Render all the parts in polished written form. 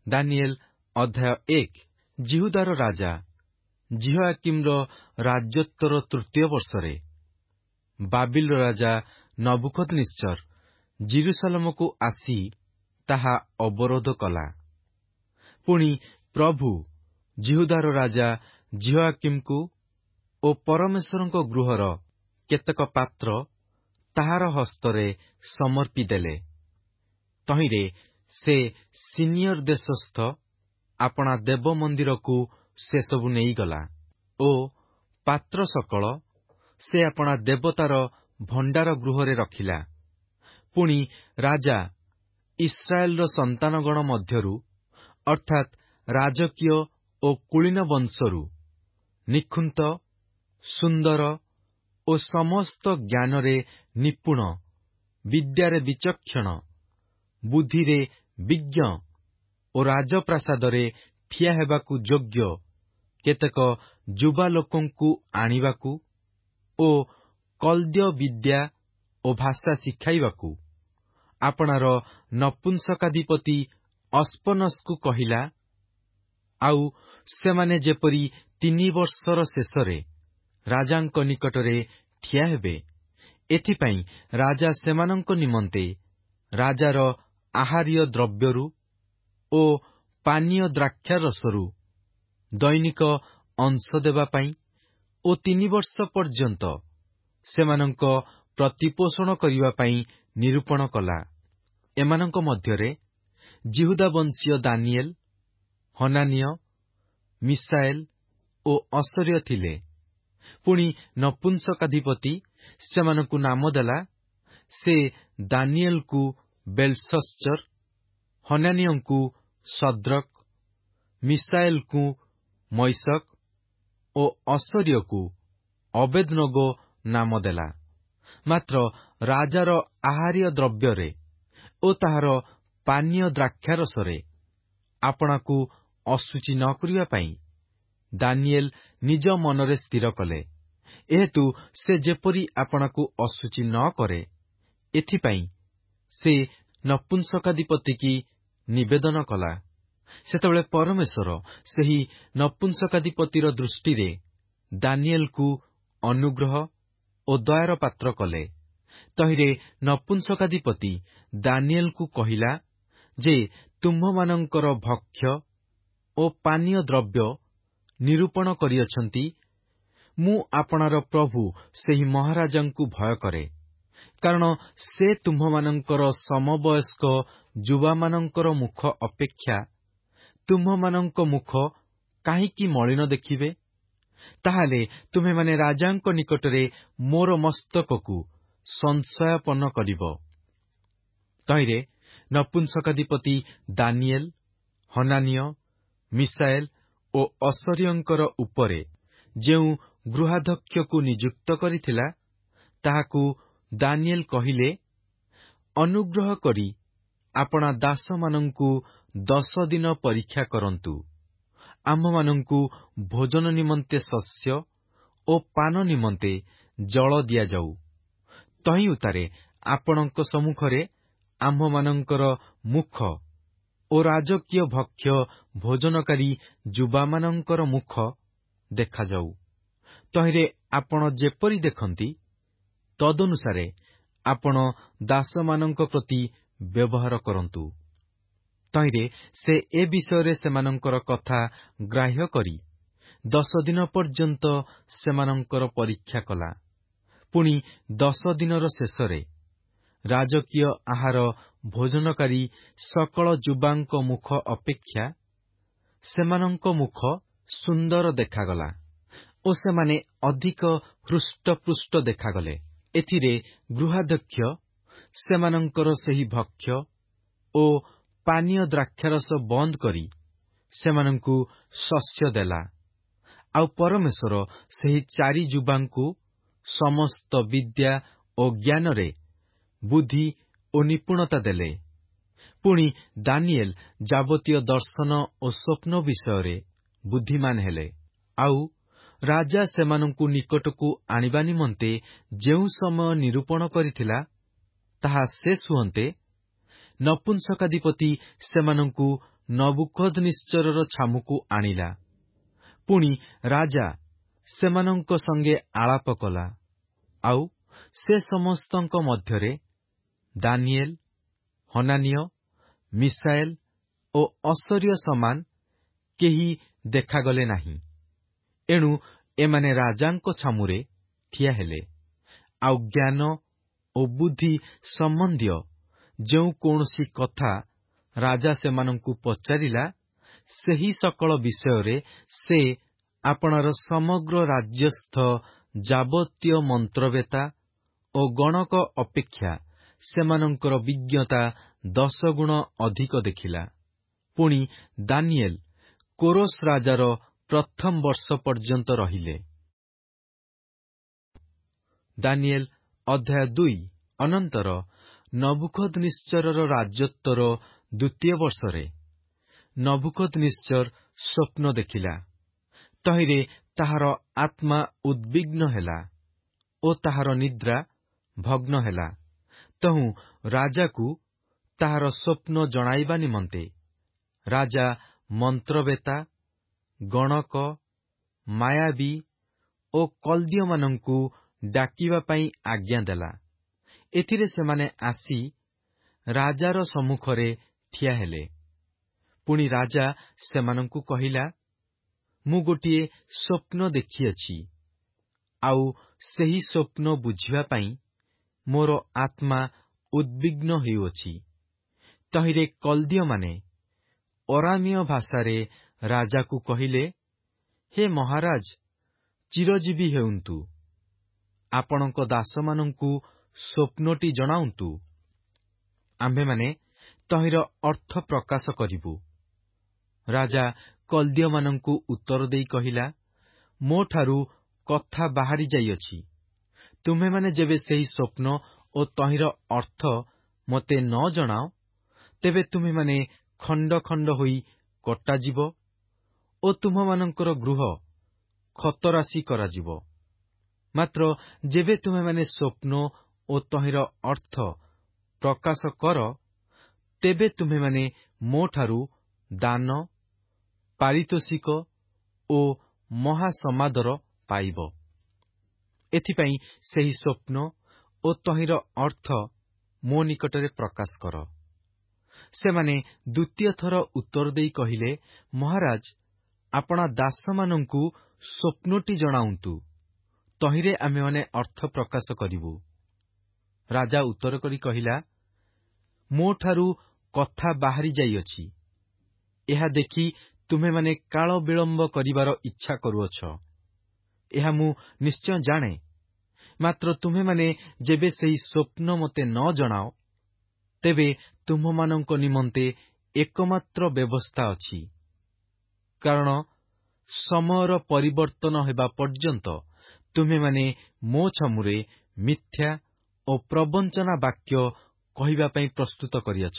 ଦାନିଏଲ ଅଧ୍ୟାୟ 1। ଜିହୁଦାର ରାଜା ଜିହୋୟାକିମର ରାଜତ୍ୱର ତୃତୀୟ ବର୍ଷରେ ବାବିଲର ରାଜା ନବୁକଦନେସ୍ସର ଜିରୁସାଲେମକୁ ଆସି ତାହା ଅବରୋଧ କଲା। ପୁଣି ପ୍ରଭୁ ଜିହୁଦାର ରାଜା ଜିହୋୟାକିମକୁ ଓ ପରମେଶ୍ୱରଙ୍କ ଗୃହର କେତେକ ପାତ୍ର ତାହାର ହସ୍ତରେ ସମର୍ପି ଦେଲେ। ତହିଁରେ ସେ ସିନିୟର ଦେଶସ୍ଥ ଆପଣା ଦେବ ମନ୍ଦିରକୁ ସେସବୁ ନେଇଗଲା ଓ ପାତ୍ର ସକଳ ସେ ଆପଣା ଦେବତାର ଭଣ୍ଡାର ଗୃହରେ ରଖିଲା। ପୁଣି ରାଜା ଇସ୍ରାଏଲର ସନ୍ତାନଗଣ ମଧ୍ୟରୁ ଅର୍ଥାତ୍ ରାଜକୀୟ ଓ କୁଳୀନ ବଂଶରୁ ନିଖୁନ୍ତ, ସୁନ୍ଦର ଓ ସମସ୍ତ ଜ୍ଞାନରେ ନିପୁଣ, ବିଦ୍ୟାରେ ବିଚକ୍ଷଣ, ବୁଦ୍ଧିରେ ବିଜ୍ଞ ଓ ରାଜପ୍ରାସାଦରେ ଠିଆ ହେବାକୁ ଯୋଗ୍ୟ କେତେକ ଯୁବା ଲୋକଙ୍କୁ ଆଣିବାକୁ ଓ କଲ୍ଦୀୟ ବିଦ୍ୟା ଓ ଭାଷା ଶିଖାଇବାକୁ ଆପଣାର ନପୁଂସକାଧିପତି ଅସ୍ପନସକୁ କହିଲା। ଆଉ ସେମାନେ ଯେପରି 3 ବର୍ଷର ଶେଷରେ ରାଜାଙ୍କ ନିକଟରେ ଠିଆ ହେବେ, ଏଥିପାଇଁ ରାଜା ସେମାନଙ୍କ ନିମନ୍ତେ ରାଜାର ଆହାର୍ୟ ଦ୍ରବ୍ୟରୁ ଓ ପାନୀୟ ଦ୍ରାକ୍ଷାରସରୁ ଦୈନିକ ଅଂଶ ଦେବା ପାଇଁ ଓ 3 ବର୍ଷ ପର୍ଯ୍ୟନ୍ତ ସେମାନଙ୍କ ପ୍ରତିପୋଷଣ କରିବା ପାଇଁ ନିରୂପଣ କଲା। ଏମାନଙ୍କ ମଧ୍ୟରେ ଜିହୁଦା ବଂଶୀୟ ଦାନିଏଲ, ହନାନିୟ, ମିଶାଏଲ ଓ ଅସର୍ୟ ଥିଲେ। ପୁଣି ନପୁଂସକାଧିପତି ସେମାନଙ୍କୁ ନାମ ଦେଲା। ସେ ଦାନିଏଲକୁ ବେଲଶସ୍ସର, ହନାନିୟଙ୍କୁ ସଦ୍ରକ, ମିଶାଏଲକୁ ମୈଶକ ଓ ଅସର୍ୟକୁ ଅବେଦନୋଗୋ ନାମ ଦେଲା। ମାତ୍ର ରାଜାର ଆହାର୍ୟ ଦ୍ରବ୍ୟରେ ଓ ତାହାର ପାନୀୟ ଦ୍ରାକ୍ଷାରସରେ ଆପଣାକୁ ଅଶୁଚି ନ କରିବା ପାଇଁ ଦାନିଏଲ ନିଜ ମନରେ ସ୍ଥିର କଲେ। ଏହେତୁ ସେ ଯେପରି ଆପଣାକୁ ଅଶୁଚି ନ କରେ, ଏଥିପାଇଁ ସେ ନପୁଂସକାଧିପତିକି ନିବେଦନ କଲା। ସେତେବେଳେ ପରମେଶ୍ୱର ସେହି ନପୁଂସକାଧିପତିର ଦୃଷ୍ଟିରେ ଦାନିଏଲକୁ ଅନୁଗ୍ରହ ଓ ଦୟାର ପାତ୍ର କଲେ। ତହିଁରେ ନପୁଂସକାଧିପତି ଦାନିଏଲକୁ କହିଲା ଯେ, ତୁମ୍ଭମାନଙ୍କର ଭକ୍ଷ୍ୟ ଓ ପାନୀୟ ଦ୍ରବ୍ୟ ନିରୂପଣ କରିଅଛନ୍ତି। ମୁଁ ଆପଣାର ପ୍ରଭୁ ସେହି ମହାରାଜାଙ୍କୁ ଭୟ କରେ, କାରଣ ସେ ତୁମ୍ଭମାନଙ୍କର ସମବୟସ୍କ ଯୁବାମାନଙ୍କର ମୁଖ ଅପେକ୍ଷା ତୁମ୍ଭମାନଙ୍କ ମୁଖ କାହିଁକି ମଳିନ ଦେଖିବେ? ତାହେଲେ ତୁମ୍ଭେମାନେ ରାଜାଙ୍କ ନିକଟରେ ମୋର ମସ୍ତକକୁ ସଂଶୟାପନ୍ନ କରିବ। ତହିଁରେ ନପୁଂସକାଧିପତି ଦାନିଏଲ, ହନାନିୟ, ମିଶାଏଲ ଓ ଅସର୍ୟଙ୍କର ଉପରେ ଯେଉଁ ଗୃହାଧ୍ୟକ୍ଷକୁ ନିଯୁକ୍ତ କରିଥିଲା, ତାହାକୁ ଦାନିଏଲ କହିଲେ, ଅନୁଗ୍ରହ କରି ଆପଣା ଦାସମାନଙ୍କୁ 10 ଦିନ ପରୀକ୍ଷା କରନ୍ତୁ। ଆମ୍ଭମାନଙ୍କୁ ଭୋଜନ ନିମନ୍ତେ ଶସ୍ୟ ଓ ପାନ ନିମନ୍ତେ ଜଳ ଦିଆଯାଉ। ତହିଁଉତ୍ତାରେ ଆପଣଙ୍କ ସମ୍ମୁଖରେ ଆମ୍ଭମାନଙ୍କର ମୁଖ ଓ ରାଜକୀୟ ଭକ୍ଷ୍ୟ ଭୋଜନକାରୀ ଯୁବାମାନଙ୍କର ମୁଖ ଦେଖାଯାଉ। ତହିଁରେ ଆପଣ ଯେପରି ଦେଖନ୍ତି, ତଦନୁସାରେ ଆପଣ ଦାସମାନଙ୍କ ପ୍ରତି ବ୍ୟବହାର କରନ୍ତୁ। ତହିଁରେ ସେ ଏ ବିଷୟରେ ସେମାନଙ୍କର କଥା ଗ୍ରାହ୍ୟ କରି 10 ଦିନ ପର୍ଯ୍ୟନ୍ତ ସେମାନଙ୍କର ପରୀକ୍ଷା କଲା। ପୁଣି 10 ଦିନର ଶେଷରେ ରାଜକୀୟ ଆହାର ଭୋଜନକାରୀ ସକଳ ଯୁବାଙ୍କ ମୁଖ ଅପେକ୍ଷା ସେମାନଙ୍କ ମୁଖ ସୁନ୍ଦର ଦେଖାଗଲା ଓ ସେମାନେ ଅଧିକ ହୃଷ୍ଟପୃଷ୍ଟ ଦେଖାଗଲେ। ଏଥିରେ ଗୃହାଧ୍ୟକ୍ଷ ସେମାନଙ୍କର ସେହି ଭକ୍ଷ୍ୟ ଓ ପାନୀୟ ଦ୍ରାକ୍ଷାରସ ବନ୍ଦ କରି ସେମାନଙ୍କୁ ଶସ୍ୟ ଦେଲା। ଆଉ ପରମେଶ୍ୱର ସେହି 4 ଯୁବାଙ୍କୁ ସମସ୍ତ ବିଦ୍ୟା ଓ ଜ୍ଞାନରେ ବୁଦ୍ଧି ଓ ନିପୁଣତା ଦେଲେ। ପୁଣି ଦାନିଏଲ ଯାବତୀୟ ଦର୍ଶନ ଓ ସ୍ୱପ୍ନ ବିଷୟରେ ବୁଦ୍ଧିମାନ ହେଲେ। ଆଉ ରାଜା ସେମାନଙ୍କୁ ନିକଟକୁ ଆଣିବା ନିମନ୍ତେ ଯେଉଁ ସମୟ ନିରୂପଣ କରିଥିଲା, ତାହା ଶେଷ ହୁଅନ୍ତେ ନପୁଂସକାଧିପତି ସେମାନଙ୍କୁ ନବୁକଦନେସ୍ଚରର ଛାମୁକୁ ଆଣିଲା। ପୁଣି ରାଜା ସେମାନଙ୍କ ସଙ୍ଗେ ଆଳାପ କଲା, ଆଉ ସେ ସମସ୍ତଙ୍କ ମଧ୍ୟରେ ଦାନିଏଲ, ହନାନିୟ, ମିଶାଏଲ ଓ ଅସର୍ୟ ସମାନ କେହି ଦେଖାଗଲେ ନାହିଁ। ଏଣୁ ଏମାନେ ରାଜାଙ୍କ ଛାମୁରେ ଠିଆ ହେଲେ, ଆଉ ଜ୍ଞାନ ଓ ବୁଦ୍ଧି ସମ୍ବନ୍ଧୀୟ ଯେଉଁ କୌଣସି କଥା ରାଜା ସେମାନଙ୍କୁ ପଚାରିଲା, ସେହି ସକଳ ବିଷୟରେ ସେ ଆପଣାର ସମଗ୍ର ରାଜ୍ୟସ୍ଥ ଯାବତୀୟ ମନ୍ତ୍ରବେତା ଓ ଗଣକ ଅପେକ୍ଷା ସେମାନଙ୍କର ବିଜ୍ଞତା 10 ଗୁଣ ଅଧିକ ଦେଖିଲା। ପୁଣି ଦାନିଏଲ କୋରସ୍ ରାଜାର ପ୍ରଥମ ବର୍ଷ ପର୍ଯ୍ୟନ୍ତ ରହିଲେ। ଦାନିଏଲ ଅଧ୍ୟାୟ 2 ଅନନ୍ତର ନବୁକଦନେସ୍ଚରର ରାଜତ୍ୱର 2ୟ ବର୍ଷରେ ନବୁକଦନେସ୍ଚର ସ୍ୱପ୍ନ ଦେଖିଲା। ତହିଁରେ ତାହାର ଆତ୍ମା ଉଦ୍ବିଗ୍ନ ହେଲା ଓ ତାହାର ନିଦ୍ରା ଭଗ୍ନ ହେଲା। ତହୁଁ ରାଜାକୁ ତାହାର ସ୍ୱପ୍ନ ଜଣାଇବା ନିମନ୍ତେ ରାଜା ମନ୍ତ୍ରବେତା, ଗଣକ, ମାୟାବୀ ଓ କଲ୍ଦୀୟମାନଙ୍କୁ ଡାକିବା ପାଇଁ ଆଜ୍ଞା ଦେଲା। ଏଥିରେ ସେମାନେ ଆସି ରାଜାର ସମ୍ମୁଖରେ ଠିଆ ହେଲେ। ପୁଣି ରାଜା ସେମାନଙ୍କୁ କହିଲା, ମୁଁ ଗୋଟିଏ ସ୍ୱପ୍ନ ଦେଖିଅଛି, ଆଉ ସେହି ସ୍ୱପ୍ନ ବୁଝିବା ପାଇଁ ମୋର ଆତ୍ମା ଉଦ୍ବିଗ୍ନ ହେଉଅଛି। ତହିଁରେ କଲ୍ଦୀୟମାନେ ଅରାମୀୟ ଭାଷାରେ ରାଜାକୁ କହିଲେ, ହେ ମହାରାଜ, ଚିରଜୀବୀ ହେଉନ୍ତୁ, ଆପଣଙ୍କ ଦାସମାନଙ୍କୁ ସ୍ୱପ୍ନଟି ଜଣାନ୍ତୁ, ଆମ୍ଭେମାନେ ତହିଁର ଅର୍ଥ ପ୍ରକାଶ କରିବୁ। ରାଜା କଲ୍ଦୀୟମାନଙ୍କୁ ଉତ୍ତର ଦେଇ କହିଲା, ମୋଠାରୁ କଥା ବାହାରି ଯାଇଅଛି। ତୁମ୍ଭେମାନେ ଯେବେ ସେହି ସ୍ୱପ୍ନ ଓ ତହିଁର ଅର୍ଥ ମୋତେ ନ ଜଣାଅ, ତେବେ ତୁମ୍ଭେମାନେ ଖଣ୍ଡ ଖଣ୍ଡ ହୋଇ କଟାଯିବ ଓ ତୁମ୍ଭମାନଙ୍କର ଗୃହ ଖତରାଶି କରାଯିବ। ମାତ୍ର ଯେବେ ତୁମ୍ଭେମାନେ ସ୍ୱପ୍ନ ଓ ତହିଁର ଅର୍ଥ ପ୍ରକାଶ କର, ତେବେ ତୁମ୍ଭେମାନେ ମୋଠାରୁ ଦାନ, ପାରିତୋଷିକ ଓ ମହାସମାଦର ପାଇବ। ଏଥିପାଇଁ ସେହି ସ୍ୱପ୍ନ ଓ ତହିଁର ଅର୍ଥ ମୋ ନିକଟରେ ପ୍ରକାଶ କର। ସେମାନେ ଦ୍ୱିତୀୟ ଥର ଉତ୍ତର ଦେଇ କହିଲେ, ମହାରାଜ, ଆପଣା ଦାସମାନଙ୍କୁ ସ୍ୱପ୍ନଟି ଜଣାନ୍ତୁ, ତହିଁରେ ଆମ୍ଭେମାନେ ଅର୍ଥ ପ୍ରକାଶ କରିବୁ। ରାଜା ଉତ୍ତର କରି କହିଲା, ମୋଠାରୁ କଥା ବାହାରି ଯାଇଅଛି। ଏହା ଦେଖି ତୁମ୍ଭେମାନେ କାଳ ବିଳମ୍ବ କରିବାର ଇଚ୍ଛା କରୁଅଛ, ଏହା ମୁଁ ନିଶ୍ଚୟ ଜାଣେ। ମାତ୍ର ତୁମ୍ଭେମାନେ ଯେବେ ସେହି ସ୍ୱପ୍ନ ମୋତେ ନ ଜଣାଅ, ତେବେ ତୁମ୍ଭମାନଙ୍କ ନିମନ୍ତେ ଏକମାତ୍ର ବ୍ୟବସ୍ଥା ଅଛି। କାରଣ ସମୟର ପରିବର୍ତ୍ତନ ହେବା ପର୍ଯ୍ୟନ୍ତ ତୁମ୍ଭେମାନେ ମୋ ଛାମୁରେ ମିଥ୍ୟା ଓ ପ୍ରବଞ୍ଚନା ବାକ୍ୟ କହିବା ପାଇଁ ପ୍ରସ୍ତୁତ କରିଅଛ।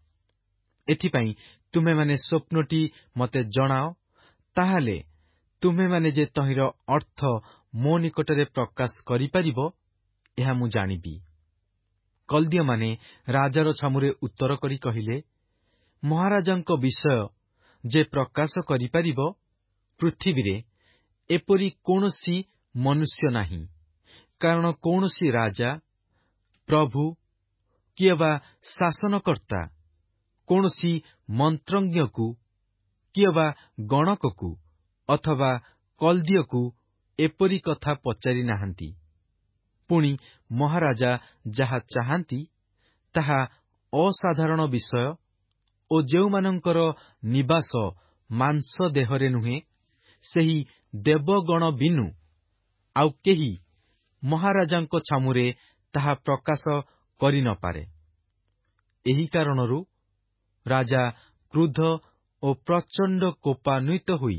ଏଥିପାଇଁ ତୁମ୍ଭେମାନେ ସ୍ୱପ୍ନଟି ମୋତେ ଜଣାଅ, ତାହେଲେ ତୁମ୍ଭେମାନେ ଯେ ତହିଁର ଅର୍ଥ ମୋ ନିକଟରେ ପ୍ରକାଶ କରିପାରିବ, ଏହା ମୁଁ ଜାଣିବି। କଲ୍ଦୀୟମାନେ ରାଜାର ଛାମୁରେ ଉତ୍ତର କରି କହିଲେ, ମହାରାଜାଙ୍କ ବିଷୟ ଯେ ପ୍ରକାଶ କରିପାରିବ, ପୃଥିବୀରେ ଏପରି କୌଣସି ମନୁଷ୍ୟ ନାହିଁ। କାରଣ କୌଣସି ରାଜା, ପ୍ରଭୁ କିଏ ବା ଶାସନକର୍ତ୍ତା କୌଣସି ମନ୍ତ୍ରଜ୍ଞକୁ କିଏ ବା ଗଣକକୁ ଅଥବା କଲ୍ଦୀୟକୁ ଏପରି କଥା ପଚାରି ନାହାନ୍ତି। ପୁଣି ମହାରାଜା ଯାହା ଚାହାନ୍ତି, ତାହା ଅସାଧାରଣ ବିଷୟ ଓ ଯେଉଁମାନଙ୍କର ନିବାସ ମାଂସ ଦେହରେ ନୁହେଁ, ସେହି ଦେବଗଣ ବିନୁ ଆଉ କେହି ମହାରାଜାଙ୍କ ଛାମୁରେ ତାହା ପ୍ରକାଶ କରି ନ ପାରେ। ଏହି କାରଣରୁ ରାଜା କ୍ରୁଦ୍ଧ ଓ ପ୍ରଚଣ୍ଡ କୋପାନ୍ୱିତ ହୋଇ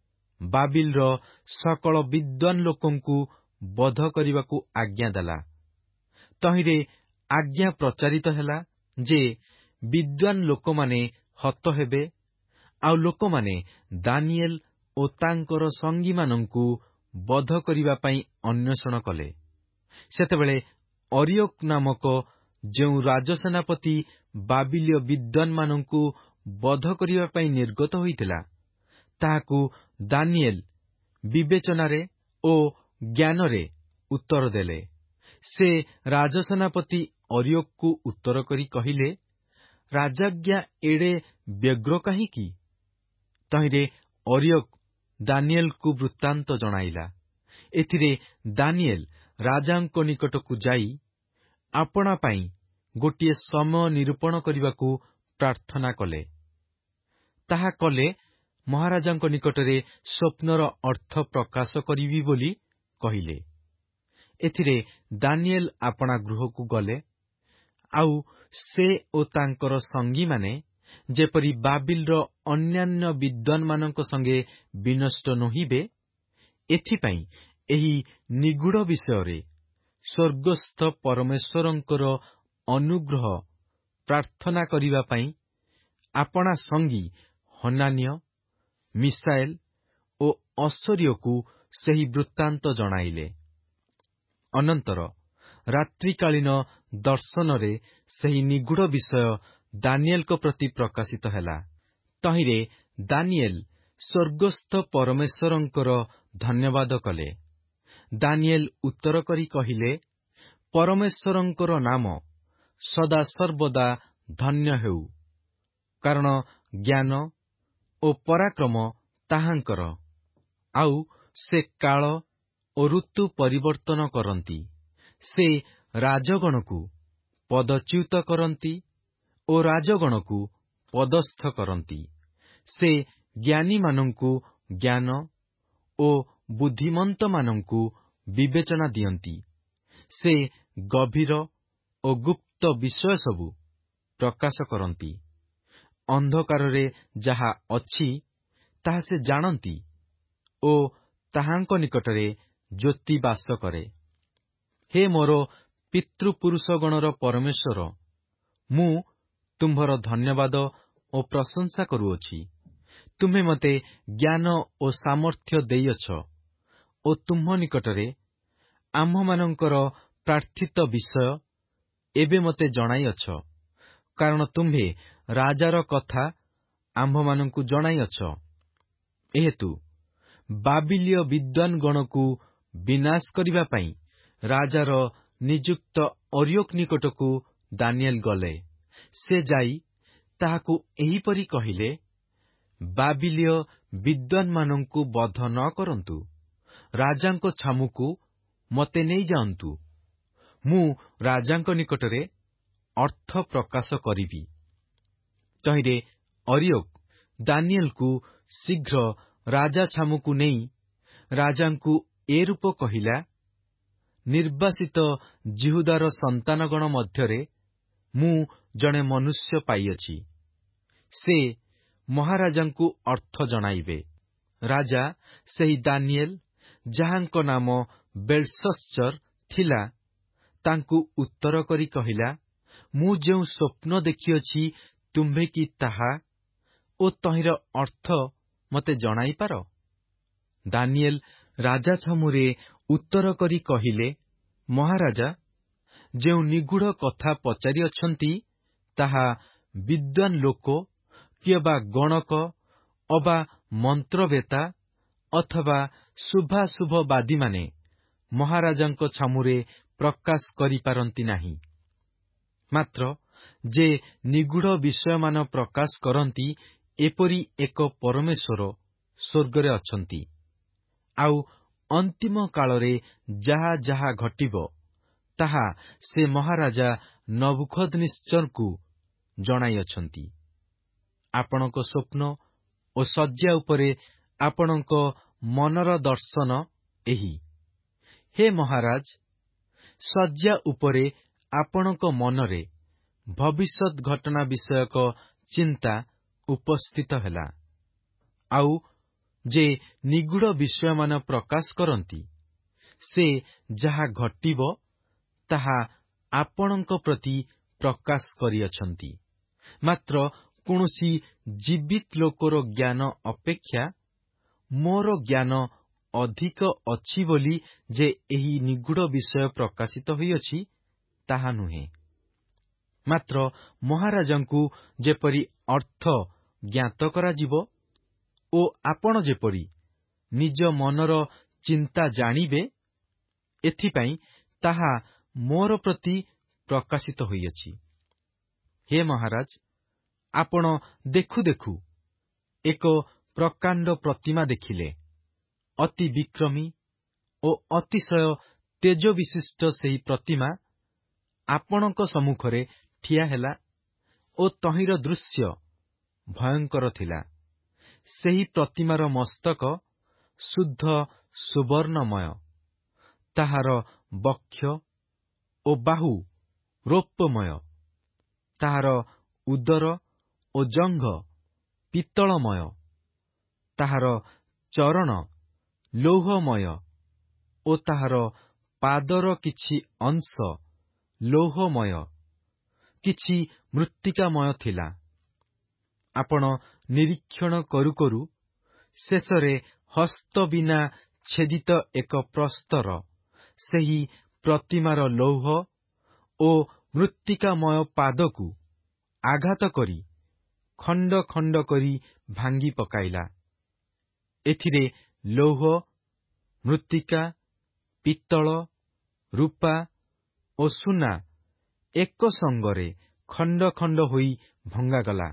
ବାବିଲର ସକଳ ବିଦ୍ୱାନ୍ ଲୋକଙ୍କୁ ବଧ କରିବାକୁ ଆଜ୍ଞା ଦେଲା। ତହିଁରେ ଆଜ୍ଞା ପ୍ରଚାରିତ ହେଲା ଯେ ବିଦ୍ୱାନ୍ ଲୋକମାନେ ହତ ହେବେ, ଆଉ ଲୋକମାନେ ଦାନିଏଲ ଓ ତାଙ୍କର ସଙ୍ଗୀମାନଙ୍କୁ ବଧ କରିବା ପାଇଁ ଅନ୍ୱେଷଣ କଲେ। ସେତେବେଳେ ଅରିୟୋକ୍ ନାମକ ଯେଉଁ ରାଜସେନାପତି ବାବିଲୀୟ ବିଦ୍ୱାନ୍ମାନଙ୍କୁ ବଧ କରିବା ପାଇଁ ନିର୍ଗତ ହୋଇଥିଲା, ତାହାକୁ ଦାନିଏଲ ବିବେଚନାରେ ଓ ଜ୍ଞାନରେ ଉତ୍ତର ଦେଲେ। ସେ ରାଜସେନାପତି ଅରିୟୋକକୁ ଉତ୍ତର କରି କହିଲେ, ରାଜାଜ୍ଞା ଏଡ଼େ ବ୍ୟଗ୍ର କାହିଁକି? ତହିଁରେ ଅରିୟୋକ ଦାନିଏଲକୁ ବୃତ୍ତାନ୍ତ ଜଣାଇଲା। ଏଥିରେ ଦାନିଏଲ ରାଜାଙ୍କ ନିକଟକୁ ଯାଇ ଆପଣା ପାଇଁ ଗୋଟିଏ ସମୟ ନିରୂପଣ କରିବାକୁ ପ୍ରାର୍ଥନା କଲେ। ତାହା କଲେ ମହାରାଜାଙ୍କ ନିକଟରେ ସ୍ୱପ୍ନର ଅର୍ଥ ପ୍ରକାଶ କରିବି ବୋଲି କହିଲେ। ଏଥିରେ ଦାନିଏଲ ଆପଣା ଗୃହକୁ ଗଲେ। ଆଉ ସେ ଓ ତାଙ୍କର ସଙ୍ଗୀମାନେ ଯେପରି ବାବିଲର ଅନ୍ୟାନ୍ୟ ବିଦ୍ୱାନମାନଙ୍କ ସଙ୍ଗେ ବିନଷ୍ଟ ନୋହିବେ, ଏଥିପାଇଁ ଏହି ନିଗୂଢ଼ ବିଷୟରେ ସ୍ୱର୍ଗସ୍ଥ ପରମେଶ୍ୱରଙ୍କର ଅନୁଗ୍ରହ ପ୍ରାର୍ଥନା କରିବା ପାଇଁ ଆପଣା ସଙ୍ଗୀ ହନାନୀୟ, ମିଶାଏଲ ଓ ଅସର୍ୟକୁ ସେହି ବୃତ୍ତାନ୍ତ ଜଣାଇଲେ। ଅନନ୍ତର ରାତ୍ରିକାଳୀନ ଦର୍ଶନରେ ସେହି ନିଗୂଢ଼ ବିଷୟ ଦାନିଏଲଙ୍କ ପ୍ରତି ପ୍ରକାଶିତ ହେଲା। ତହିଁରେ ଦାନିଏଲ ସ୍ୱର୍ଗସ୍ଥ ପରମେଶ୍ୱରଙ୍କର ଧନ୍ୟବାଦ କଲେ। ଦାନିଏଲ ଉତ୍ତର କରି କହିଲେ, ପରମେଶ୍ୱରଙ୍କର ନାମ ସଦାସର୍ବଦା ଧନ୍ୟ ହେଉ, କାରଣ ଜ୍ଞାନ ଓ ପରାକ୍ରମ ତାହାଙ୍କର, ଆଉ ସେ କାଳ ଓ ଋତୁ ପରିବର୍ତ୍ତନ କରନ୍ତି। ସେ ରାଜଗଣକୁ ପଦଚ୍ୟୁତ କରନ୍ତି ଓ ରାଜଗଣକୁ ପଦସ୍ଥ କରନ୍ତି। ସେ ଜ୍ଞାନୀମାନଙ୍କୁ ଜ୍ଞାନ ଓ ବୁଦ୍ଧିମନ୍ତମାନଙ୍କୁ ବିବେଚନା ଦିଅନ୍ତି। ସେ ଗଭୀର ଓ ଗୁପ୍ତ ବିଷୟ ସବୁ ପ୍ରକାଶ କରନ୍ତି। ଅନ୍ଧକାରରେ ଯାହା ଅଛି ତାହା ସେ ଜାଣନ୍ତି ଓ ତାହାଙ୍କ ନିକଟରେ ଜ୍ୟୋତି ବାସ କରେ। ହେ ମୋର ପିତୃପୁରୁଷଗଣର ପରମେଶ୍ୱର, ମୁଁ ତୁମ୍ଭର ଧନ୍ୟବାଦ ଓ ପ୍ରଶଂସା କରୁଅଛି। ତୁମ୍ଭେ ମୋତେ ଜ୍ଞାନ ଓ ସାମର୍ଥ୍ୟ ଦେଇଅଛ ଓ ତୁମ୍ଭ ନିକଟରେ ଆମ୍ଭମାନଙ୍କର ପ୍ରାର୍ଥିତ ବିଷୟ ଏବେ ମୋତେ ଜଣାଇଅଛ, କାରଣ ତୁମ୍ଭେ ରାଜାର କଥା ଆମ୍ଭମାନଙ୍କୁ ଜଣାଇଅଛ। ଏହେତୁ ବାବିଲୀୟ ବିଦ୍ୱାନଗଣକୁ ବିନାଶ କରିବା ପାଇଁ ରାଜାର ନିଯୁକ୍ତ ଅରିୟୋକ ନିକଟକୁ ଦାନିଏଲ ଗଲେ। ସେ ଯାଇ ତାହାକୁ ଏହିପରି କହିଲେ, ବାବିଲୀୟ ବିଦ୍ୱାନମାନଙ୍କୁ ବଧ ନ କରନ୍ତୁ। ରାଜାଙ୍କ ଛାମୁକୁ ମୋତେ ନେଇଯାଆନ୍ତୁ। ମୁଁ ରାଜାଙ୍କ ନିକଟରେ ଅର୍ଥ ପ୍ରକାଶ କରିବି। ତହିଁରେ ଅରିୟୋକ ଦାନିଏଲକୁ ଶୀଘ୍ର ରାଜା ଛାମୁକୁ ନେଇ ରାଜାଙ୍କୁ ଏ ରୂପ କହିଲା, ନିର୍ବାସିତ ଜିହୁଦାର ସନ୍ତାନଗଣ ମଧ୍ୟରେ ମୁଁ ଜଣେ ମନୁଷ୍ୟ ପାଇଅଛି। ସେ ମହାରାଜାଙ୍କୁ ଅର୍ଥ ଜଣାଇବେ। ରାଜା ସେହି ଦାନିଏଲ, ଯାହାଙ୍କ ନାମ ବେଲଶସ୍ସର ଥିଲା, ତାଙ୍କୁ ଉତ୍ତର କରି କହିଲା, ମୁଁ ଯେଉଁ ସ୍ୱପ୍ନ ଦେଖିଅଛି ତୁମ୍ଭେ କି ତାହା ଓ ତହିଁର ଅର୍ଥ ମୋତେ ଜଣାଇପାର? ଦାନିଏଲ ରାଜା ଛାମୁରେ ଉତ୍ତର କରି କହିଲେ, ମହାରାଜା, ଯେଉଁ ନିଗୂଢ଼ କଥା ପଚାରିଅଛନ୍ତି, ତାହା ବିଦ୍ୱାନ ଲୋକ କିଏବା ଗଣକ ଅବା ମନ୍ତ୍ରବେତା ଅଥବା ଶୁଭାଶୁଭବାଦୀମାନେ ମହାରାଜାଙ୍କ ଛାମୁରେ ପ୍ରକାଶ କରିପାରନ୍ତି ନାହିଁ। ମାତ୍ର ଯେ ନିଗୂଢ଼ ବିଷୟମାନ ପ୍ରକାଶ କରନ୍ତି, ଏପରି ଏକ ପରମେଶ୍ୱର ସ୍ୱର୍ଗରେ ଅଛନ୍ତି। ଆଉ ଅନ୍ତିମ କାଳରେ ଯାହା ଯାହା ଘଟିବ, ତାହା ସେ ମହାରାଜା ନବୁଖଦ୍ନେସ୍ସରଙ୍କୁ ଜଣାଇଅଛନ୍ତି। ଆପଣଙ୍କ ସ୍ୱପ୍ନ ଓ ଶଯ୍ୟା ଉପରେ ଆପଣଙ୍କ ମନର ଦର୍ଶନ ଏହି। ହେ ମହାରାଜ, ଶଯ୍ୟା ଉପରେ ଆପଣଙ୍କ ମନରେ ଭବିଷ୍ୟତ ଘଟଣା ବିଷୟକ ଚିନ୍ତା ଉପସ୍ଥିତ ହେଲା। ଆଉ ଯେ ନିଗୂଢ଼ ବିଷୟମାନ ପ୍ରକାଶ କରନ୍ତି, ସେ ଯାହା ଘଟିବ ତାହା ଆପଣଙ୍କ ପ୍ରତି ପ୍ରକାଶ କରିଅଛନ୍ତି। ମାତ୍ର କୌଣସି ଜୀବିତ ଲୋକର ଜ୍ଞାନ ଅପେକ୍ଷା ମୋର ଜ୍ଞାନ ଅଧିକ ଅଛି ବୋଲି ଯେ ଏହି ନିଗୂଢ଼ ବିଷୟ ପ୍ରକାଶିତ ହୋଇଅଛି, ତାହା ନୁହେଁ। ମାତ୍ର ମହାରାଜାଙ୍କୁ ଯେପରି ଅର୍ଥ ଜ୍ଞାତ କରାଯିବ ଓ ଆପଣ ଯେପରି ନିଜ ମନର ଚିନ୍ତା ଜାଣିବେ, ଏଥିପାଇଁ ତାହା ମୋର ପ୍ରତି ପ୍ରକାଶିତ ହୋଇଅଛି। ହେ ମହାରାଜ, ଆପଣ ଦେଖୁ ଦେଖୁ ଏକ ପ୍ରକାଣ୍ଡ ପ୍ରତିମା ଦେଖିଲେ। ଅତି ବିକ୍ରମୀ ଓ ଅତିଶୟ ତେଜବିଶିଷ୍ଟ ସେହି ପ୍ରତିମା ଆପଣଙ୍କ ସମ୍ମୁଖରେ ଠିଆ ହେଲା ଓ ତହିଁର ଦୃଶ୍ୟ ଭୟଙ୍କର ଥିଲା। ସେହି ପ୍ରତିମାର ମସ୍ତକ ଶୁଦ୍ଧ ସୁବର୍ଣ୍ଣମୟ, ତାହାର ବକ୍ଷ ଓ ବାହୁ ରୌପ୍ୟମୟ, ତାହାର ଉଦର ଓ ଜଙ୍ଘ ପିତ୍ତଳମୟ, ତାହାର ଚରଣ ଲୌହମୟ ଓ ତାହାର ପାଦର କିଛି ଅଂଶ ଲୌହମୟ, କିଛି ମୃତ୍ତିକାମୟ ଥିଲା। ଆପଣ ନିରୀକ୍ଷଣ କରୁ କରୁ ଶେଷରେ ହସ୍ତ ବିନା ଛେଦିତ ଏକ ପ୍ରସ୍ତର ସେହି ପ୍ରତିମାର ଲୌହ ଓ ମୃତ୍ତିକାମୟ ପାଦକୁ ଆଘାତ କରି ଖଣ୍ଡ ଖଣ୍ଡ କରି ଭାଙ୍ଗି ପକାଇଲା। ଏଥିରେ ଲୌହ, ମୃତ୍ତିକା, ପିତ୍ତଳ, ରୂପା ଓ ସୁନା ଏକ ସଙ୍ଗରେ ଖଣ୍ଡ ଖଣ୍ଡ ହୋଇ ଭଙ୍ଗାଗଲା,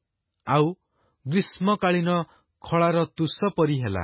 ଆଉ ଗ୍ରୀଷ୍ମକାଳୀନ ଖଳାର ତୁଷ ପରି ହେଲା।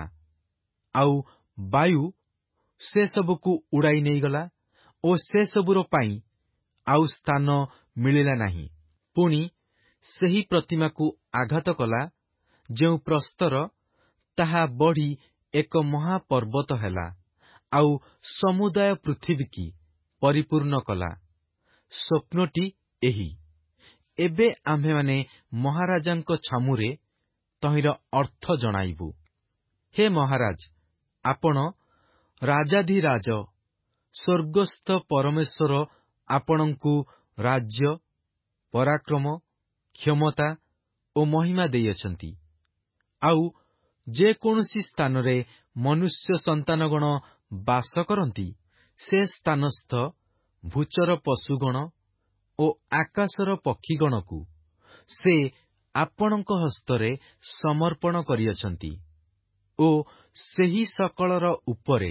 ଆଉ ବାୟୁ ସେସବୁକୁ ଉଡ଼ାଇ ନେଇଗଲା ଓ ସେସବୁର ପାଇଁ ଆଉ ସ୍ଥାନ ମିଳିଲା ନାହିଁ। ପୁଣି ସେହି ପ୍ରତିମାକୁ ଆଘାତ କଲା ଯେଉଁ ପ୍ରସ୍ତର, ତାହା ବଢ଼ି ଏକ ମହାପର୍ବତ ହେଲା, ଆଉ ସମୁଦାୟ ପୃଥିବୀକି ପରିପୂର୍ଣ୍ଣ କଲା। ସ୍ୱପ୍ନଟି ଏହି। ଏବେ ଆମ୍ଭେମାନେ ମହାରାଜାଙ୍କ ଛାମୁରେ ତହିଁର ଅର୍ଥ ଜଣାଇବୁ। ହେ ମହାରାଜ, ଆପଣ ରାଜାଧିରାଜ, ସ୍ୱର୍ଗସ୍ଥ ପରମେଶ୍ୱର ଆପଣଙ୍କୁ ରାଜ୍ୟ, ପରାକ୍ରମ, କ୍ଷମତା ଓ ମହିମା ଦେଇଅଛନ୍ତି। ଆଉ ଯେକୌଣସି ସ୍ଥାନରେ ମନୁଷ୍ୟ ସନ୍ତାନଗଣ ବାସ କରନ୍ତି, ସେ ସ୍ଥାନସ୍ଥ ଭୂଚର ପଶୁଗଣ ଓ ଆକାଶର ପକ୍ଷୀଗଣକୁ ସେ ଆପଣଙ୍କ ହସ୍ତରେ ସମର୍ପଣ କରିଅଛନ୍ତି ଓ ସେହି ସକଳର ଉପରେ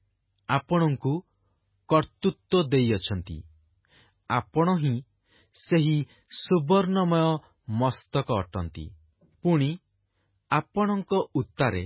ଆପଣଙ୍କୁ କର୍ତ୍ତୃତ୍ୱ ଦେଇଅଛନ୍ତି। ଆପଣ ହିଁ ସେହି ସୁବର୍ଣ୍ଣମୟ ମସ୍ତକ ଅଟନ୍ତି। ପୁଣି ଆପଣଙ୍କ ଉତ୍ତାରେ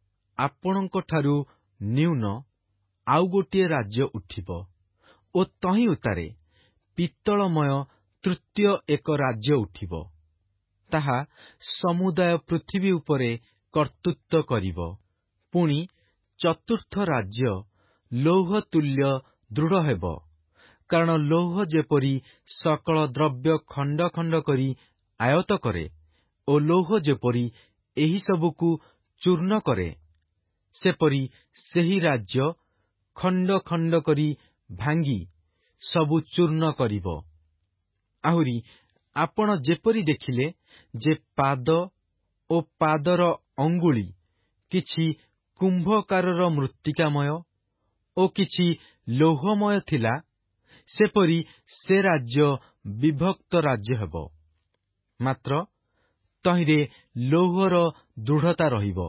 ଆପଣଙ୍କଠାରୁ ନ୍ୟୁନ ଆଉ ଗୋଟିଏ ରାଜ୍ୟ ଉଠିବ ଓ ତହିଁ ଉତ୍ତାରେ ପିତ୍ତଳମୟ ତୃତୀୟ ଏକ ରାଜ୍ୟ ଉଠିବ। ତାହା ସମୁଦାୟ ପୃଥିବୀ ଉପରେ କର୍ତ୍ତୃତ୍ୱ କରିବ। ପୁଣି ଚତୁର୍ଥ ରାଜ୍ୟ ଲୌହ ତୁଲ୍ୟ ଦୃଢ଼ ହେବ, କାରଣ ଲୌହ ଯେପରି ସକଳ ଦ୍ରବ୍ୟ ଖଣ୍ଡ ଖଣ୍ଡ କରି ଆୟତ୍ତ କରେ ଓ ଲୌହ ଯେପରି ଏହିସବୁକୁ ଚୂର୍ଣ୍ଣ କରେ, ସେପରି ସେହି ରାଜ୍ୟ ଖଣ୍ଡ ଖଣ୍ଡ କରି ଭାଙ୍ଗି ସବୁ ଚୂର୍ଣ୍ଣ କରିବ। ଆହୁରି ଆପଣ ଯେପରି ଦେଖିଲେ ଯେ ପାଦ ଓ ପାଦର ଅଙ୍ଗୁଳି କିଛି କୁମ୍ଭକାରର ମୃତ୍ତିକାମୟ ଓ କିଛି ଲୌହମୟ ଥିଲା, ସେପରି ସେ ରାଜ୍ୟ ବିଭକ୍ତ ରାଜ୍ୟ ହେବ। ମାତ୍ର ତହିଁରେ ଲୌହର ଦୃଢ଼ତା ରହିବ,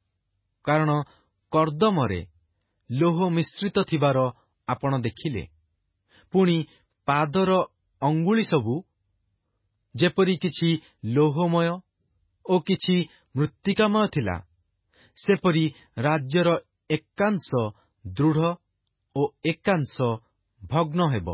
କାରଣ କର୍ଦ୍ଦମରେ ଲୌହ ମିଶ୍ରିତ ଥିବାର ଆପଣ ଦେଖିଲେ। ପୁଣି ପାଦର ଅଙ୍ଗୁଳି ସବୁ ଯେପରି କିଛି ଲୌହମୟ ଓ କିଛି ମୃତ୍ତିକାମୟ ଥିଲା, ସେପରି ରାଜ୍ୟର ଏକାଂଶ ଦୃଢ଼ ଓ ଏକାଂଶ ଭଗ୍ନ ହେବ।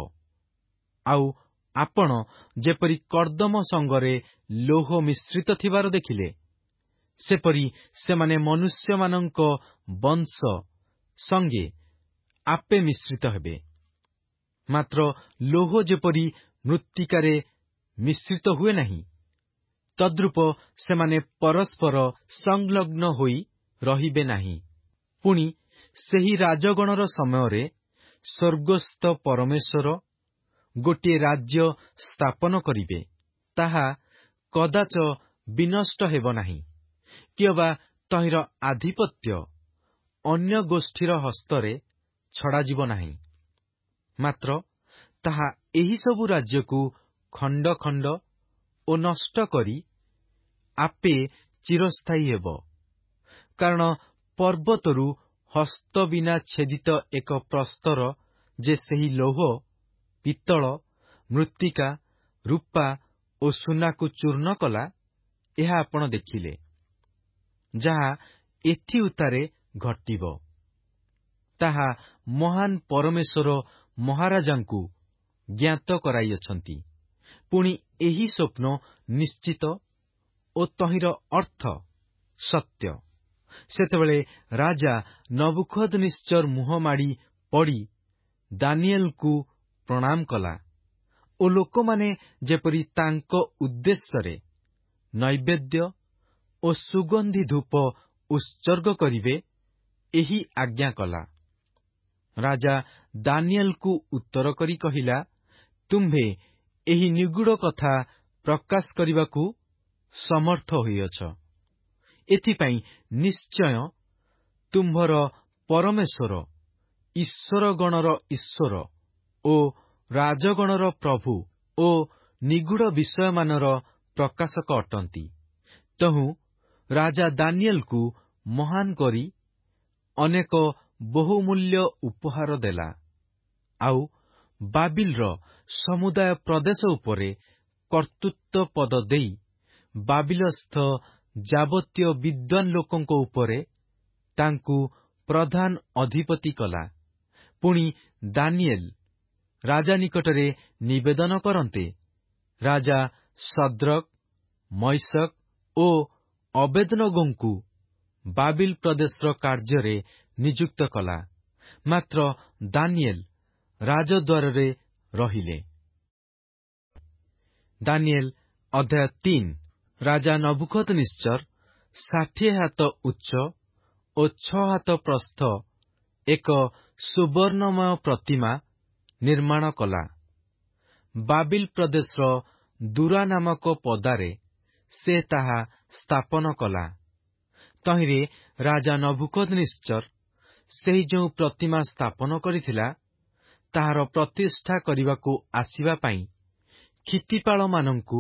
ଆଉ ଆପଣ ଯେପରି କର୍ଦ୍ଦମ ସଙ୍ଗରେ ଲୌହ ମିଶ୍ରିତ ଥିବାର ଦେଖିଲେ, ସେପରି ସେମାନେ ମନୁଷ୍ୟମାନଙ୍କ ବଂଶ ସଙ୍ଗେ ଆପେ ମିଶ୍ରିତ ହେବେ। ମାତ୍ର ଲୌହ ଯେପରି ମୃତ୍ତିକାରେ ମିଶ୍ରିତ ହୁଏ ନାହିଁ, ତଦ୍ରୂପ ସେମାନେ ପରସ୍ପର ସଂଲଗ୍ନ ହୋଇ ରହିବେ ନାହିଁ। ପୁଣି ସେହି ରାଜଗଣର ସମୟରେ ସ୍ୱର୍ଗସ୍ଥ ପରମେଶ୍ୱର ଗୋଟିଏ ରାଜ୍ୟ ସ୍ଥାପନ କରିବେ। ତାହା କଦାଚ ବିନଷ୍ଟ ହେବ ନାହିଁ, କିଅବା ତହିଁର ଆଧିପତ୍ୟ ଅନ୍ୟ ଗୋଷ୍ଠୀର ହସ୍ତରେ ଛଡ଼ାଯିବ ନାହିଁ। ମାତ୍ର ତାହା ଏହିସବୁ ରାଜ୍ୟକୁ ଖଣ୍ଡ ଖଣ୍ଡ ଓ ନଷ୍ଟ କରି ଆପେ ଚିରସ୍ଥାୟୀ ହେବ। କାରଣ ପର୍ବତରୁ ହସ୍ତ ବିନା ଛେଦିତ ଏକ ପ୍ରସ୍ତର ଯେ ସେହି ଲୌହ, ପିତ୍ତଳ, ମୃତ୍ତିକା, ରୂପା ଓ ସୁନାକୁ ଚୂର୍ଣ୍ଣ କଲା, ଏହା ଆପଣ ଦେଖିଲେ। ଯାହା ଏଥି ଉତ୍ତାରେ ଘଟିବ, ତାହା ମହାନ ପରମେଶ୍ୱର ମହାରାଜାଙ୍କୁ ଜ୍ଞାତ କରାଇଅଛନ୍ତି। ପୁଣି ଏହି ସ୍ୱପ୍ନ ନିଶ୍ଚିତ ଓ ତହିଁର ଅର୍ଥ ସତ୍ୟ। ସେତେବେଳେ ରାଜା ନବୁଖଦ୍ନେଚ୍ଚର ମୁହଁ ମାଡ଼ି ପଡ଼ି ଦାନିଏଲକୁ ପ୍ରଣାମ କଲା ଓ ଲୋକମାନେ ଯେପରି ତାଙ୍କ ଉଦ୍ଦେଶ୍ୟରେ ନୈବେଦ୍ୟ ଓ ସୁଗନ୍ଧି ଧୂପ ଉତ୍ସର୍ଗ କରିବେ, ଏହି ଆଜ୍ଞା କଲା। ରାଜା ଦାନିଏଲକୁ ଉତ୍ତର କରି କହିଲା, ତୁମ୍ଭେ ଏହି ନିଗୂଢ଼ କଥା ପ୍ରକାଶ କରିବାକୁ ସମର୍ଥ ହୋଇଅଛ। ଏଥିପାଇଁ ନିଶ୍ଚୟ ତୁମ୍ଭର ପରମେଶ୍ୱର, ଈଶ୍ୱରଗଣର ଈଶ୍ୱର ଓ ରାଜଗଣର ପ୍ରଭୁ ଓ ନିଗୂଢ଼ ବିଷୟମାନର ପ୍ରକାଶକ ଅଟନ୍ତି। ତହୁଁ ରାଜା ଦାନିଏଲକୁ ମହାନ କରି ଅନେକ ବହୁମୂଲ୍ୟ ଉପହାର ଦେଲା, ଆଉ ବାବିଲର ସମୁଦାୟ ପ୍ରଦେଶ ଉପରେ କର୍ତ୍ତୃତ୍ୱ ପଦ ଦେଇ ବାବିଲସ୍ଥ ଯାବତୀୟ ବିଦ୍ୱାନ୍ ଲୋକଙ୍କ ଉପରେ ତାଙ୍କୁ ପ୍ରଧାନ ଅଧିପତି କଲା। ପୁଣି ଦାନିଏଲ ରାଜା ନିକଟରେ ନିବେଦନ କରନ୍ତେ ରାଜା ସଦ୍ରକ୍, ମୈଶକ୍ ଓ ଅବେଦନଗୋଙ୍କୁ ବାବିଲ ପ୍ରଦେଶର କାର୍ଯ୍ୟରେ ନିଯୁକ୍ତ କଲା। ମାତ୍ର ଦାନିଏଲ ରାଜଦ୍ୱାରରେ ରହିଲେ। ଦାନିଏଲ ଅଧ୍ୟାୟ 3। ରାଜା ନବୁଖଦ୍ନେଚ୍ଚର 60 ହାତ ଉଚ୍ଚ ଓ 6 ହାତ ପ୍ରସ୍ଥ ଏକ ସୁବର୍ଣ୍ଣମୟ ପ୍ରତିମା ନିର୍ମାଣ କଲା। ବାବିଲ ପ୍ରଦେଶର ଦୂରା ନାମକ ପଦାରେ ସେ ତାହା ସ୍ଥାପନ କଲା। ତହିଁରେ ରାଜା ନବୁଖଦ୍ନେଚ୍ଚର ସେହି ଯେଉଁ ପ୍ରତିମା ସ୍ଥାପନ କରିଥିଲା, ତାହାର ପ୍ରତିଷ୍ଠା କରିବାକୁ ଆସିବା ପାଇଁ କ୍ଷିତିପାଳମାନଙ୍କୁ,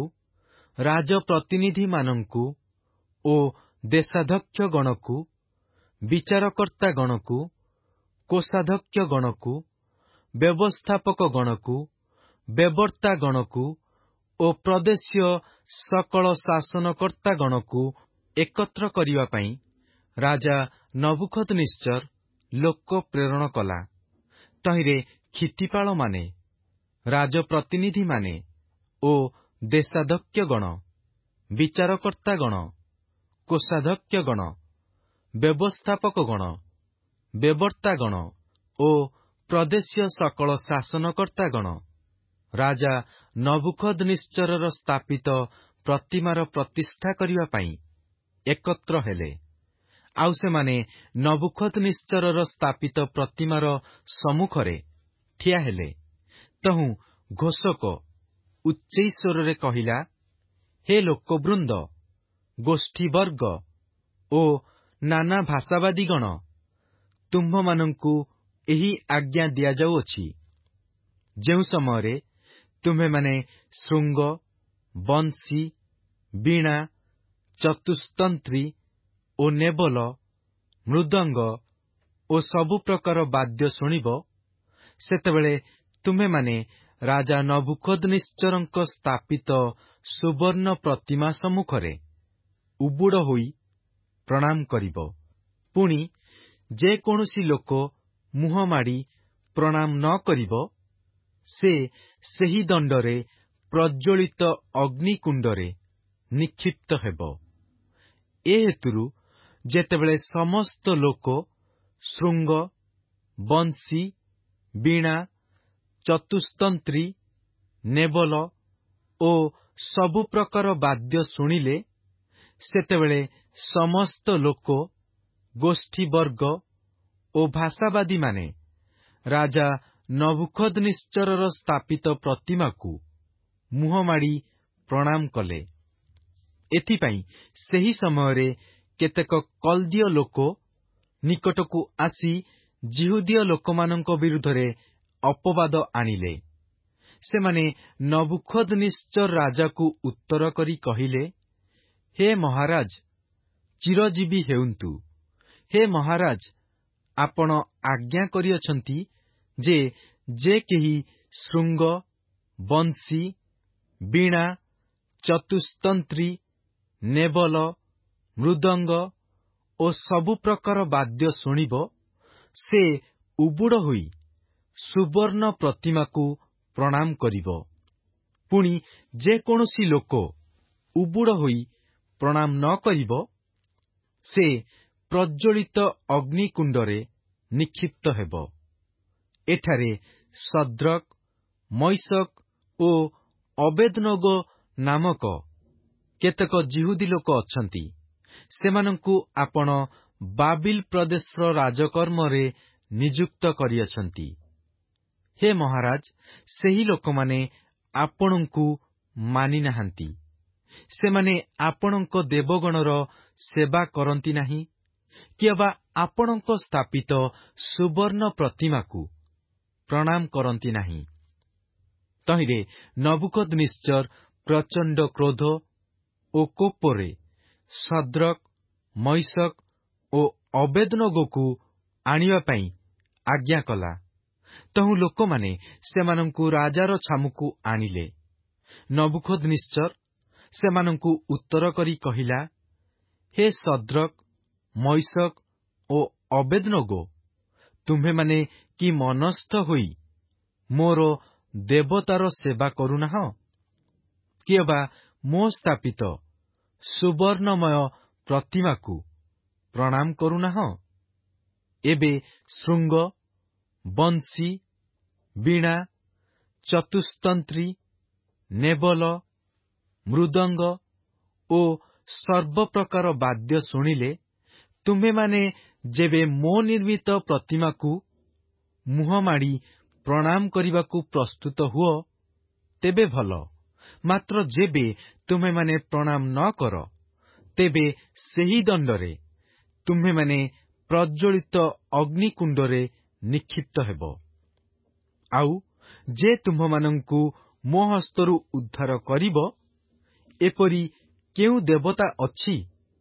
ରାଜପ୍ରତିନିଧିମାନଙ୍କୁ ଓ ଦେଶାଧ୍ୟକ୍ଷଗଣକୁ, ବିଚାରକର୍ତ୍ତାଗଣକୁ, କୋଷାଧ୍ୟକ୍ଷଗଣକୁ, ବ୍ୟବସ୍ଥାପକଗଣକୁ, ବେବର୍ତ୍ତାଗଣକୁ ଓ ପ୍ରଦେଶୀୟ ସକଳ ଶାସନକର୍ତ୍ତାଗଣକୁ ଏକତ୍ର କରିବା ପାଇଁ ରାଜା ନବୁଖଦ୍ନେଚ୍ଚର ଲୋକ ପ୍ରେରଣ କଲା। ତହିଁରେ କ୍ଷିତିପାଳମାନେ, ରାଜପ୍ରତିନିଧିମାନେ ଓ ଦେଶାଧ୍ୟକ୍ଷଗଣ, ବିଚାରକର୍ତ୍ତାଗଣ, କୋଷାଧ୍ୟକ୍ଷଗଣ, ବ୍ୟବସ୍ଥାପକଗଣ, ବେବର୍ତ୍ତାଗଣ ଓ ପ୍ରଦେଶୀୟ ସକଳ ଶାସନକର୍ତ୍ତାଗଣ ରାଜା ନବୁଖଦ୍ନେଚ୍ଚରର ସ୍ଥାପିତ ପ୍ରତିମାର ପ୍ରତିଷ୍ଠା କରିବା ପାଇଁ ଏକତ୍ର ହେଲେ। ଆଉ ସେମାନେ ନବୁଖଦ୍ନେଚ୍ଚରର ସ୍ଥାପିତ ପ୍ରତିମାର ସମ୍ମୁଖରେ ଠିଆ ହେଲେ। ତହୁଁ ଘୋଷକ ଉଚ୍ଚଇ ସ୍ୱରରେ କହିଲା, ହେ ଲୋକବୃନ୍ଦ, ଗୋଷ୍ଠୀବର୍ଗ ଓ ନାନା ଭାଷାବାଦୀଗଣ, ତୁମ୍ଭମାନଙ୍କୁ ଏହି ଆଜ୍ଞା ଦିଆଯାଉଅଛି, ଯେଉଁ ସମୟରେ ତୁମ୍ଭେମାନେ ଶୃଙ୍ଗ, ବଂଶୀ, ବୀଣା, ଚତୁସ୍ତନ୍ତ୍ରୀ ଓ ନେବଲ, ମୃଦଙ୍ଗ ଓ ସବୁ ପ୍ରକାର ବାଦ୍ୟ ଶୁଣିବ, ସେତେବେଳେ ତୁମ୍ଭେମାନେ ରାଜା ନବୁଖଦ୍ନେଚ୍ଚରଙ୍କ ସ୍ଥାପିତ ସୁବର୍ଣ୍ଣ ପ୍ରତିମା ସମ୍ମୁଖରେ ଉବୁଡ଼ ହୋଇ ପ୍ରଣାମ କରିବ। ପୁଣି ଯେ କୌଣସି ଲୋକ ମୁହଁ ମାଡ଼ି ପ୍ରଣାମ ନ କରିବ, ସେ ସେହି ଦଣ୍ଡରେ ପ୍ରଜ୍ୱଳିତ ଅଗ୍ନିକୁଣ୍ଡରେ ନିକ୍ଷିପ୍ତ ହେବ। ଏ ହେତୁରୁ ଯେତେବେଳେ ସମସ୍ତ ଲୋକ ଶୃଙ୍ଗ, ବଂଶୀ, ବୀଣା, ଚତୁସ୍ତନ୍ତ୍ରୀ, ନେବଲ ଓ ସବୁ ପ୍ରକାର ବାଦ୍ୟ ଶୁଣିଲେ, ସେତେବେଳେ ସମସ୍ତ ଲୋକ, ଗୋଷ୍ଠୀବର୍ଗ ଓ ଭାଷାବାଦୀମାନେ ରାଜା ନବୁଖଦ୍ନେଚ୍ଚରର ସ୍ଥାପିତ ପ୍ରତିମାକୁ ମୁହଁମାଡ଼ି ପ୍ରଣାମ କଲେ। ଏଥିପାଇଁ ସେହି ସମୟରେ କେତେକ କଲ୍ଦୀୟ ଲୋକ ନିକଟକୁ ଆସି ଯିହୁଦୀୟ ଲୋକମାନଙ୍କ ବିରୁଦ୍ଧରେ ଅପବାଦ ଆଣିଲେ। ସେମାନେ ନବୁଖଦ୍ନେଚ୍ଚର ରାଜାକୁ ଉତ୍ତର କରି କହିଲେ, ହେ ମହାରାଜ, ଚିରଜୀବୀ ହେଉନ୍ତୁ। ହେ ମହାରାଜ, ଆପଣ ଆଜ୍ଞା କରିଅଛନ୍ତି ଯେ କେହି ଶୃଙ୍ଗ, ବଂଶୀ, ବୀଣା, ଚତୁସ୍ତନ୍ତ୍ରୀ, ନେବଲ, ମୃଦଙ୍ଗ ଓ ସବୁ ପ୍ରକାର ବାଦ୍ୟ ଶୁଣିବ, ସେ ଉବୁଡ଼ ହୋଇ ସୁବର୍ଣ୍ଣ ପ୍ରତିମାକୁ ପ୍ରଣାମ କରିବ। ପୁଣି ଯେକୌଣସି ଲୋକ ଉବୁଡ଼ ହୋଇ ପ୍ରଣାମ ନ କରିବ, ସେ ପ୍ରଜ୍ୱଳିତ ଅଗ୍ନିକୁଣ୍ଡରେ ନିକ୍ଷିପ୍ତ ହେବ। ଏଠାରେ ଶଦ୍ରକ୍, ମୈଶକ୍ ଓ ଅବେଦନୋଗୋ ନାମକ କେତେକ ଯିହୁଦୀ ଲୋକ ଅଛନ୍ତି। ସେମାନଙ୍କୁ ଆପଣ ବାବିଲ ପ୍ରଦେଶର ରାଜକର୍ମରେ ନିଯୁକ୍ତ କରିଅଛନ୍ତି। ହେ ମହାରାଜ, ସେହି ଲୋକମାନେ ଆପଣଙ୍କୁ ମାନି ନାହାନ୍ତି। ସେମାନେ ଆପଣଙ୍କ ଦେବଗଣର ସେବା କରନ୍ତି ନାହିଁ, କି ଅବା ଆପଣଙ୍କ ସ୍ଥାପିତ ସୁବର୍ଣ୍ଣ ପ୍ରତିମାକୁ ପ୍ରଣାମ କରନ୍ତି ନାହିଁ। ତହିଁରେ ନବୁକଦନେସ୍ଜର ପ୍ରଚଣ୍ଡ କ୍ରୋଧ ଓ କୋପରେ ଶଦ୍ରକ୍, ମୈଶକ୍ ଓ ଅବେଦନୋଗୋକୁ ଆଣିବା ପାଇଁ ଆଜ୍ଞା କଲା। ତହୁଁ ଲୋକମାନେ ସେମାନଙ୍କୁ ରାଜାର ଛାମୁକୁ ଆଣିଲେ। ନବୁକଦନେସ୍ଜର ସେମାନଙ୍କୁ ଉତ୍ତର କରି କହିଲା, ହେ ଶଦ୍ରକ୍, ମୈଶକ୍ ଓ ଅବେଦନୋଗୋ, ତୁମ୍ଭେମାନେ କି ମନସ୍ଥ ହୋଇ ମୋର ଦେବତାର ସେବା କରୁନାହଁ, କି ଅବା ମୋ ସ୍ଥାପିତ ସୁବର୍ଣ୍ଣମୟ ପ୍ରତିମାକୁ ପ୍ରଣାମ କରୁନାହଁ? ଏବେ ଶୃଙ୍ଗ, ବଂଶୀ, ବୀଣା, ଚତୁସ୍ତନ୍ତ୍ରୀ, ନେବଲ, ମୃଦଙ୍ଗ ଓ ସର୍ବପ୍ରକାର ବାଦ୍ୟ ଶୁଣିଲେ, ତୁମ୍ଭେମାନେ ଯେବେ ମୋ ନିର୍ମିତ ପ୍ରତିମାକୁ ମୁହଁମାଡ଼ି ପ୍ରଣାମ କରିବାକୁ ପ୍ରସ୍ତୁତ ହୁଅ, ତେବେ ଭଲ। ମାତ୍ର ଯେବେ ତୁମ୍ଭେମାନେ ପ୍ରଣାମ ନ କର, ତେବେ ସେହି ଦଣ୍ଡରେ ତୁମ୍ଭେମାନେ ପ୍ରଜ୍ୱଳିତ ଅଗ୍ନିକୁଣ୍ଡରେ ନିକ୍ଷିପ୍ତ ହେବ। ଆଉ ଯେ ତୁମ୍ଭମାନଙ୍କୁ ମୋ ହସ୍ତରୁ ଉଦ୍ଧାର କରିବ, ଏପରି କେଉଁ ଦେବତା ଅଛି?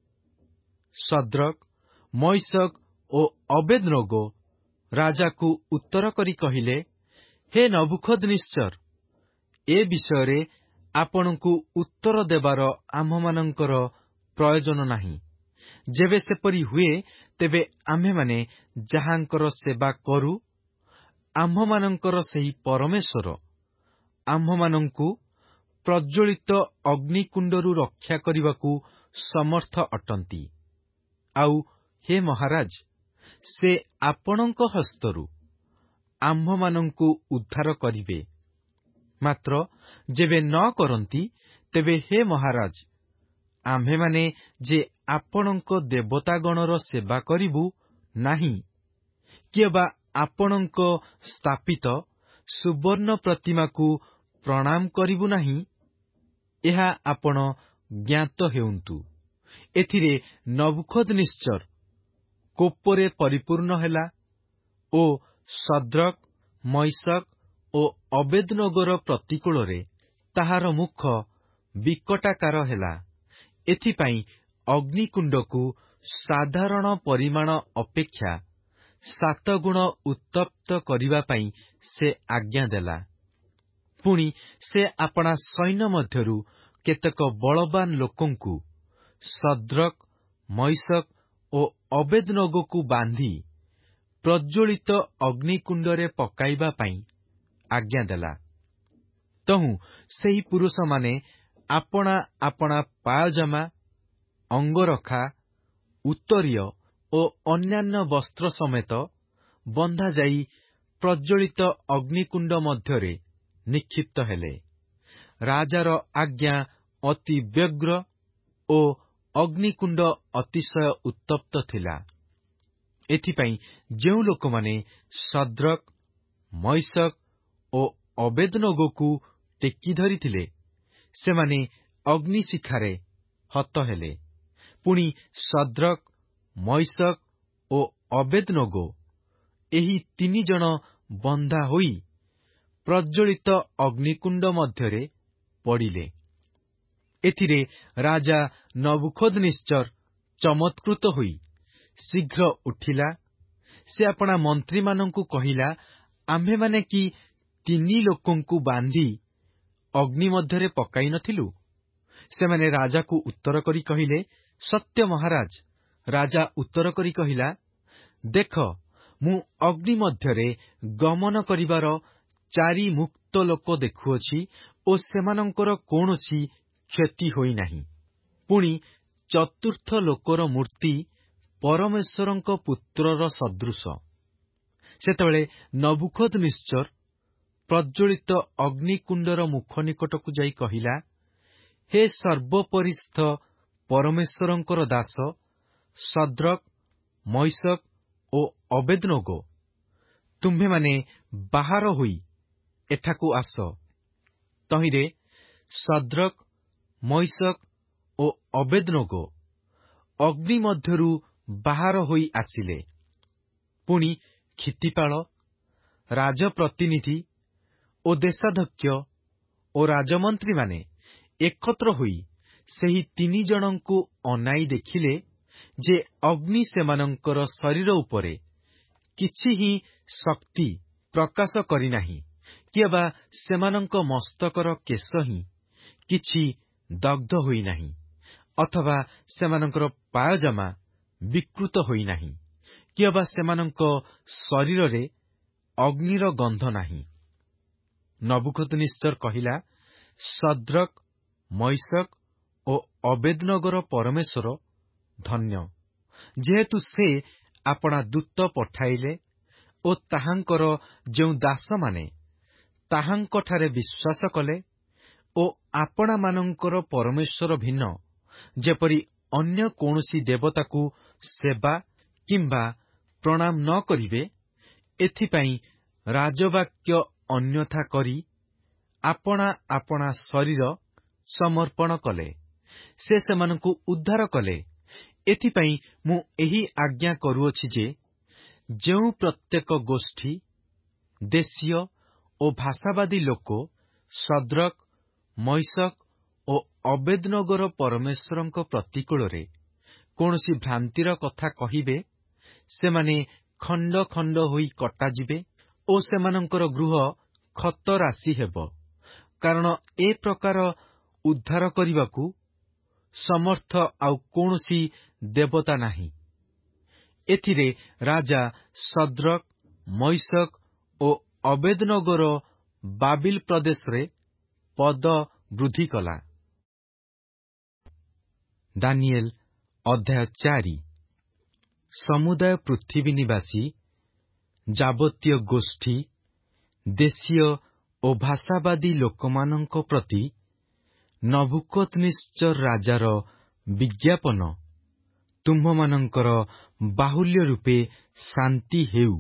ଶଦ୍ରକ୍, ମୈଶକ୍ ଓ ଅବେଦନୋଗୋ ରାଜାକୁ ଉତ୍ତର କରି କହିଲେ, ହେ ନବୁକଦନେସ୍ଜର, ଏ ବିଷୟରେ ଆପଣଙ୍କୁ ଉତ୍ତର ଦେବାର ଆମ୍ଭମାନଙ୍କର ପ୍ରୟୋଜନ ନାହିଁ। ଯେବେ ସେପରି ହୁଏ, ତେବେ ଆମ୍ଭେମାନେ ଯାହାଙ୍କର ସେବା କରୁ, ଆମ୍ଭମାନଙ୍କର ସେହି ପରମେଶ୍ୱର ଆମ୍ଭମାନଙ୍କୁ ପ୍ରଜ୍ୱଳିତ ଅଗ୍ନିକୁଣ୍ଡରୁ ରକ୍ଷା କରିବାକୁ ସମର୍ଥ ଅଟନ୍ତି। ଆଉ ହେ ମହାରାଜ, ସେ ଆପଣଙ୍କ ହସ୍ତରୁ ଆମ୍ଭମାନଙ୍କୁ ଉଦ୍ଧାର କରିବେ। ମାତ୍ର ଯେବେ ନ କରନ୍ତି, ତେବେ ହେ ମହାରାଜ, ଆମ୍ଭେମାନେ ଯେ ଆପଣଙ୍କ ଦେବତାଗଣର ସେବା କରିବୁ ନାହିଁ, କି ଅବା ଆପଣଙ୍କ ସ୍ଥାପିତ ସୁବର୍ଣ୍ଣ ପ୍ରତିମାକୁ ପ୍ରଣାମ କରିବୁ ନାହିଁ, ଏହା ଆପଣ ଜ୍ଞାତ ହେଉନ୍ତୁ। ଏଥିରେ ନବୁକଦନେସ୍ଜର କୋପରେ ପରିପୂର୍ଣ୍ଣ ହେଲା ଓ ଶଦ୍ରକ୍, ମୈଶକ୍ ଓ ଅବେଦନୋଗୋର ପ୍ରତିକୂଳରେ ତାହାର ମୁଖ ବିକଟାକାର ହେଲା। ଏଥିପାଇଁ ଅଗ୍ନିକୁଣ୍ଡକୁ ସାଧାରଣ ପରିମାଣ ଅପେକ୍ଷା 7 ଗୁଣ ଉତ୍ତପ୍ତ କରିବା ପାଇଁ ସେ ଆଜ୍ଞା ଦେଲା। ପୁଣି ସେ ଆପଣା ସୈନ୍ୟ ମଧ୍ୟରୁ କେତେକ ବଳବାନ ଲୋକଙ୍କୁ ଶଦ୍ରକ୍, ମୈଶକ୍ ଓ ଅବେଦନୋଗୋକୁ ବାନ୍ଧି ପ୍ରଜ୍ୱଳିତ ଅଗ୍ନିକୁଣ୍ଡରେ ପକାଇବା ପାଇଁ ଆଜ୍ଞା ଦେଲା। ତହୁଁ ସେହି ପୁରୁଷମାନେ ଆପଣା ଆପଣା ପାୟଜାମା, ଅଙ୍ଗରଖା, ଉତ୍ତରୀୟ ଓ ଅନ୍ୟାନ୍ୟ ବସ୍ତ୍ର ସମେତ ବନ୍ଧାଯାଇ ପ୍ରଜ୍ୱଳିତ ଅଗ୍ନିକୁଣ୍ଡ ମଧ୍ୟରେ ନିକ୍ଷିପ୍ତ ହେଲେ। ରାଜାର ଆଜ୍ଞା ଅତି ବ୍ୟଗ୍ର ଓ ଅଗ୍ନିକୁଣ୍ଡ ଅତିଶୟ ଉତ୍ତପ୍ତ ଥିଲା। ଏଥିପାଇଁ ଯେଉଁ ଲୋକମାନେ ଶଦ୍ରକ୍, ମୈଶକ୍ ଓ ଅବେଦନୋଗୋକୁ ଟେକି ଧରିଥିଲେ, ସେମାନେ ଅଗ୍ନିଶିଖାରେ ହତ ହେଲେ। ପୁଣି ଶଦ୍ରକ୍, ମୈଶକ୍ ଓ ଅବେଦନୋଗୋ ଏହି 3 ଜଣ ବନ୍ଧା ହୋଇ ପ୍ରଜ୍ୱଳିତ ଅଗ୍ନିକୁଣ୍ଡ ମଧ୍ୟରେ ପଡ଼ିଲେ। ଏଥିରେ ରାଜା ନବୁଖଦ୍ନେସ୍ଚର ଚମତ୍କୃତ ହୋଇ ଶୀଘ୍ର ଉଠିଲା। ସେ ଆପଣା ମନ୍ତ୍ରୀମାନଙ୍କୁ କହିଲା, ଆମ୍ଭେମାନେ କି 3 ଲୋକଙ୍କୁ ବାନ୍ଧି ଅଗ୍ନି ମଧ୍ୟରେ ପକାଇ ନ ଥିଲୁ? ସେମାନେ ରାଜାକୁ ଉତ୍ତର କରି କହିଲେ, ସତ୍ୟ ମହାରାଜ। ରାଜା ଉତ୍ତର କରି କହିଲା, ଦେଖ, ମୁଁ ଅଗ୍ନି ମଧ୍ୟରେ ଗମନ କରିବାର 4 ମୁକ୍ତ ଲୋକ ଦେଖୁଅଛି ଓ ସେମାନଙ୍କର କୌଣସି କ୍ଷତି ହୋଇନାହିଁ। ପୁଣି 4ର୍ଥ ଲୋକର ମୂର୍ତ୍ତି ପରମେଶ୍ୱରଙ୍କ ପୁତ୍ରର ସଦୃଶ। ସେତେବେଳେ ନବୁଖଦ୍ନେସ୍ଚର ପ୍ରଜ୍ୱଳିତ ଅଗ୍ନିକୁଣ୍ଡର ମୁଖ ନିକଟକୁ ଯାଇ କହିଲା, ହେ ସର୍ବୋପରିସ୍ଥ ପରମେଶ୍ୱରଙ୍କର ଦାସ ସଦ୍ରକ୍, ମୈଶକ୍ ଓ ଅବେଦନୋଗୋ, ତୁମ୍ଭେମାନେ ବାହାର ହୋଇ ଏଠାକୁ ଆସ। ତହିଁରେ ସଦ୍ରକ୍, ମୈଶକ୍ ଓ ଅବେଦନୋଗୋ ଅଗ୍ନି ମଧ୍ୟରୁ ବାହାର ହୋଇ ଆସିଲେ। ପୁଣି କ୍ଷିତିପାଳ, ରାଜପ୍ରତିନିଧି ଓ ଦେଶାଧ୍ୟକ୍ଷ ଓ ରାଜମନ୍ତ୍ରୀମାନେ ଏକତ୍ର ହୋଇ ସେହି 3 ଜଣଙ୍କୁ ଅନାଇ ଦେଖିଲେ ଯେ ଅଗ୍ନି ସେମାନଙ୍କର ଶରୀର ଉପରେ କିଛି ହିଁ ଶକ୍ତି ପ୍ରକାଶ କରିନାହିଁ, କିଏବା ସେମାନଙ୍କ ମସ୍ତକର କେଶ ହିଁ କିଛି ଦଗ୍ଧ ହୋଇନାହିଁ, ଅଥବା ସେମାନଙ୍କର ପାୟଜାମା ବିକୃତ ହୋଇନାହିଁ, କିଏବା ସେମାନଙ୍କ ଶରୀରରେ ଅଗ୍ନିର ଗନ୍ଧ ନାହିଁ। ନବୁଖଦ୍ନେସ୍ଚର କହିଲା, ସଦ୍ରକ୍, ମୈଶକ୍ ଓ ଅବେଦନୋଗୋର ପରମେଶ୍ୱର ଧନ୍ୟ, ଯେହେତୁ ସେ ଆପଣା ଦୂତ ପଠାଇଲେ ଓ ତାହାଙ୍କର ଯେଉଁ ଦାସମାନେ ତାହାଙ୍କଠାରେ ବିଶ୍ୱାସ କଲେ ଓ ଆପଣାମାନଙ୍କର ପରମେଶ୍ୱର ଭିନ୍ନ ଯେପରି ଅନ୍ୟ କୌଣସି ଦେବତାକୁ ସେବା କିମ୍ବା ପ୍ରଣାମ ନ କରିବେ, ଏଥିପାଇଁ ରାଜବାକ୍ୟ ଅନ୍ୟଥା କରି ଆପଣା ଆପଣା ଶରୀର ସମର୍ପଣ କଲେ। ସେ ସେମାନଙ୍କୁ ଉଦ୍ଧାର କଲେ। ଏଥିପାଇଁ ମୁଁ ଏହି ଆଜ୍ଞା କରୁଅଛି ଯେ, ଯେଉଁ ପ୍ରତ୍ୟେକ ଗୋଷ୍ଠୀ, ଦେଶୀୟ ଓ ଭାଷାବାଦୀ ଲୋକ ସଦ୍ରକ୍, ମୈଶକ୍ ଓ ଅବେଦନୋଗୋର ପରମେଶ୍ୱରଙ୍କ ପ୍ରତିକୂଳରେ କୌଣସି ଭ୍ରାନ୍ତିର କଥା କହିବେ, ସେମାନେ ଖଣ୍ଡ ଖଣ୍ଡ ହୋଇ କଟାଯିବେ ଓ ସେମାନଙ୍କର ଗୃହ ଖତରାଶି ହେବ, କାରଣ ଏ ପ୍ରକାର ଉଦ୍ଧାର କରିବାକୁ ସମର୍ଥ ଆଉ କୌଣସି ଦେବତା ନାହିଁ। ଏଥିରେ ରାଜା ସଦ୍ରକ୍, ମୈଶକ୍ ଓ ଅବେଦନୋଗୋର ବାବିଲ ପ୍ରଦେଶରେ ପଦ ବୃଦ୍ଧି କଲା। ଦାନିଏଲ ଅଧ୍ୟାୟ 4। ସମୁଦାୟ ପୃଥିବୀ ନିବାସୀ, ଯାବତୀୟ ଗୋଷ୍ଠୀ, ଦେଶୀୟ ଓ ଭାଷାବାଦୀ ଲୋକମାନଙ୍କ ପ୍ରତି ନବୁକଦ୍ନେସ୍ଚର ରାଜାର ବିଜ୍ଞାପନ, ତୁମ୍ଭମାନଙ୍କର ବାହୁଲ୍ୟ ରୂପେ ଶାନ୍ତି ହେଉ।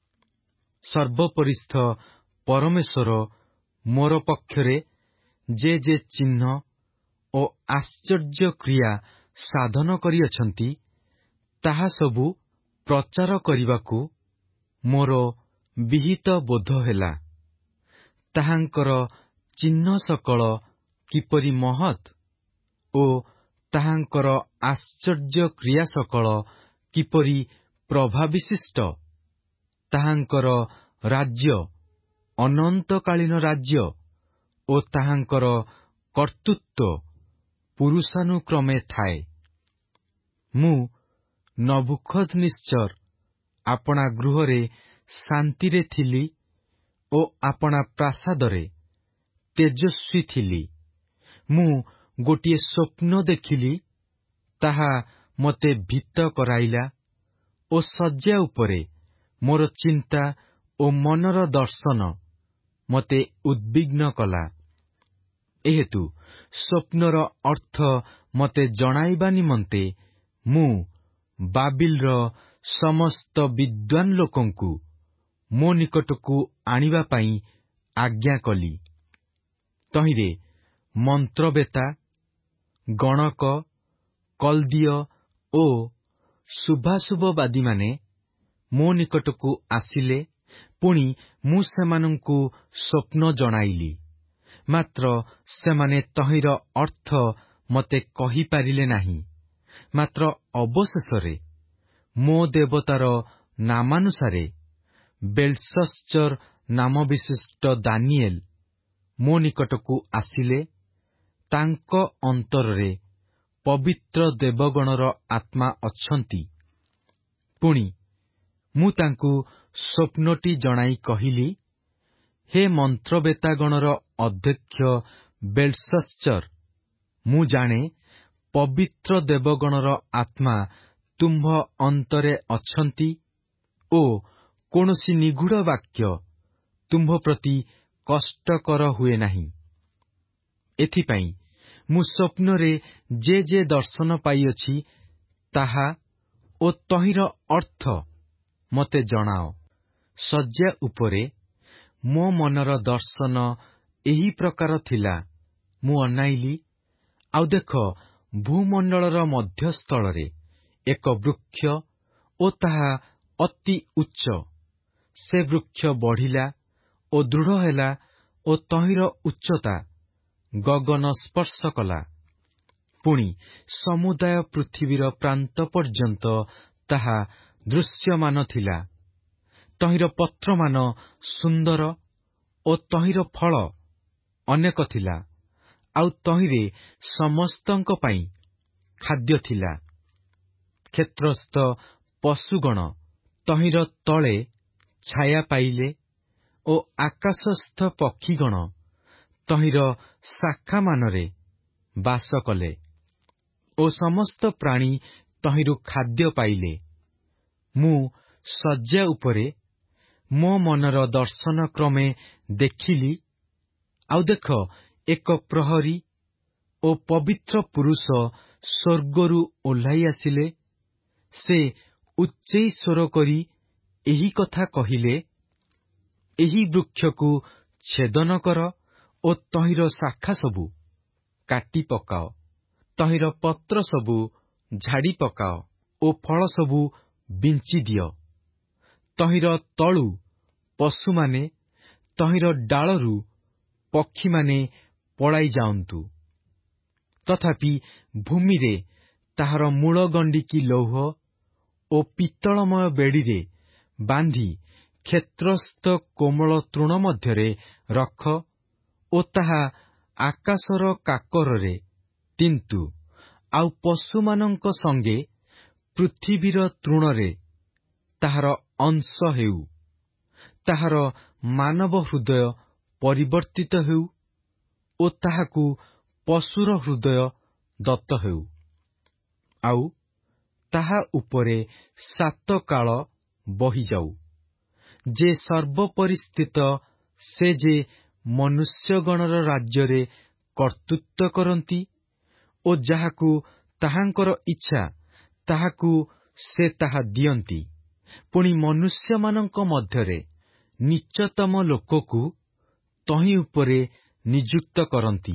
ସର୍ବୋପରିସ୍ଥ ପରମେଶ୍ୱର ମୋର ପକ୍ଷରେ ଯେ ଚିହ୍ନ ଓ ଆଶ୍ଚର୍ଯ୍ୟ କ୍ରିୟା ସାଧନ କରିଅଛନ୍ତି, ତାହା ସବୁ ପ୍ରଚାର କରିବାକୁ ମୋର ବିହିତ ବୋଧ ହେଲା। ତାହାଙ୍କର ଚିହ୍ନ ସକଳ କିପରି ମହତ୍ ଓ ତାହାଙ୍କର ଆଶ୍ଚର୍ଯ୍ୟ କ୍ରିୟା ସକଳ କିପରି ପ୍ରଭାବିଶିଷ୍ଟ। ତାହାଙ୍କର ରାଜ୍ୟ ଅନନ୍ତକାଳୀନ ରାଜ୍ୟ ଓ ତାହାଙ୍କର କର୍ତ୍ତୃତ୍ୱ ପୁରୁଷାନୁକ୍ରମେ ଥାଏ। ମୁଁ ନବୁଖଦ୍ନେସ୍ଚର ଆପଣା ଗୃହରେ ଶାନ୍ତିରେ ଥିଲି ଓ ଆପଣା ପ୍ରାସାଦରେ ତେଜସ୍ୱୀ ଥିଲି। ମୁଁ ଗୋଟିଏ ସ୍ୱପ୍ନ ଦେଖିଲି, ତାହା ମୋତେ ଭୀତ କରାଇଲା ଓ ଶଯ୍ୟା ଉପରେ ମୋର ଚିନ୍ତା ଓ ମନର ଦର୍ଶନ ମୋତେ ଉଦ୍ବିଗ୍ନ କଲା। ଏହେତୁ ସ୍ୱପ୍ନର ଅର୍ଥ ମୋତେ ଜଣାଇବା ନିମନ୍ତେ ମୁଁ ବାବିଲର ସମସ୍ତ ବିଦ୍ୱାନ୍ ଲୋକଙ୍କୁ ମୋ ନିକଟକୁ ଆଣିବା ପାଇଁ ଆଜ୍ଞା କଲି। ତହିଁରେ ମନ୍ତ୍ରବେତା, ଗଣକ, କଲ୍ଦୀୟ ଓ ଶୁଭାଶୁଭବାଦୀମାନେ ମୋ ନିକଟକୁ ଆସିଲେ। ପୁଣି ମୁଁ ସେମାନଙ୍କୁ ସ୍ୱପ୍ନ ଜଣାଇଲି, ମାତ୍ର ସେମାନେ ତହିଁର ଅର୍ଥ ମୋତେ କହିପାରିଲେ ନାହିଁ। ମାତ୍ର ଅବଶେଷରେ ମୋ ଦେବତାର ନାମାନୁସାରେ ବେଲଶସ୍ଚର ନାମ ବିଶିଷ୍ଟ ଦାନିଏଲ ମୋ ନିକଟକୁ ଆସିଲେ। ତାଙ୍କ ଅନ୍ତରରେ ପବିତ୍ର ଦେବଗଣର ଆତ୍ମା ଅଛନ୍ତି। ପୁଣି ମୁଁ ତାଙ୍କୁ ସ୍ୱପ୍ନଟି ଜଣାଇ କହିଲି, ହେ ମନ୍ତ୍ରବେତାଗଣର ଅଧ୍ୟକ୍ଷ ବେଲଶସ୍ଚର, ମୁଁ ଜାଣେ ପବିତ୍ର ଦେବଗଣର ଆତ୍ମା ତୁମ୍ଭ ଅନ୍ତରେ ଅଛନ୍ତି ଓ କୌଣସି ନିଗୂଢ଼ ବାକ୍ୟ ତୁମ୍ଭ ପ୍ରତି କଷ୍ଟକର ହୁଏ ନାହିଁ। ଏଥିପାଇଁ ମୁଁ ସ୍ୱପ୍ନରେ ଯେ ଦର୍ଶନ ପାଇଅଛି ତାହା ଓ ତହିଁର ଅର୍ଥ ମୋତେ ଜଣାଅ। ଶଯ୍ୟା ଉପରେ ମୋ ମନର ଦର୍ଶନ ଏହି ପ୍ରକାର ଥିଲା। ମୁଁ ଅନାଇଲି, ଆଉ ଦେଖ, ଭୂମଣ୍ଡଳର ମଧ୍ୟସ୍ଥଳରେ ଏକ ବୃକ୍ଷ ଓ ତାହା ଅତି ଉଚ୍ଚ। ସେ ବୃକ୍ଷ ବଢ଼ିଲା ଓ ଦୃଢ଼ ହେଲା ଓ ତହିଁର ଉଚ୍ଚତା ଗଗନ ସ୍ପର୍ଶ କଲା। ପୁଣି ସମୁଦାୟ ପୃଥିବୀର ପ୍ରାନ୍ତ ପର୍ଯ୍ୟନ୍ତ ତାହା ଦୃଶ୍ୟମାନ ଥିଲା। ତହିଁର ପତ୍ରମାନ ସୁନ୍ଦର ଓ ତହିଁର ଫଳ ଅନେକ ଥିଲା, ଆଉ ତହିଁରେ ସମସ୍ତଙ୍କ ପାଇଁ ଖାଦ୍ୟ ଥିଲା। କ୍ଷେତ୍ରସ୍ଥ ପଶୁଗଣ ତହିଁର ତଳେ ଛାୟା ପାଇଲେ ଓ ଆକାଶସ୍ଥ ପକ୍ଷୀଗଣ ତହିଁର ଶାଖାମାନରେ ବାସ କଲେ ଓ ସମସ୍ତ ପ୍ରାଣୀ ତହିଁରୁ ଖାଦ୍ୟ ପାଇଲେ। ମୁଁ ଶଯ୍ୟା ଉପରେ ମୋ ମନର ଦର୍ଶନ କ୍ରମେ ଦେଖିଲି, ଆଉ ଦେଖ, ଏକ ପ୍ରହରୀ ଓ ପବିତ୍ର ପୁରୁଷ ସ୍ୱର୍ଗରୁ ଓହ୍ଲାଇ ଆସିଲେ। ସେ ଉଚ୍ଚେଇ ସ୍ୱର କରି ଏହି କଥା କହିଲେ, ଏହି ବୃକ୍ଷକୁ ଛେଦନ କର ଓ ତହିଁର ଶାଖା ସବୁ କାଟି ପକାଅ, ତହିଁର ପତ୍ର ସବୁ ଝାଡ଼ି ପକାଅ ଓ ଫଳ ସବୁ ବିଞ୍ଚି ଦିଅ। ତହିଁର ତଳୁ ପଶୁମାନେ, ତହିଁର ଡାଳରୁ ପକ୍ଷୀମାନେ ପଳାଇ ଯାଆନ୍ତୁ। ତଥାପି ଭୂମିରେ ତାହାର ମୂଳଗଣ୍ଡିକି ଲୌହ ଓ ପିତ୍ତଳମୟ ବେଡ଼ିରେ ବାନ୍ଧି କ୍ଷେତ୍ରସ୍ଥ କୋମଳ ତୃଣ ମଧ୍ୟରେ ରଖ ଓ ତାହା ଆକାଶର କାକରରେ ତିନ୍ତୁ, ଆଉ ପଶୁମାନଙ୍କ ସଙ୍ଗେ ପୃଥିବୀର ତୃଣରେ ତାହାର ଅଂଶ ହେଉ। ତାହାର ମାନବ ହୃଦୟ ପରିବର୍ତ୍ତିତ ହେଉ ଓ ତାହାକୁ ପଶୁର ହୃଦୟ ଦତ୍ତ ହେଉ, ଆଉ ତାହା ଉପରେ 7 କାଳ ବହିଯାଉ। ଯେ ସର୍ବପରିସ୍ଥିତ, ସେ ଯେ ମନୁଷ୍ୟଗଣର ରାଜ୍ୟରେ କର୍ତ୍ତୃତ୍ୱ କରନ୍ତି ଓ ଯାହାକୁ ତାହାଙ୍କର ଇଚ୍ଛା ତାହାକୁ ସେ ତାହା ଦିଅନ୍ତି, ପୁଣି ମନୁଷ୍ୟମାନଙ୍କ ମଧ୍ୟରେ ନିଚ୍ଚତମ ଲୋକକୁ ତହିଁ ଉପରେ ନିଯୁକ୍ତ କରନ୍ତି।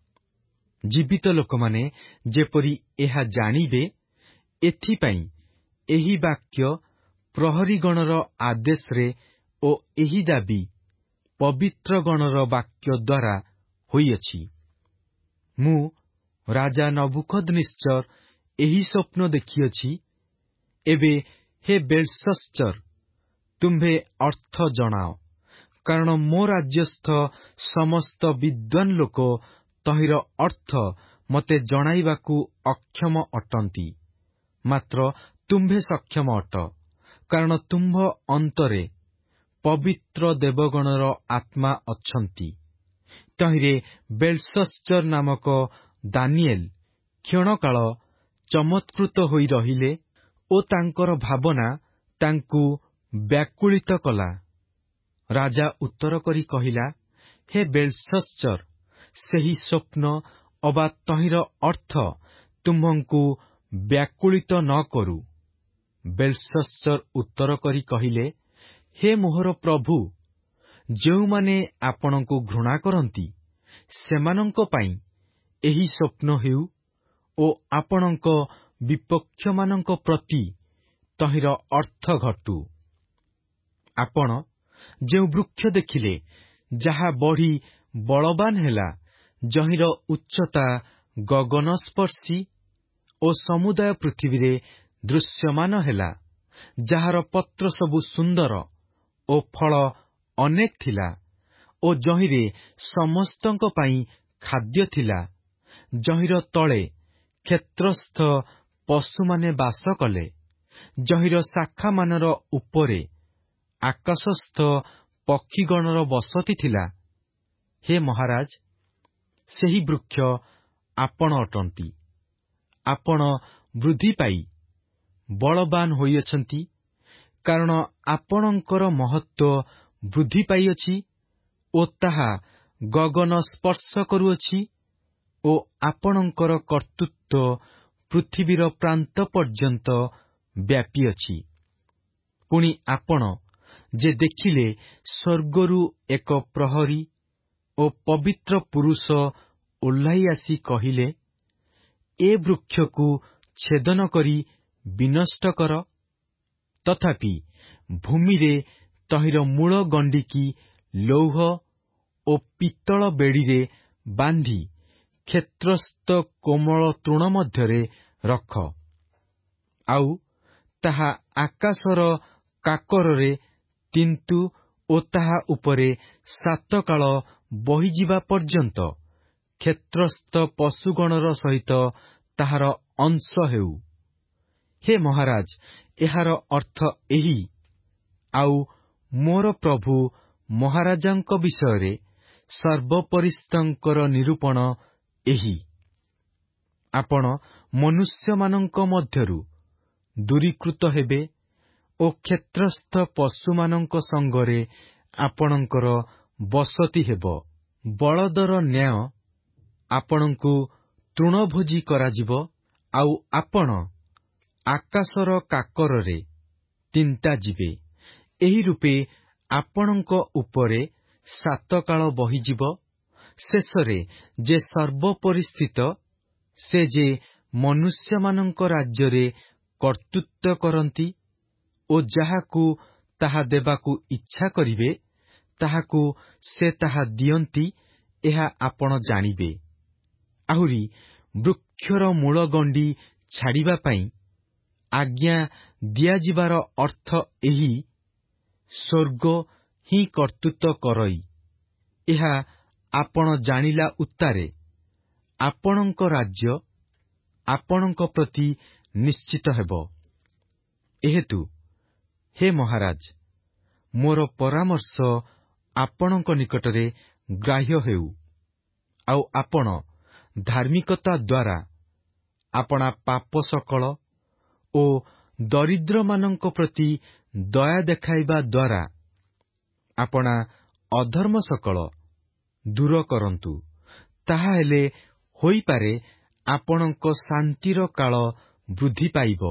ଜୀବିତ ଲୋକମାନେ ଯେପରି ଏହା ଜାଣିବେ, ଏଥିପାଇଁ ଏହି ବାକ୍ୟ ପ୍ରହରୀଗଣର ଆଦେଶରେ ଓ ଏହି ଦାବୀ ପବିତ୍ରଗଣର ବାକ୍ୟ ଦ୍ୱାରା ହୋଇଅଛି। ମୁଁ ରାଜା ନବୁକଦନେସ୍ଚର ଏହି ସ୍ୱପ୍ନ ଦେଖିଅଛି। ଏବେ ହେ ବେଲଶସ୍ଚର, ତୁମ୍ଭେ ଅର୍ଥ ଜଣାଅ, କାରଣ ମୋ ରାଜ୍ୟସ୍ଥ ସମସ୍ତ ବିଦ୍ୱାନ୍ ଲୋକ ତହିଁର ଅର୍ଥ ମୋତେ ଜଣାଇବାକୁ ଅକ୍ଷମ ଅଟନ୍ତି। ମାତ୍ର ତୁମ୍ଭେ ସକ୍ଷମ ଅଟ, କାରଣ ତୁମ୍ଭ ଅନ୍ତରେ ପବିତ୍ର ଦେବଗଣର ଆତ୍ମା ଅଛନ୍ତି। ତହିଁରେ ବେଲଶସ୍ଚର ନାମକ ଦାନିଏଲ କ୍ଷଣକାଳ ଚମତ୍କୃତ ହୋଇ ରହିଲେ ଓ ତାଙ୍କର ଭାବନା ତାଙ୍କୁ ବ୍ୟାକୁଳିତ କଲା। ରାଜା ଉତ୍ତର କରି କହିଲା, ହେ ବେଲଶସ୍ଚର, ସେହି ସ୍ୱପ୍ନ ଅବା ତହିଁର ଅର୍ଥ ତୁମ୍ଭଙ୍କୁ ବ୍ୟାକୁଳିତ ନ କରୁ। ବେଲଶସ୍ଚର ଉତ୍ତର କରି କହିଲେ, ହେ ମୋହର ପ୍ରଭୁ, ଯେଉଁମାନେ ଆପଣଙ୍କୁ ଘୃଣା କରନ୍ତି ସେମାନଙ୍କ ପାଇଁ ଏହି ସ୍ୱପ୍ନ ହେଉ ଓ ଆପଣଙ୍କ ବିପକ୍ଷମାନଙ୍କ ପ୍ରତି ତହିଁର ଅର୍ଥ ଘଟୁ। ଆପଣ ଯେଉଁ ବୃକ୍ଷ ଦେଖିଲେ, ଯାହା ବଢ଼ି ବଳବାନ ହେଲା, ଯହିଁର ଉଚ୍ଚତା ଗଗନସ୍ପର୍ଶୀ ଓ ସମୁଦାୟ ପୃଥିବୀରେ ଦୃଶ୍ୟମାନ ହେଲା, ଯାହାର ପତ୍ର ସବୁ ସୁନ୍ଦର ଓ ଫଳ ଅନେକ ଥିଲା, ଓ ଯହିଁରେ ସମସ୍ତଙ୍କ ପାଇଁ ଖାଦ୍ୟ ଥିଲା, ଯହିଁର ତଳେ କ୍ଷେତ୍ରସ୍ଥ ପଶୁମାନେ ବାସ କଲେ, ଯହିଁର ଶାଖାମାନର ଉପରେ ଆକାଶସ୍ଥ ପକ୍ଷୀଗଣର ବସତି ଥିଲା। ହେ ମହାରାଜ, ସେହି ବୃକ୍ଷ ଆପଣ ଅଟନ୍ତି। ଆପଣ ବୃଦ୍ଧି ପାଇ ବଳବାନ ହୋଇଅଛନ୍ତି, କାରଣ ଆପଣଙ୍କର ମହତ୍ତ୍ୱ ବୃଦ୍ଧି ପାଇଅଛି ଓ ତାହା ଗଗନ ସ୍ପର୍ଶ କରୁଅଛି, ଓ ଆପଣଙ୍କର କର୍ତ୍ତୃତ୍ୱ ପୃଥିବୀର ପ୍ରାନ୍ତ ପର୍ଯ୍ୟନ୍ତ ବ୍ୟାପିଅଛି। ପୁଣି ଆପଣ ଯେ ଦେଖିଲେ, ସ୍ୱର୍ଗରୁ ଏକ ପ୍ରହରୀ ଓ ପବିତ୍ର ପୁରୁଷ ଓହ୍ଲାଇ ଆସି କହିଲେ, ଏ ବୃକ୍ଷକୁ ଛେଦନ କରି ବିନଷ୍ଟ କର। ତଥାପି ଭୂମିରେ ତହିଁର ମୂଳ ଗଣ୍ଡିକି ଲୌହ ଓ ପିତ୍ତଳ ବେଡ଼ିରେ ବାନ୍ଧି କ୍ଷେତ୍ରସ୍ଥ କୋମଳ ତୃଣ ମଧ୍ୟରେ ରଖ। ଆଉ ତାହା ଆକାଶର କାକରରେ ତିନ୍ତୁ ଓ ତାହା ଉପରେ 7 କାଳ ବହିଯିବା ପର୍ଯ୍ୟନ୍ତ କ୍ଷେତ୍ରସ୍ଥ ପଶୁଗଣର ସହିତ ତାହାର ଅଂଶ ହେଉ। ହେ ମହାରାଜ, ଏହାର ଅର୍ଥ ଏହି, ଆଉ ମୋର ପ୍ରଭୁ ମହାରାଜାଙ୍କ ବିଷୟରେ ସର୍ବପରିସ୍ଥଙ୍କର ନିରୂପଣ ଏହି। ଆପଣ ମନୁଷ୍ୟମାନଙ୍କ ମଧ୍ୟରୁ ଦୂରୀକୃତ ହେବେ ଓ କ୍ଷେତ୍ରସ୍ଥ ପଶୁମାନଙ୍କ ସଙ୍ଗରେ ଆପଣଙ୍କର ବସତି ହେବ। ବଳଦର ନ୍ୟାୟ ଆପଣଙ୍କୁ ତୃଣଭୋଜି କରାଯିବ, ଆଉ ଆପଣ ଆକାଶର କାକରରେ ତିନ୍ତାଯିବେ। ଏହି ରୂପେ ଆପଣଙ୍କ ଉପରେ 7 କାଳ ବହିଯିବ। ଶେଷରେ ଯେ ସର୍ବପରିସ୍ଥିତ, ସେ ଯେ ମନୁଷ୍ୟମାନଙ୍କ ରାଜ୍ୟରେ କର୍ତ୍ତୃତ୍ୱ କରନ୍ତି ଓ ଯାହାକୁ ତାହା ଦେବାକୁ ଇଚ୍ଛା କରିବେ, ତାହାକୁ ସେ ତାହା ଦିଅନ୍ତି, ଏହା ଆପଣ ଜାଣିବେ। ଆହୁରି ବୃକ୍ଷର ମୂଳଗଣ୍ଡି ଛାଡ଼ିବା ପାଇଁ ଆଜ୍ଞା ଦିଆଯିବାର ଅର୍ଥ ଏହି, ସ୍ୱର୍ଗ ହିଁ କର୍ତ୍ତୃତ୍ୱ କରଇ। ଏହା ଆପଣ ଜାଣିଲା ଉତ୍ତାରେ ଆପଣଙ୍କ ରାଜ୍ୟ ଆପଣଙ୍କ ପ୍ରତି ନିଶ୍ଚିତ ହେବ। ଏହେତୁ ହେ ମହାରାଜ, ମୋର ପରାମର୍ଶ ଆପଣଙ୍କ ନିକଟରେ ଗ୍ରାହ୍ୟ ହେଉ, ଆଉ ଆପଣ ଧାର୍ମିକତା ଦ୍ୱାରା ଆପଣା ପାପ ସକଳ ଓ ଦରିଦ୍ରମାନଙ୍କ ପ୍ରତି ଦୟା ଦେଖାଇବା ଦ୍ୱାରା ଆପଣା ଅଧର୍ମ ସକଳ ଦୂର କରନ୍ତୁ। ତାହାହେଲେ ହୋଇପାରେ ଆପଣଙ୍କ ଶାନ୍ତିର କାଳ ବୃଦ୍ଧି ପାଇବ।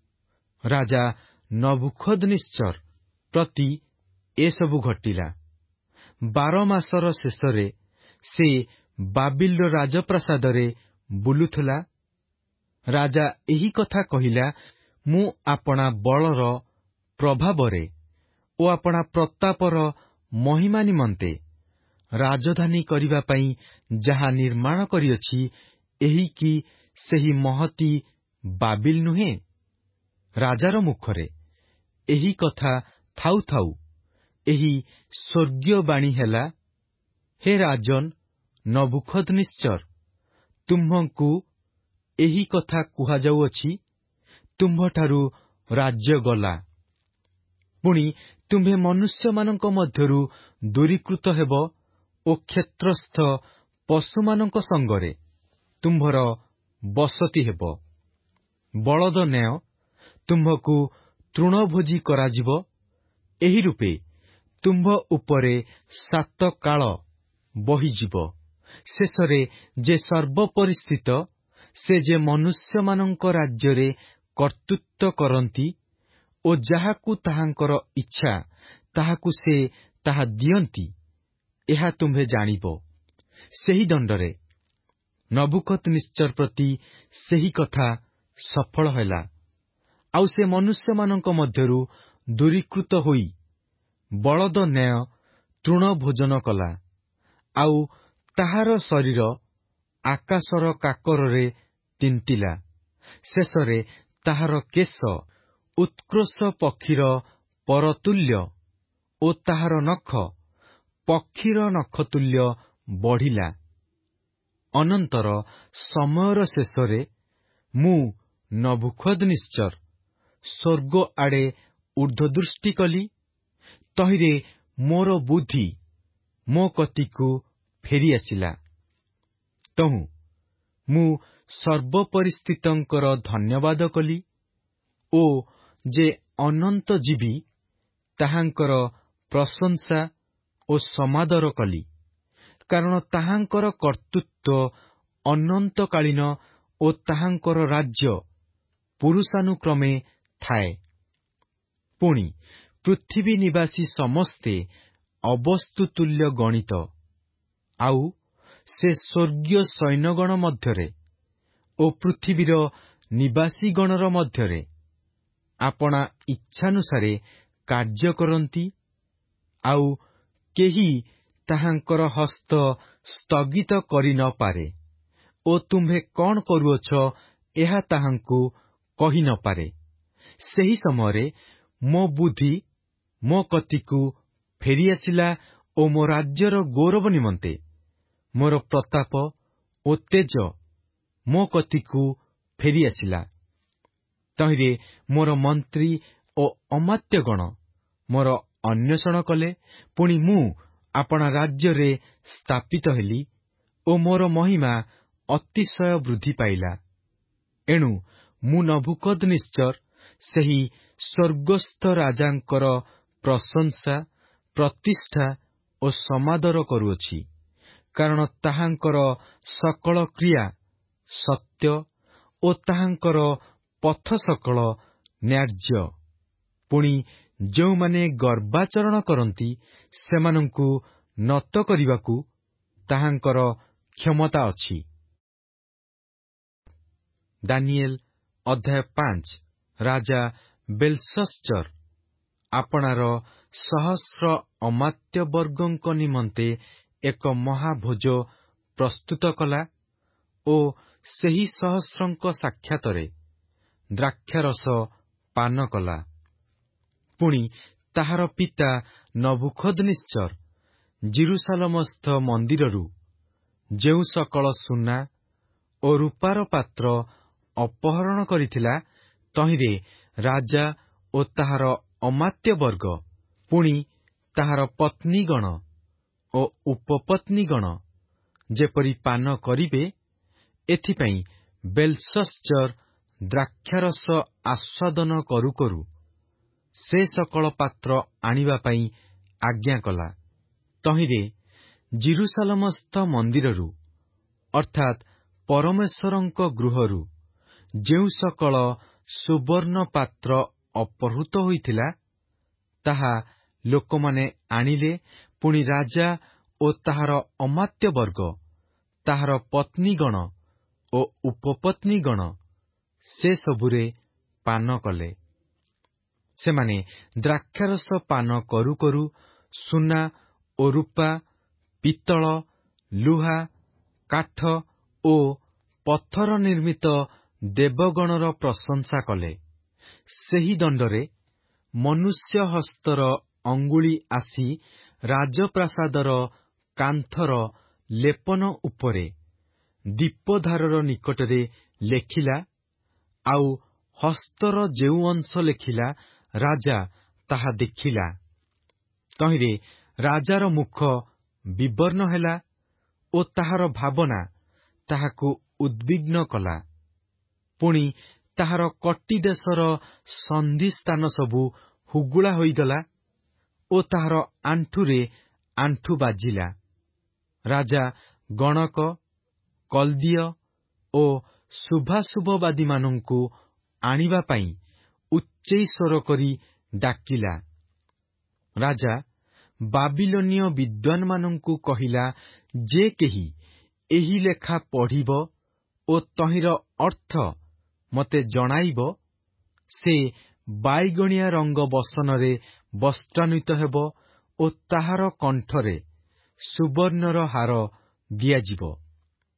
ରାଜା ନବୁଖଦ୍ନେଚ୍ଛର ପ୍ରତି ଏସବୁ ଘଟିଲା। 12 ମାସର ଶେଷରେ ସେ ବାବିଲର ରାଜପ୍ରାସାଦରେ ବୁଲୁଥିଲା। ରାଜା ଏହି କଥା କହିଲା, ମୁଁ ଆପଣା ବଳର ପ୍ରଭାବରେ ଓ ଆପଣା ପ୍ରତାପର ମହିମା ନିମନ୍ତେ ରାଜଧାନୀ କରିବା ପାଇଁ ଯାହା ନିର୍ମାଣ କରିଅଛି, ଏହି କି ସେହି ମହତୀ ବାବିଲ ନୁହେଁ? ରାଜାର ମୁଖରେ ଏହି କଥା ଥାଉ ଥାଉ ଏହି ସ୍ୱର୍ଗୀୟ ବାଣୀ ହେଲା, ହେ ରାଜନ ନବୁଖଦ୍ନେଚ୍ଛର, ତୁମ୍ଭଙ୍କୁ ଏହି କଥା କୁହାଯାଉଅଛି, ତୁମ୍ଭଠାରୁ ରାଜ୍ୟ ଗଲା। ପୁଣି ତୁମ୍ଭେ ମନୁଷ୍ୟମାନଙ୍କ ମଧ୍ୟରୁ ଦୂରୀକୃତ ହେବ ଓ କ୍ଷେତ୍ରସ୍ଥ ପଶୁମାନଙ୍କ ସଙ୍ଗରେ ତୁମ୍ଭର ବସତି ହେବ। ବଳଦ ନ୍ୟାୟ ତୁମ୍ଭକୁ ତୃଣଭୋଜି କରାଯିବ। ଏହି ରୂପେ ତୁମ୍ଭ ଉପରେ 7 କାଳ ବହିଯିବ। ଶେଷରେ ଯେ ସର୍ବପରିସ୍ଥିତ, ସେ ଯେ ମନୁଷ୍ୟମାନଙ୍କ ରାଜ୍ୟରେ କର୍ତ୍ତୃତ୍ୱ କରନ୍ତି ଓ ଯାହାକୁ ତାହାଙ୍କର ଇଚ୍ଛା ତାହାକୁ ସେ ତାହା ଦିଅନ୍ତି, ଏହା ତୁମ୍ଭେ ଜାଣିବ। ସେହି ଦଣ୍ଡରେ ନବୁଖଦ୍ନେଚ୍ଛର ପ୍ରତି ସେହି କଥା ସଫଳ ହେଲା, ଆଉ ସେ ମନୁଷ୍ୟମାନଙ୍କ ମଧ୍ୟରୁ ଦୂରୀକୃତ ହୋଇ ବଳଦ ନ୍ୟାୟ ତୃଣ ଭୋଜନ କଲା, ଆଉ ତାହାର ଶରୀର ଆକାଶର କାକରରେ ତିନ୍ତିଲା। ଶେଷରେ ତାହାର କେଶ ଉତ୍କର୍ଷ ପକ୍ଷୀର ପରତୁଲ୍ୟ ଓ ତାହାର ନଖ ପକ୍ଷୀର ନଖତୁଲ୍ୟ ବଢ଼ିଲା। ଅନନ୍ତର ସମୟର ଶେଷରେ ମୁଁ ନବୁଖଦ୍ନେଚ୍ଚର ସ୍ୱର୍ଗ ଆଡ଼େ ଊର୍ଦ୍ଧ୍ୱଦୃଷ୍ଟି କଲି। ତହିଁରେ ମୋର ବୁଦ୍ଧି ମୋ କତିକୁ ଫେରିଆସିଲା। ତହୁଁ ମୁଁ ସର୍ବପରିସ୍ଥିତଙ୍କର ଧନ୍ୟବାଦ କଲି ଓ ଯେ ଅନନ୍ତ ଜୀବୀ ତାହାଙ୍କର ପ୍ରଶଂସା ଓ ସମାଦର କଲି, କାରଣ ତାହାଙ୍କର କର୍ତ୍ତୃତ୍ୱ ଅନନ୍ତକାଳୀନ ଓ ତାହାଙ୍କର ରାଜ୍ୟ ପୁରୁଷାନୁକ୍ରମେ ଥାଏ। ପୁଣି ପୃଥିବୀ ନିବାସୀ ସମସ୍ତେ ଅବସ୍ତୁତୁଲ୍ୟ ଗଣିତ। ଆଉ ସେ ସ୍ୱର୍ଗୀୟ ସୈନ୍ୟଗଣ ମଧ୍ୟରେ ଓ ପୃଥିବୀର ନିବାସୀଗଣର ମଧ୍ୟରେ ଆପଣା ଇଚ୍ଛାନୁସାରେ କାର୍ଯ୍ୟ କରନ୍ତି, ଆଉ କେହି ତାହାଙ୍କର ହସ୍ତ ସ୍ଥଗିତ କରି ନ ପାରେ ଓ ତୁମ୍ଭେ କଣ କରୁଅଛ ଏହା ତାହାଙ୍କୁ କହି ନ ପାରେ। ସେହି ସମୟରେ ମୋ ବୁଦ୍ଧି ମୋ କତିକୁ ଫେରିଆସିଲା ଓ ମୋ ରାଜ୍ୟର ଗୌରବ ନିମନ୍ତେ ମୋର ପ୍ରତାପ ଓ ତେଜ ମୋ କତିକୁ ଫେରିଆସିଲା। ତହିଁରେ ମୋର ମନ୍ତ୍ରୀ ଓ ଅମାତ୍ୟଗଣ ମୋର ଅନ୍ୱେଷଣ କଲେ। ପୁଣି ମୁଁ ଆପଣା ରାଜ୍ୟରେ ସ୍ଥାପିତ ହେଲି ଓ ମୋର ମହିମା ଅତିଶୟ ବୃଦ୍ଧି ପାଇଲା। ଏଣୁ ମୁଁ ନବୁକଦ୍ନେଚ୍ଚର ସେହି ସ୍ୱର୍ଗସ୍ଥ ରାଜାଙ୍କର ପ୍ରଶଂସା, ପ୍ରତିଷ୍ଠା ଓ ସମାଦର କରୁଅଛି, କାରଣ ତାହାଙ୍କର ସକଳ କ୍ରିୟା ସତ୍ୟ ଓ ତାହାଙ୍କର ପଥ ସକଳ ନ୍ୟାଯ୍ୟ। ପୁଣି ଯେଉଁମାନେ ଗର୍ବାଚରଣ କରନ୍ତି ସେମାନଙ୍କୁ ନତ କରିବାକୁ ତାହାଙ୍କର କ୍ଷମତା ଅଛି। ଦାନିଏଲ ଅଧ୍ୟାୟ 5। ରାଜା ବେଲଶସ୍ସର ଆପଣାର ସହସ୍ର ଅମାତ୍ୟବର୍ଗଙ୍କ ନିମନ୍ତେ ଏକ ମହାଭୋଜ ପ୍ରସ୍ତୁତ କଲା ଓ ସେହି ସହସ୍ରଙ୍କ ସାକ୍ଷାତରେ ଦ୍ରାକ୍ଷାରସ ପାନ କଲା। ପୁଣି ତାହାର ପିତା ନବୁଖଦ୍ନେଚ୍ଚର ଜିରୁସାଲମସ୍ଥ ମନ୍ଦିରରୁ ଯେଉଁ ସକଳ ସୁନା ଓ ରୂପାର ପାତ୍ର ଅପହରଣ କରିଥିଲା, ତହିଁରେ ରାଜା ଓ ତାହାର ଅମାତ୍ୟବର୍ଗ, ପୁଣି ତାହାର ପତ୍ନୀଗଣ ଓ ଉପପତ୍ନୀଗଣ ଯେପରି ପାନ କରିବେ, ଏଥିପାଇଁ ବେଲଶସ୍ସର ଦ୍ରାକ୍ଷାରସ ଆସ୍ୱାଦନ କରୁ କରୁ ସେ ସକଳ ପାତ୍ର ଆଣିବା ପାଇଁ ଆଜ୍ଞା କଲା। ତହିଁରେ ଜିରୁସାଲମସ୍ଥ ମନ୍ଦିରରୁ ଅର୍ଥାତ୍ ପରମେଶ୍ୱରଙ୍କ ଗୃହରୁ ଯେଉଁ ସକଳ ସୁବର୍ଣ୍ଣ ପାତ୍ର ଅପହୃତ ହୋଇଥିଲା, ତାହା ଲୋକମାନେ ଆଣିଲେ। ପୁଣି ରାଜା ଓ ତାହାର ଅମାତ୍ୟବର୍ଗ, ତାହାର ପତ୍ନୀଗଣ ଓ ଉପପତ୍ନୀଗଣ ସେ ସବୁରେ ପାନ କଲେ। ସେମାନେ ଦ୍ରାକ୍ଷାରସ ପାନ କରୁ କରୁ ସୁନା ଓ ରୂପା, ପିତ୍ତଳ, ଲୁହା, କାଠ ଓ ପଥର ନିର୍ମିତ ଦେବଗଣର ପ୍ରଶଂସା କଲେ। ସେହି ଦଣ୍ଡରେ ମନୁଷ୍ୟ ହସ୍ତର ଅଙ୍ଗୁଳି ଆସି ରାଜପ୍ରାସାଦର କାନ୍ଥର ଲେପନ ଉପରେ ଦୀପଧାରର ନିକଟରେ ଲେଖିଲା, ଆଉ ହସ୍ତର ଯେଉଁ ଅଂଶ ଲେଖିଲା, ରାଜା ତାହା ଦେଖିଲା। ତହିଁରେ ରାଜାର ମୁଖ ବିବର୍ଣ୍ଣ ହେଲା ଓ ତାହାର ଭାବନା ତାହାକୁ ଉଦ୍ବିଗ୍ନ କଲା। ପୁଣି ତାହାର କଟି ଦେଶର ସନ୍ଧିସ୍ଥାନ ସବୁ ହୁଗୁଳା ହୋଇଗଲା ଓ ତାହାର ଆଣ୍ଠୁରେ ଆଣ୍ଠୁ ବାଜିଲା। ରାଜା ଗଣକ, କଲ୍ଦୀୟ ଓ ଶୁଭାଶୁଭବାଦୀମାନଙ୍କୁ ଆଣିବା ପାଇଁ ଉଚ୍ଚେଇ ସ୍ୱର କରି ଡାକିଲା। ରାଜା ବାବିଲୋନୀୟ ବିଦ୍ୱାନମାନଙ୍କୁ କହିଲା, ଯେ କେହି ଏହି ଲେଖା ପଢ଼ିବ ଓ ତହିଁର ଅର୍ଥ ମୋତେ ଜଣାଇବ, ସେ ବାଇଗଣିଆ ରଙ୍ଗ ବସନରେ ବସ୍ତ୍ରାନ୍ୱିତ ହେବ ଓ ତାହାର କଣ୍ଠରେ ସୁବର୍ଣ୍ଣର ହାର ଦିଆଯିବ।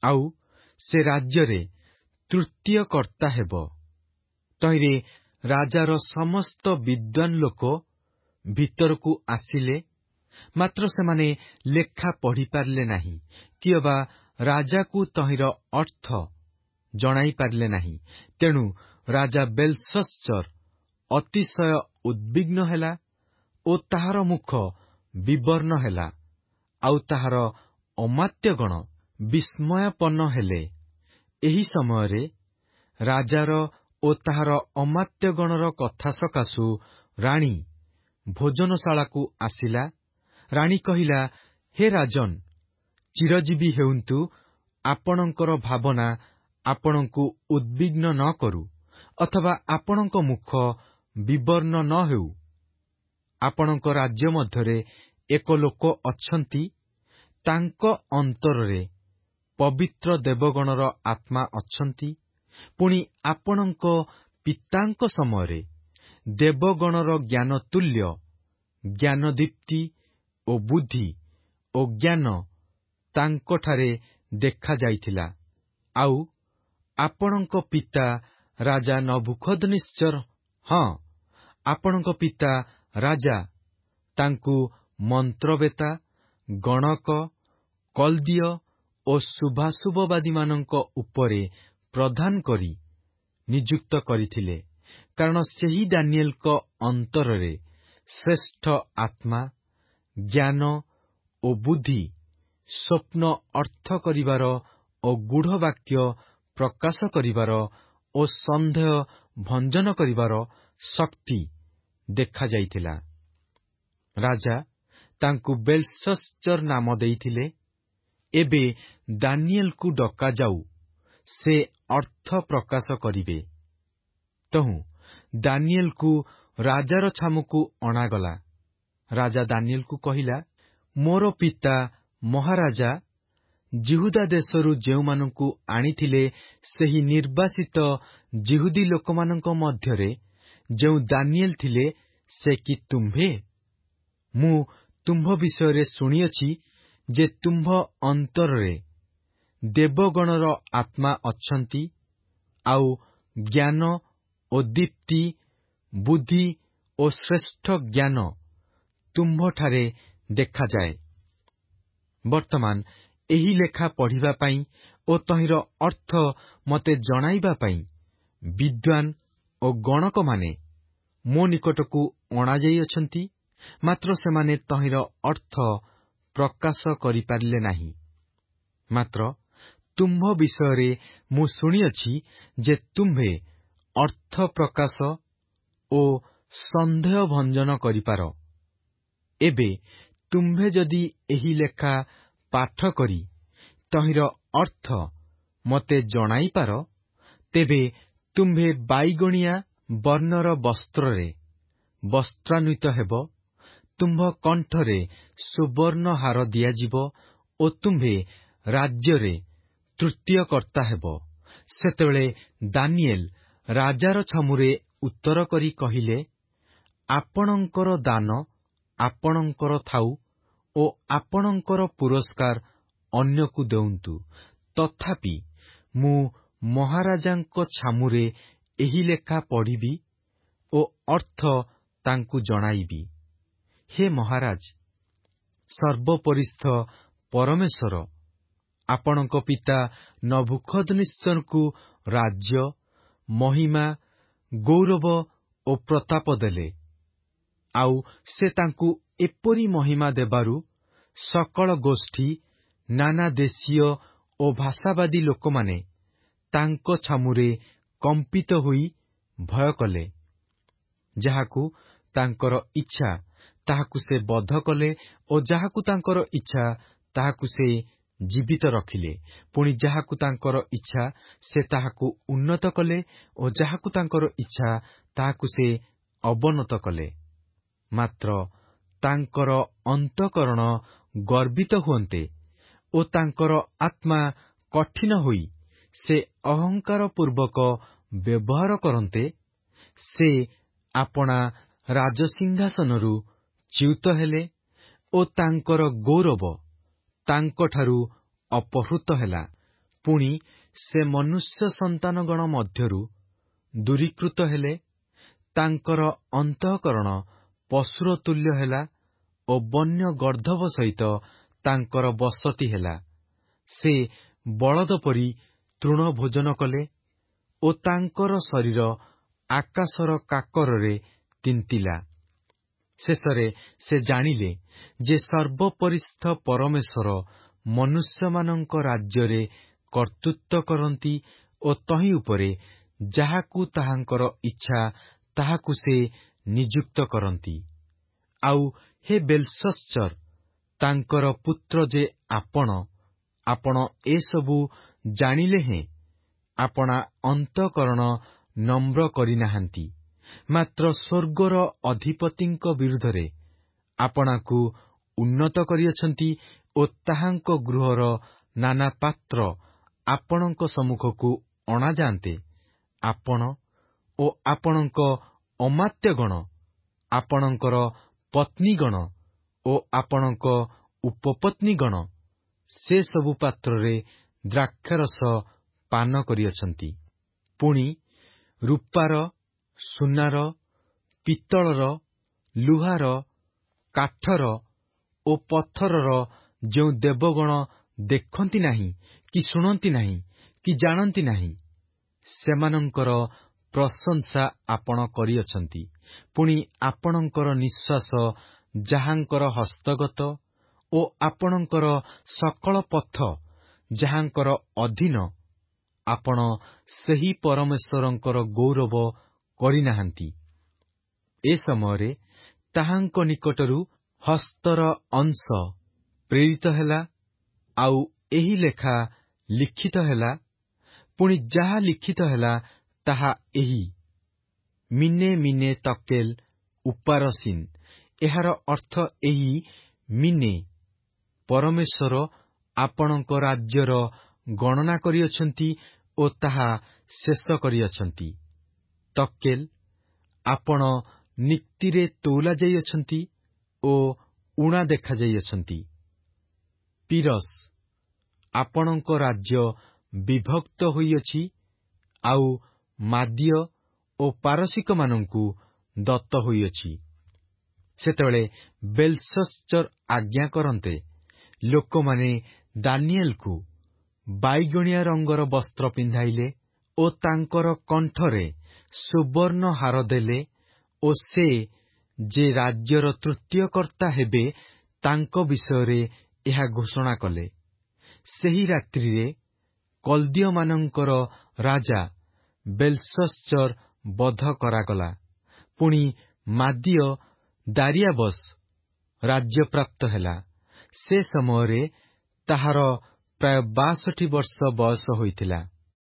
ଆଉ ସେ ରାଜ୍ୟରେ ତୃତୀୟ କର୍ତ୍ତା ହେବ। ତହିଁରେ ରାଜାର ସମସ୍ତ ବିଦ୍ୱାନ ଲୋକ ଭିତରକୁ ଆସିଲେ, ମାତ୍ର ସେମାନେ ଲେଖା ପଢ଼ିପାରିଲେ ନାହିଁ, କି ଅବା ରାଜାକୁ ତହିଁର ଅର୍ଥ ଜଣାଇ ପାରିଲେ ନାହିଁ। ତେଣୁ ରାଜା ବେଲଶସ୍ସର ଅତିଶୟ ଉଦ୍ବିଗ୍ନ ହେଲା ଓ ତାହାର ମୁଖ ବିବର୍ଣ୍ଣ ହେଲା, ଆଉ ତାହାର ଅମାତ୍ୟଗଣ ବିସ୍ମୟାପନ୍ନ ହେଲେ। ଏହି ସମୟରେ ରାଜାର ଓ ତାହାର ଅମାତ୍ୟଗଣର କଥା ସକାଶୁ ରାଣୀ ଭୋଜନଶାଳାକୁ ଆସିଲା। ରାଣୀ କହିଲା, ହେ ରାଜନ୍, ଚିରଜୀବୀ ହେଉନ୍ତୁ, ଆପଣଙ୍କର ଭାବନା ଆପଣଙ୍କୁ ଉଦ୍ବିଗ୍ନ ନ କରୁ, ଅଥବା ଆପଣଙ୍କ ମୁଖ ବିବର୍ଣ୍ଣ ନ ହେଉ। ଆପଣଙ୍କ ରାଜ୍ୟ ମଧ୍ୟରେ ଏକ ଲୋକ ଅଛନ୍ତି, ତାଙ୍କ ଅନ୍ତରରେ ପବିତ୍ର ଦେବଗଣର ଆତ୍ମା ଅଛନ୍ତି। ପୁଣି ଆପଣଙ୍କ ପିତାଙ୍କ ସମୟରେ ଦେବଗଣର ଜ୍ଞାନ ତୁଲ୍ୟ ଜ୍ଞାନଦୀପ୍ତି ଓ ବୁଦ୍ଧି ଓ ଜ୍ଞାନ ତାଙ୍କଠାରେ ଦେଖାଯାଇଥିଲା। ଆଉ ଆପଣଙ୍କ ପିତା ରାଜା ନବୁକଦନେସ୍ସର, ହଁ, ଆପଣଙ୍କ ପିତା ରାଜା ତାଙ୍କୁ ମନ୍ତ୍ରବେତା, ଗଣକ, କଲ୍ଦୀୟ ଓ ଶୁଭାଶୁଭବାଦୀମାନଙ୍କ ଉପରେ ପ୍ରଧାନ କରି ନିଯୁକ୍ତ କରିଥିଲେ, କାରଣ ସେହି ଦାନିଏଲଙ୍କ ଅନ୍ତରରେ ଶ୍ରେଷ୍ଠ ଆତ୍ମା, ଜ୍ଞାନ ଓ ବୁଦ୍ଧି, ସ୍ୱପ୍ନ ଅର୍ଥ କରିବାର ଓ ଗୂଢ଼ବାକ୍ୟ ପ୍ରକାଶ କରିବାର ଓ ସନ୍ଦେହ ଭଞ୍ଜନ କରିବାର ଶକ୍ତି ଦେଖାଯାଇଥିଲା। ରାଜା ତାଙ୍କୁ ବେଲଶସ୍ସର ନାମ ଦେଇଥିଲେ। ଏବେ ଦାନିଏଲକୁ ଡକାଯାଉ, ସେ ଅର୍ଥ ପ୍ରକାଶ କରିବେ। ତହୁଁ ଦାନିଏଲକୁ ରାଜାର ଛାମୁକୁ ଅଣାଗଲା। ରାଜା ଦାନିଏଲକୁ କହିଲା, ମୋର ପିତା ମହାରାଜା ଯିହୁଦା ଦେଶରୁ ଯେଉଁମାନଙ୍କୁ ଆଣିଥିଲେ, ସେହି ନିର୍ବାସିତ ଯିହୁଦୀ ଲୋକମାନଙ୍କ ମଧ୍ୟରେ ଯେଉଁ ଦାନିଏଲ ଥିଲେ, ସେ କି ତୁମ୍ଭେ? ମୁଁ ତୁମ୍ଭ ବିଷୟରେ ଶୁଣିଅଛି ଯେ ତୁମ୍ଭ ଅନ୍ତରରେ ଦେବଗଣର ଆତ୍ମା ଅଛନ୍ତି, ଆଉ ଜ୍ଞାନ ଓ ଦୀପ୍ତି, ବୁଦ୍ଧି ଓ ଶ୍ରେଷ୍ଠ ଜ୍ଞାନ ତୁମ୍ଭଠାରେ ଦେଖାଯାଏ। ବର୍ତ୍ତମାନ ଏହି ଲେଖା ପଢ଼ିବା ପାଇଁ ଓ ତହିଁର ଅର୍ଥ ମୋତେ ଜଣାଇବା ପାଇଁ ବିଦ୍ୱାନ ଓ ଗଣକମାନେ ମୋ ନିକଟକୁ ଅଣାଯାଇଅଛନ୍ତି, ମାତ୍ର ସେମାନେ ତହିଁର ଅର୍ଥ ପ୍ରକାଶ କରିପାରିଲେ ନାହିଁ। ମାତ୍ର ତୁମ୍ଭ ବିଷୟରେ ମୁଁ ଶୁଣିଅଛି ଯେ ତୁମ୍ଭେ ଅର୍ଥ ପ୍ରକାଶ ଓ ସନ୍ଦେହ ଭଞ୍ଜନ କରିପାର। ଏବେ ତୁମ୍ଭେ ଯଦି ଏହି ଲେଖା ପାଠ କରି ତହିଁର ଅର୍ଥ ମୋତେ ଜଣାଇପାର, ତେବେ ତୁମ୍ଭେ ବାଇଗଣିଆ ବର୍ଣ୍ଣର ବସ୍ତ୍ରରେ ବସ୍ତ୍ରାନ୍ୱିତ ହେବ, ତୁମ୍ଭ କଣ୍ଠରେ ସୁବର୍ଣ୍ଣ ହାର ଦିଆଯିବ ଓ ତୁମ୍ଭେ ରାଜ୍ୟରେ ତୃତୀୟ କର୍ତ୍ତା ହେବ। ସେତେବେଳେ ଦାନିଏଲ ରାଜାର ଛାମୁରେ ଉତ୍ତର କରି କହିଲେ, ଆପଣଙ୍କର ଦାନ ଆପଣଙ୍କର ଥାଉ ଓ ଆପଣଙ୍କର ପୁରସ୍କାର ଅନ୍ୟକୁ ଦେଉନ୍ତୁ। ତଥାପି ମୁଁ ମହାରାଜାଙ୍କ ଛାମୁରେ ଏହି ଲେଖା ପଢ଼ିବି ଓ ଅର୍ଥ ତାଙ୍କୁ ଜଣାଇବି। ହେ ମହାରାଜ, ସର୍ବୋପରିସ୍ଥ ପରମେଶ୍ୱର ଆପଣଙ୍କ ପିତା ନବୁକଦନେସ୍ସରଙ୍କୁ ରାଜ୍ୟ, ମହିମା, ଗୌରବ ଓ ପ୍ରତାପ ଦେଲେ। ଆଉ ସେ ତାଙ୍କୁ ଏପରି ମହିମା ଦେବାରୁ ସକଳ ଗୋଷ୍ଠୀ, ନାନା ଦେଶୀୟ ଓ ଭାଷାବାଦୀ ଲୋକମାନେ ତାଙ୍କ ଛାମୁରେ କମ୍ପିତ ହୋଇ ଭୟ କଲେ। ଯାହାକୁ ତାଙ୍କର ଇଚ୍ଛା ତାହାକୁ ସେ ବଧ କଲେ ଓ ଯାହାକୁ ତାଙ୍କର ଇଚ୍ଛା ତାହାକୁ ସେ ଜୀବିତ ରଖିଲେ। ପୁଣି ଯାହାକୁ ତାଙ୍କର ଇଚ୍ଛା ସେ ତାହାକୁ ଉନ୍ନତ କଲେ ଓ ଯାହାକୁ ତାଙ୍କର ଇଚ୍ଛା ତାହାକୁ ସେ ଅବନତ କଲେ। ମାତ୍ର ତାଙ୍କର ଅନ୍ତଃକରଣ ଗର୍ବିତ ହୁଅନ୍ତେ ଓ ତାଙ୍କର ଆତ୍ମା କଠିନ ହୋଇ ସେ ଅହଙ୍କାର ପୂର୍ବକ ବ୍ୟବହାର କରନ୍ତେ, ସେ ଆପଣା ରାଜସିଂହାସନରୁ ଚ୍ୟୁତ ହେଲେ ଓ ତାଙ୍କର ଗୌରବ ତାଙ୍କଠାରୁ ଅପହୃତ ହେଲା। ପୁଣି ସେ ମନୁଷ୍ୟ ସନ୍ତାନଗଣ ମଧ୍ୟରୁ ଦୂରୀକୃତ ହେଲେ, ତାଙ୍କର ଅନ୍ତଃକରଣ ପଶୁର ତୁଲ୍ୟ ହେଲା ଓ ବନ୍ୟ ଗର୍ଦ୍ଦଭ ସହିତ ତାଙ୍କର ବସତି ହେଲା। ସେ ବଳଦ ପରି ତୃଣ ଭୋଜନ କଲେ ଓ ତାଙ୍କର ଶରୀର ଆକାଶର କାକରରେ ତିନ୍ତିଲା। ଶେଷରେ ସେ ଜାଣିଲେ ଯେ ସର୍ବପରିସ୍ଥ ପରମେଶ୍ୱର ମନୁଷ୍ୟମାନଙ୍କ ରାଜ୍ୟରେ କର୍ତ୍ତୃତ୍ୱ କରନ୍ତି ଓ ତହିଁ ଉପରେ ଯାହାକୁ ତାହାଙ୍କର ଇଚ୍ଛା ତାହାକୁ ସେ ନିଯୁକ୍ତ କରନ୍ତି। ଆଉ ହେ ବେଲଶସ୍ସର, ତାଙ୍କର ପୁତ୍ର ଯେ ଆପଣ ଏସବୁ ଜାଣିଲେ ହେଁ ଆପଣା ଅନ୍ତଃକରଣ ନମ୍ର କରିନାହାନ୍ତି, ମାତ୍ର ସ୍ୱର୍ଗର ଅଧିପତିଙ୍କ ବିରୁଦ୍ଧରେ ଆପଣାକୁ ଉନ୍ନତ କରିଅଛନ୍ତି ଓ ତାହାଙ୍କ ଗୃହର ନାନା ପାତ୍ର ଆପଣଙ୍କ ସମ୍ମୁଖକୁ ଅଣାଯାଆନ୍ତେ ଆପଣ ଓ ଆପଣଙ୍କ ଅମାତ୍ୟଗଣ, ଆପଣଙ୍କର ପତ୍ନୀଗଣ ଓ ଆପଣଙ୍କ ଉପପତ୍ନୀଗଣ ସେ ସବୁ ପାତ୍ରରେ ଦ୍ରାକ୍ଷାରସ ପାନ କରିଅଛନ୍ତି। ପୁଣି ରୂପାର, ସୁନାର, ପିତ୍ତଳର, ଲୁହାର, କାଠର ଓ ପଥରର ଯେଉଁ ଦେବଗଣ ଦେଖନ୍ତି ନାହିଁ, କି ଶୁଣନ୍ତି ନାହିଁ, କି ଜାଣନ୍ତି ନାହିଁ, ସେମାନଙ୍କର ପ୍ରଶଂସା ଆପଣ କରିଅଛନ୍ତି। ପୁଣି ଆପଣଙ୍କର ନିଃଶ୍ୱାସ ଯାହାଙ୍କର ହସ୍ତଗତ ଓ ଆପଣଙ୍କର ସକଳ ପଥ ଯାହାଙ୍କର ଅଧୀନ, ଆପଣ ସେହି ପରମେଶ୍ୱରଙ୍କର ଗୌରବ କରିନାହାନ୍ତି। ଏ ସମୟରେ ତାହାଙ୍କ ନିକଟରୁ ହସ୍ତର ଅଂଶ ପ୍ରେରିତ ହେଲା, ଆଉ ଏହି ଲେଖା ଲିଖିତ ହେଲା। ପୁଣି ଯାହା ଲିଖିତ ହେଲା ତାହା ଏହି: ମିନେ ମିନେ ତକେଲ ଉପାରସିନ୍। ଏହାର ଅର୍ଥ ଏହି: ମିନେ, ପରମେଶ୍ୱର ଆପଣଙ୍କ ରାଜ୍ୟର ଗଣନା କରିଅଛନ୍ତି ଓ ତାହା ଶେଷ କରିଅଛନ୍ତି। ତକେଲ, ଆପଣ ନିକ୍ତିରେ ତୋଲା ଯାଇଅଛନ୍ତି ଓ ଊଣା ଦେଖାଯାଇଅଛନ୍ତି। ପିରସ୍, ଆପଣଙ୍କ ରାଜ୍ୟ ବିଭକ୍ତ ହୋଇଅଛି ଆଉ ମାଦୀୟ ଓ ପାରସିକମାନଙ୍କୁ ଦତ୍ତ ହୋଇଅଛି। ସେତେବେଳେ ବେଲଶସ୍ସର ଆଜ୍ଞା କରନ୍ତେ ଲୋକମାନେ ଦାନିଏଲକୁ ବାଇଗଣିଆ ରଙ୍ଗର ବସ୍ତ୍ର ପିନ୍ଧାଇଲେ ଓ ତାଙ୍କର କଣ୍ଠରେ ସୁବର୍ଣ୍ଣ ହାର ଦେଲେ ଓ ସେ ଯେ ରାଜ୍ୟର ତୃତୀୟ କର୍ତ୍ତା ହେବେ ତାଙ୍କ ବିଷୟରେ ଏହା ଘୋଷଣା କଲେ। ସେହି ରାତ୍ରିରେ କଲ୍ଦୀୟମାନଙ୍କର ରାଜା ବେଲଶସ୍ସର ବଧ କରାଗଲା। ପୁଣି ମାଦୀୟ ଦାରିଆବସ୍ ରାଜ୍ୟପ୍ରାପ୍ତ ହେଲା। ସେ ସମୟରେ ତାହାର ପ୍ରାୟ 62 ବର୍ଷ ବୟସ ହୋଇଥିଲା।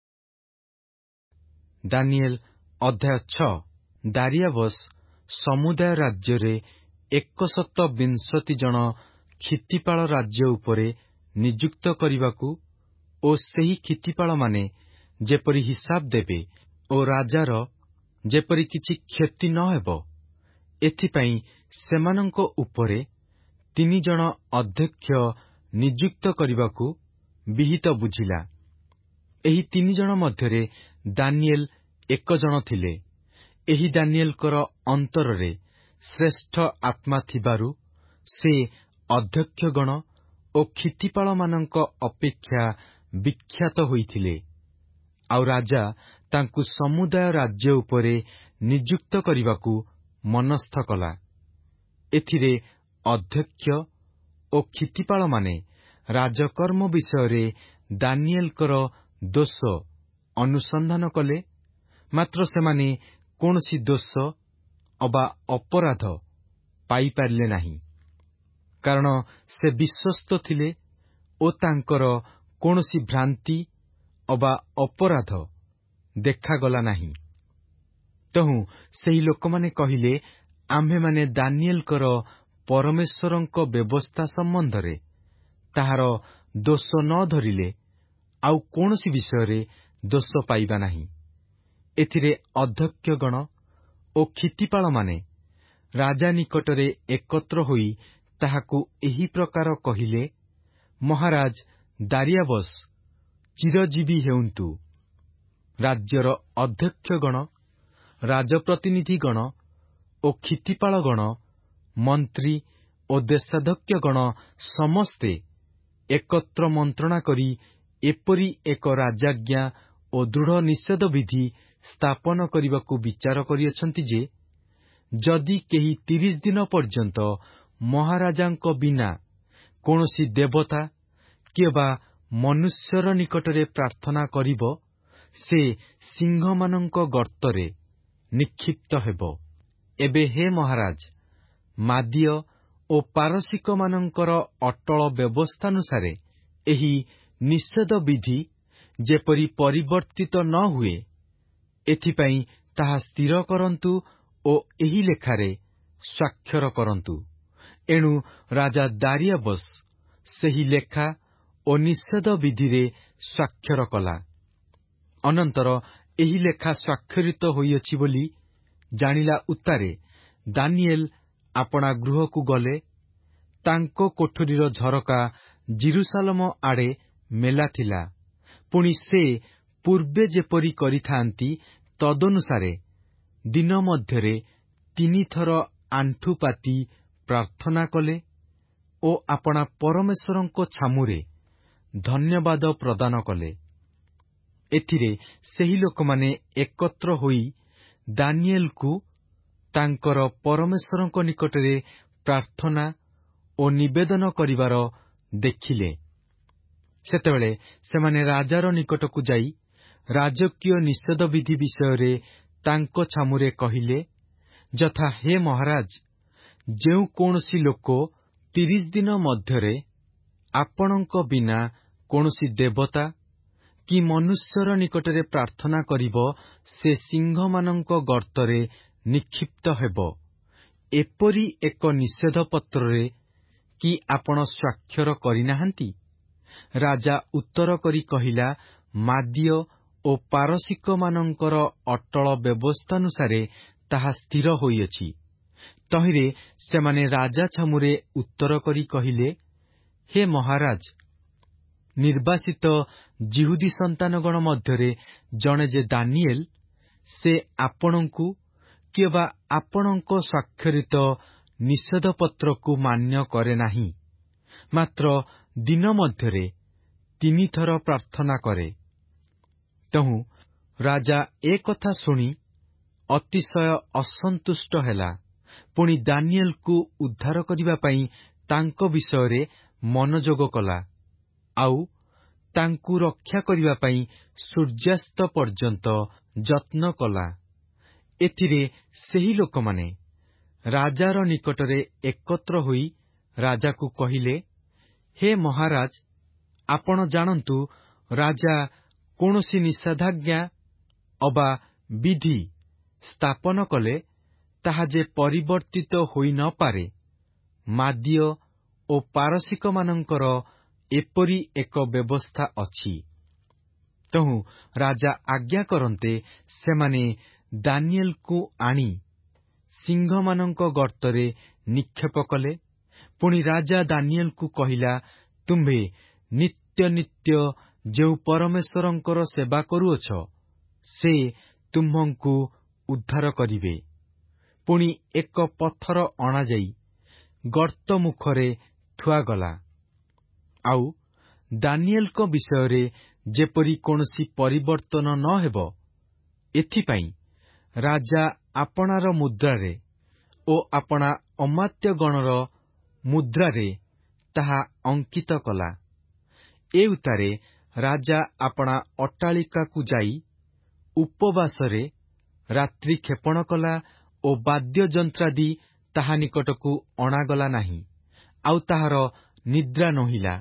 ଦାନିଏଲ ଅଧ୍ୟାୟ 6। ଦାରିଆବସ୍ ସମୁଦାୟ ରାଜ୍ୟରେ 120 ଜଣ କ୍ଷିତିପାଳ ରାଜ୍ୟ ଉପରେ ନିଯୁକ୍ତ କରିବାକୁ ଓ ସେହି କ୍ଷିତିପାଳମାନେ ଯେପରି ହିସାବ ଦେବେ ଓ ରାଜାର ଯେପରି କିଛି କ୍ଷତି ନ ହେବ, ଏଥିପାଇଁ ସେମାନଙ୍କ ଉପରେ 3 ଜଣ ଅଧ୍ୟକ୍ଷ ନିଯୁକ୍ତ କରିବାକୁ ବିହିତ ବୁଝିଲା। ଏହି 3 ଜଣ ମଧ୍ୟରେ ଦାନିଏଲ 1 ଜଣ ଥିଲେ। ଏହି ଦାନିଏଲଙ୍କର ଅନ୍ତରରେ ଶ୍ରେଷ୍ଠ ଆତ୍ମା ଥିବାରୁ ସେ ଅଧ୍ୟକ୍ଷଗଣ ଓ କ୍ଷିତିପାଳମାନଙ୍କ ଅପେକ୍ଷା ବିଖ୍ୟାତ ହୋଇଥିଲେ। ଆଉ ରାଜା ତାଙ୍କୁ ସମୁଦାୟ ରାଜ୍ୟ ଉପରେ ନିଯୁକ୍ତ କରିବାକୁ ମନସ୍ଥ କଲା। ଏଥିରେ ଅଧ୍ୟକ୍ଷ ଓ କ୍ଷିତିପାଳମାନେ ରାଜକର୍ମ ବିଷୟରେ ଦାନିଏଲଙ୍କର ଦୋଷ ଅନୁସନ୍ଧାନ କଲେ, ମାତ୍ର ସେମାନେ କୌଣସି ଦୋଷ ଅବା ଅପରାଧ ପାଇପାରିଲେ ନାହିଁ, କାରଣ ସେ ବିଶ୍ୱସ୍ତ ଥିଲେ ଓ ତାଙ୍କର କୌଣସି ଭ୍ରାନ୍ତି ଅବା ଅପରାଧ ଦେଖାଗଲା ନାହିଁ। ତହୁଁ ସେହି ଲୋକମାନେ କହିଲେ, ଆମ୍ଭେମାନେ ଦାନିଏଲଙ୍କର ପରମେଶ୍ୱରଙ୍କ ବ୍ୟବସ୍ଥା ସମ୍ବନ୍ଧରେ ତାହାର ଦୋଷ ନ ଧରିଲେ ଆଉ କୌଣସି ବିଷୟରେ ଦୋଷ ପାଇବା ନାହିଁ। ଏଥିରେ ଅଧ୍ୟକ୍ଷଗଣ ଓ କ୍ଷିତିପାଳମାନେ ରାଜା ନିକଟରେ ଏକତ୍ର ହୋଇ ତାହାକୁ ଏହି ପ୍ରକାର କହିଲେ, ମହାରାଜ ଦାରିଆବସ୍ ଚିରଜୀବୀ ହେଉନ୍ତୁ। ରାଜ୍ୟର ଅଧ୍ୟକ୍ଷଗଣ, ରାଜପ୍ରତିନିଧିଗଣ ଓ କ୍ଷିତିପାଳଗଣ, ମନ୍ତ୍ରୀ ଓ ଦେଶାଧ୍ୟକ୍ଷଗଣ ସମସ୍ତେ ଏକତ୍ର ମନ୍ତ୍ରଣା କରି ଏପରି ଏକ ରାଜାଜ୍ଞା ଓ ଦୃଢ଼ ନିଷେଧ ବିଧି ସ୍ଥାପନ କରିବାକୁ ବିଚାର କରିଅଛନ୍ତି ଯେ, ଯଦି କେହି 30 ଦିନ ପର୍ଯ୍ୟନ୍ତ ମହାରାଜାଙ୍କ ବିନା କୌଣସି ଦେବତା କିମ୍ବା ମନୁଷ୍ୟର ନିକଟରେ ପ୍ରାର୍ଥନା କରିବ, ସେ ସିଂହମାନଙ୍କ ଗର୍ତ୍ତରେ ନିକ୍ଷିପ୍ତ ହେବ। ଏବେ ହେ ମହାରାଜ, ମାଦୀୟ ଓ ପାରସିକମାନଙ୍କର ଅଟଳ ବ୍ୟବସ୍ଥାନୁସାରେ ଏହି ନିଷେଧ ବିଧି ଯେପରି ପରିବର୍ତ୍ତିତ ନ ହୁଏ, ଏଥିପାଇଁ ତାହା ସ୍ଥିର କରନ୍ତୁ ଓ ଏହି ଲେଖାରେ ସ୍ୱାକ୍ଷର କରନ୍ତୁ। ଏଣୁ ରାଜା ଦାରିଆବସ୍ ସେହି ଲେଖା ଓ ନିଷେଧ ବିଧିରେ ସ୍ୱାକ୍ଷର କଲା। ଅନନ୍ତର ଏହି ଲେଖା ସ୍ୱାକ୍ଷରିତ ହୋଇଅଛି ବୋଲି ଜାଣିଲା ଉତ୍ତାରେ ଦାନିଏଲ ଆପଣା ଗୃହକୁ ଗଲେ। ତାଙ୍କ କୋଠରୀର ଝରକା ଜିରୁସାଲମ ଆଡ଼େ ମେଲା ଥିଲା। ପୁଣି ସେ ପୂର୍ବେ ଯେପରି କରିଥାନ୍ତି, ତଦନୁସାରେ ଦିନ ମଧ୍ୟରେ 3 ଥର ଆଣ୍ଠୁପାତି ପ୍ରାର୍ଥନା କଲେ ଓ ଆପଣା ପରମେଶ୍ୱରଙ୍କ ଛାମୁରେ ଧନ୍ୟବାଦ ପ୍ରଦାନ କଲେ। ଏଥିରେ ସେହି ଲୋକମାନେ ଏକତ୍ର ହୋଇ ଦାନିଏଲକୁ ତାଙ୍କର ପରମେଶ୍ୱରଙ୍କ ନିକଟରେ ପ୍ରାର୍ଥନା ଓ ନିବେଦନ କରିବାର ଦେଖିଲେ। ସେତେବେଳେ ସେମାନେ ରାଜାର ନିକଟକୁ ଯାଇ ରାଜକୀୟ ନିଷେଧ ବିଧି ବିଷୟରେ ତାଙ୍କ ଛାମୁରେ କହିଲେ, ଯଥା, ହେ ମହାରାଜ, ଯେଉଁ କୌଣସି ଲୋକ 30 ଦିନ ମଧ୍ୟରେ ଆପଣଙ୍କ ବିନା କୌଣସି ଦେବତା କି ମନୁଷ୍ୟର ନିକଟରେ ପ୍ରାର୍ଥନା କରିବ, ସେ ସିଂହମାନଙ୍କ ଗର୍ତ୍ତରେ ନିକ୍ଷିପ୍ତ ହେବ। ଏପରି ଏକ ନିଷେଧ ପତ୍ରରେ କି ଆପଣ ସ୍ୱାକ୍ଷର କରିନାହାନ୍ତି? ରାଜା ଉତ୍ତର କରି କହିଲା, ମାଦୀୟ ଓ ପାରସିକମାନଙ୍କର ଅଟଳ ବ୍ୟବସ୍ଥାନୁସାରେ ତାହା ସ୍ଥିର ହୋଇଅଛି। ତହିଁରେ ସେମାନେ ରାଜା ଛାମୁରେ ଉତ୍ତର କରି କହିଲେ, ହେ ମହାରାଜ, ନିର୍ବାସିତ ଯିହୁଦୀ ସନ୍ତାନଗଣ ମଧ୍ୟରେ ଜଣେ ଯେ ଦାନିଏଲ, ସେ ଆପଣଙ୍କୁ କିମ୍ବା ଆପଣଙ୍କ ସ୍ୱାକ୍ଷରିତ ନିଷେଧପତ୍ରକୁ ମାନ୍ୟ କରେ ନାହିଁ, ମାତ୍ର ଦିନ ମଧ୍ୟରେ 3 ଥର ପ୍ରାର୍ଥନା କରେ। ତେଣୁ ରାଜା ଏ କଥା ଶୁଣି ଅତିଶୟ ଅସନ୍ତୁଷ୍ଟ ହେଲା। ପୁଣି ଦାନିଏଲକୁ ଉଦ୍ଧାର କରିବା ପାଇଁ ତାଙ୍କ ବିଷୟରେ ମନୋଯୋଗ କଲା, ଆଉ ତାଙ୍କୁ ରକ୍ଷା କରିବା ପାଇଁ ସୂର୍ଯ୍ୟାସ୍ତ ପର୍ଯ୍ୟନ୍ତ ଯତ୍ନ କଲା। ଏଥିରେ ସେହି ଲୋକମାନେ ରାଜାର ନିକଟରେ ଏକତ୍ର ହୋଇ ରାଜାକୁ କହିଲେ, ହେ ମହାରାଜ, ଆପଣ ଜାଣନ୍ତୁ, ରାଜା କୌଣସି ନିଷେଧାଜ୍ଞା ଅବା ବିଧି ସ୍ଥାପନ କଲେ ତାହା ଯେ ପରିବର୍ତ୍ତିତ ହୋଇ ନ ପାରେ। ମାଦୀୟ ଓ ପାରସିକମାନଙ୍କର ଏପରି ଏକ ବ୍ୟବସ୍ଥା ଅଛି। ତେଣୁ ରାଜା ଆଜ୍ଞା କରନ୍ତେ ସେମାନେ ଦାନିଏଲକୁ ଆଣି ସିଂହମାନଙ୍କ ଗର୍ତ୍ତରେ ନିକ୍ଷେପ କଲେ। ପୁଣି ରାଜା ଦାନିଏଲକୁ କହିଲା, ତୁମ୍ଭେ ନିତ୍ୟ ନିତ୍ୟ ଯେଉଁ ପରମେଶ୍ୱରଙ୍କର ସେବା କରୁଅଛ, ସେ ତୁମ୍ଭଙ୍କୁ ଉଦ୍ଧାର କରିବେ। ପୁଣି ଏକ ପଥର ଅଣାଯାଇ ଗର୍ତ୍ତ ମୁଖରେ ଥୁଆଗଲା। ଆଉ ଦାନିଏଲଙ୍କ ବିଷୟରେ ଯେପରି କୌଣସି ପରିବର୍ତ୍ତନ ନ ହେବ, ଏଥିପାଇଁ ରାଜା ଆପଣାର ମୁଦ୍ରାରେ ଓ ଆପଣା ଅମାତ୍ୟଗଣର ମୁଦ୍ରାରେ ତାହା ଅଙ୍କିତ କଲା। ଏ ଉତ୍ତାରେ ରାଜା ଆପଣା ଅଟ୍ଟାଳିକାକୁ ଯାଇ ଉପବାସରେ ରାତ୍ରି କ୍ଷେପଣ କଲା ଓ ବାଦ୍ୟଯନ୍ତ୍ରାଦି ତାହା ନିକଟକୁ ଅଣାଗଲା ନାହିଁ, ଆଉ ତାହାର ନିଦ୍ରା ନୋହିଲା।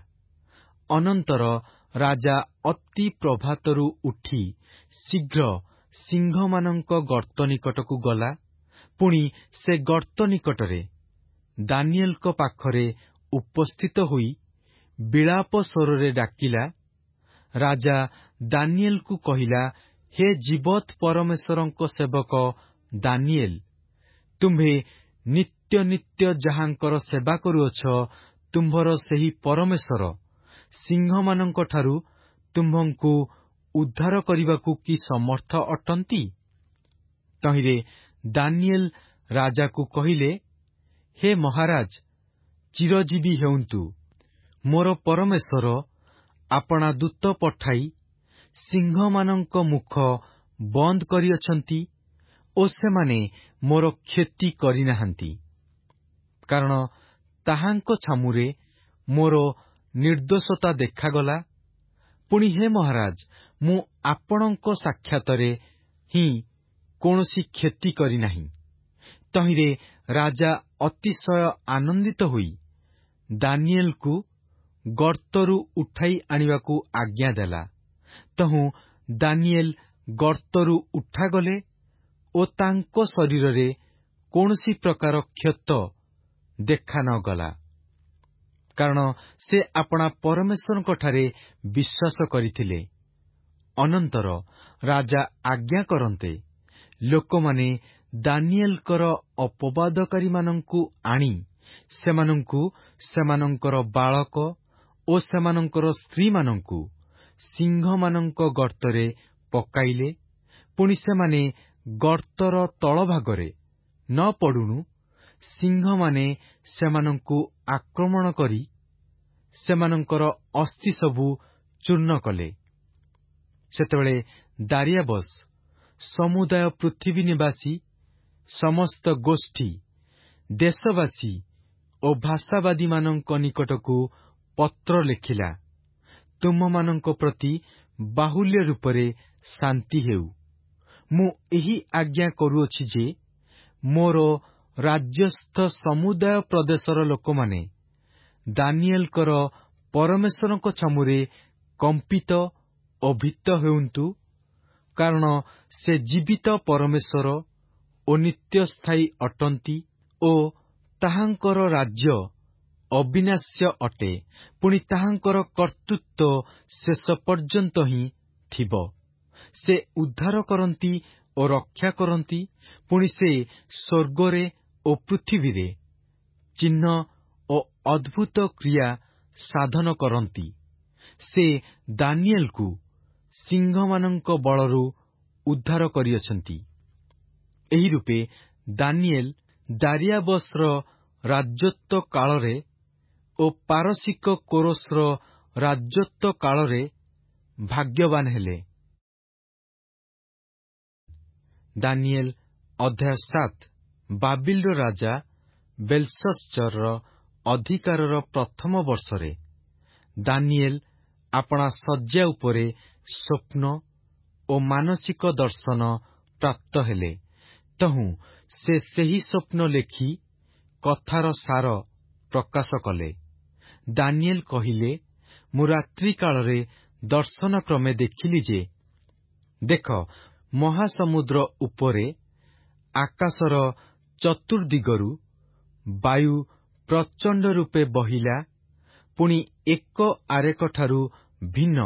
ଅନନ୍ତର ରାଜା ଅତି ପ୍ରଭାତରୁ ଉଠି ଶୀଘ୍ର ସିଂହମାନଙ୍କ ଗର୍ତ୍ତ ନିକଟକୁ ଗଲା। ପୁଣି ସେ ଗର୍ତ୍ତ ନିକଟରେ ଦାନିଏଲଙ୍କ ପାଖରେ ଉପସ୍ଥିତ ହୋଇ ବିଳାପ ସ୍ୱରରେ ଡାକିଲା। ରାଜା ଦାନିଏଲକୁ କହିଲା, ହେ ଜୀବତ୍ ପରମେଶ୍ୱରଙ୍କ ସେବକ ଦାନିଏଲ, ତୁମ୍ଭେ ନିତ୍ୟ ନିତ୍ୟ ଯାହାଙ୍କର ସେବା କରୁଅଛ, ତୁମ୍ଭର ସେହି ପରମେଶ୍ୱର ସିଂହମାନଙ୍କଠାରୁ ତୁମ୍ଭଙ୍କୁ ଉଦ୍ଧାର କରିବାକୁ କି ସମର୍ଥ ଅଟନ୍ତି? ତହିଁରେ ଦାନିଏଲ ରାଜାକୁ କହିଲେ, ହେ ମହାରାଜ, ଚିରଜୀବୀ ହେଉନ୍ତୁ। ମୋର ପରମେଶ୍ୱର ଆପଣା ଦୂତ ପଠାଇ ସିଂହମାନଙ୍କ ମୁଖ ବନ୍ଦ କରିଅଛନ୍ତି ଓ ସେମାନେ ମୋର କ୍ଷତି କରିନାହାନ୍ତି। କାରଣ ତାହାଙ୍କ ଛାମୁରେ ମୋର ନିର୍ଦ୍ଦୋଷତା ଦେଖାଗଲା। ପୁଣି ହେ ମହାରାଜ, ମୁଁ ଆପଣଙ୍କ ସାକ୍ଷାତରେ ହିଁ କୌଣସି କ୍ଷତି କରିନାହିଁ। ତହିଁରେ ରାଜା ଅତିଶୟ ଆନନ୍ଦିତ ହୋଇ ଦାନିଏଲକୁ ଗର୍ତ୍ତରୁ ଉଠାଇ ଆଣିବାକୁ ଆଜ୍ଞା ଦେଲା। ତହୁଁ ଦାନିଏଲ ଗର୍ତ୍ତରୁ ଉଠାଗଲେ ଓ ତାଙ୍କ ଶରୀରରେ କୌଣସି ପ୍ରକାର କ୍ଷତ ଦେଖା ନ ଗଲା, କାରଣ ସେ ଆପଣା ପରମେଶ୍ୱରଙ୍କଠାରେ ବିଶ୍ୱାସ କରିଥିଲେ। ଅନନ୍ତର ରାଜା ଆଜ୍ଞା କରନ୍ତେ ଲୋକମାନେ ଦାନିଏଲଙ୍କର ଅପବାଦକାରୀମାନଙ୍କୁ ଆଣି ସେମାନଙ୍କୁ, ସେମାନଙ୍କର ବାଳକ ଓ ସେମାନଙ୍କର ସ୍ତ୍ରୀମାନଙ୍କୁ ସିଂହମାନଙ୍କ ଗର୍ତ୍ତରେ ପକାଇଲେ। ପୁଣି ସେମାନେ ଗର୍ତ୍ତର ତଳଭାଗରେ ନ ପଡୁଣୁ ସିଂହମାନେ ସେମାନଙ୍କୁ ଆକ୍ରମଣ କରି ସେମାନଙ୍କର ଅସ୍ଥି ସବୁ ଚୂର୍ଣ୍ଣ କଲେ। ସେତେବେଳେ ଦାରିୟାବସ୍ ସମୁଦାୟ ପୃଥିବୀ ନିବାସୀ, ସମସ୍ତ ଗୋଷ୍ଠୀ, ଦେଶବାସୀ ଓ ଭାଷାବାଦୀମାନଙ୍କ ନିକଟକୁ ପତ୍ର ଲେଖିଲା, ତୁମମାନଙ୍କ ପ୍ରତି ବାହୁଲ୍ୟ ରୂପରେ ଶାନ୍ତି ହେଉ। ମୁଁ ଏହି ଆଜ୍ଞା କରୁଅଛି ଯେ, ମୋର ରାଜ୍ୟସ୍ଥ ସମୁଦାୟ ପ୍ରଦେଶର ଲୋକମାନେ ଦାନିଏଲଙ୍କର ପରମେଶ୍ୱରଙ୍କ ଛାମୁରେ କମ୍ପିତ ଓ ଭୀତ ହେଉନ୍ତୁ, କାରଣ ସେ ଜୀବିତ ପରମେଶ୍ୱର ଓ ନିତ୍ୟସ୍ଥାୟୀ ଅଟନ୍ତି ଓ ତାହାଙ୍କର ରାଜ୍ୟ ଅବିନାଶ୍ୟ ଅଟେ। ପୁଣି ତାହାଙ୍କର କର୍ତ୍ତୃତ୍ୱ ଶେଷ ପର୍ଯ୍ୟନ୍ତ ହିଁ ଥିବ। ସେ ଉଦ୍ଧାର କରନ୍ତି ଓ ରକ୍ଷା କରନ୍ତି। ପୁଣି ସେ ସ୍ୱର୍ଗରେ ଓ ପୃଥିବୀରେ ଚିହ୍ନ ଓ ଅଦ୍ଭୁତ କ୍ରିୟା ସାଧନ କରନ୍ତି। ସେ ଦାନିଏଲକୁ ସିଂହମାନଙ୍କ ବଳରୁ ଉଦ୍ଧାର କରିଅଛନ୍ତି। ଏହି ରୂପେ ଦାନିଏଲ ଦାରିୟାବସ୍ର ରାଜତ୍ୱ କାଳରେ ଓ ପାରସିକ କୋରସର ରାଜତ୍ୱ କାଳରେ ଭାଗ୍ୟବାନ ହେଲେ। ଦାନିଏଲ ଅଧ୍ୟାୟ 7। ବାବିଲର ରାଜା ବେଲଶସ୍ସରର ଅଧିକାରର ପ୍ରଥମ ବର୍ଷରେ ଦାନିଏଲ ଆପଣା ଶଯ୍ୟା ଉପରେ ସ୍ୱପ୍ନ ଓ ମାନସିକ ଦର୍ଶନ ପ୍ରାପ୍ତ ହେଲେ। ତହୁଁ ସେ ସେହି ସ୍ୱପ୍ନ ଲେଖି କଥାର ସାର ପ୍ରକାଶ କଲେ। ଦାନିଏଲ କହିଲେ, ମୁଁ ରାତ୍ରି କାଳରେ ଦର୍ଶନ କ୍ରମେ ଦେଖିଲି ଯେ, ଦେଖ, ମହାସମୁଦ୍ର ଉପରେ ଆକାଶର ଚତୁର୍ଦ୍ଦିଗରୁ ବାୟୁ ପ୍ରଚଣ୍ଡ ରୂପେ ବହିଲା। ପୁଣି ଏକ ଆରେକଠାରୁ ଭିନ୍ନ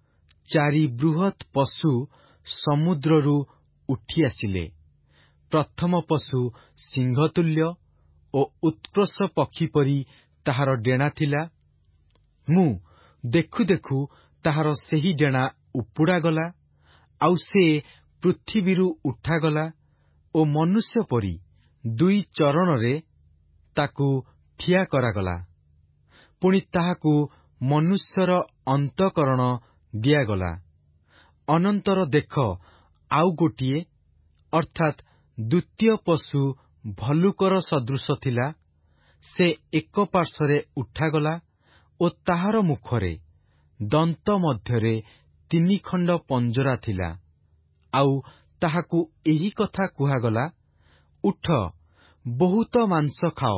4 ବୃହତ୍ ପଶୁ ସମୁଦ୍ରରୁ ଉଠି ଆସିଲେ। ପ୍ରଥମ ପଶୁ ସିଂହତୁଲ୍ୟ ଓ ଉତ୍କର୍ଷ ପକ୍ଷୀ ପରି ତାହାର ଡେଣା ଥିଲା। ମୁଁ ଦେଖୁ ଦେଖୁ ତାହାର ସେହି ଡେଣା ଉପୁଡ଼ାଗଲା, ଆଉ ସେ ପୃଥିବୀରୁ ଉଠାଗଲା ଓ ମନୁଷ୍ୟ ପରି 2 ଚରଣରେ ତାକୁ ଠିଆ କରାଗଲା। ପୁଣି ତାହାକୁ ମନୁଷ୍ୟର ଅନ୍ତଃକରଣ ଦିଆଗଲା। ଅନନ୍ତର ଦେଖ, ଆଉ ଗୋଟିଏ, ଅର୍ଥାତ୍ ଦ୍ୱିତୀୟ ପଶୁ ଭଲ୍ଲୁକର ସଦୃଶ ଥିଲା। ସେ ଏକ ପାର୍ଶ୍ୱରେ ଉଠାଗଲା ଓ ତାହାର ମୁଖରେ ଦନ୍ତ ମଧ୍ୟରେ 3 ଖଣ୍ଡ ପଞ୍ଜରା ଥିଲା। ଆଉ ତାହାକୁ ଏହି କଥା କୁହାଗଲା, ଉଠ, ବହୁତ ମାଂସ ଖାଅ।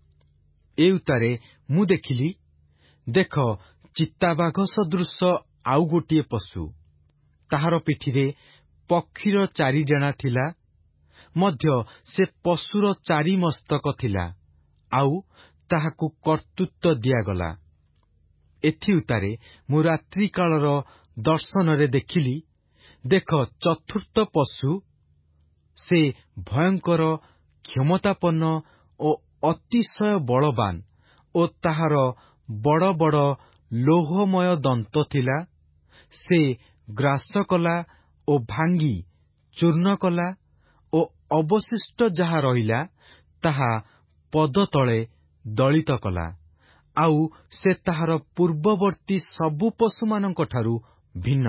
ଏ ଉତ୍ତାରେ ମୁଁ ଦେଖିଲି, ଦେଖ, ଚିତାବାଘ ସଦୃଶ ଆଉ ଗୋଟିଏ ପଶୁ। ତାହାର ପିଠିରେ ପକ୍ଷୀର 4 ଡେଣା ଥିଲା। ମଧ୍ୟ ସେ ପଶୁର 4 ମସ୍ତକ ଥିଲା, ଆଉ ତାହାକୁ କର୍ତ୍ତୃତ୍ୱ ଦିଆଗଲା। ଏଥି ଉତ୍ତାରେ ମୁଁ ରାତ୍ରି କାଳର ଦର୍ଶନରେ ଦେଖିଲି, ଦେଖ, ଚତୁର୍ଥ ପଶୁ, ସେ ଭୟଙ୍କର, କ୍ଷମତାପନ୍ନ ଓ ଅତିଶୟ ବଳବାନ ଓ ତାହାର ବଡ଼ ବଡ଼ ଲୌହମୟ ଦନ୍ତ ଥିଲା। ସେ ଗ୍ରାସ କଲା ଓ ଭାଙ୍ଗି ଚୂର୍ଣ୍ଣ କଲା ଓ ଅବଶିଷ୍ଟ ଯାହା ରହିଲା ତାହା ପଦତଳେ ଦଳିତ କଲା। ଆଉ ସେ ତାହାର ପୂର୍ବବର୍ତ୍ତୀ ସବୁ ପଶୁମାନଙ୍କଠାରୁ ଭିନ୍ନ।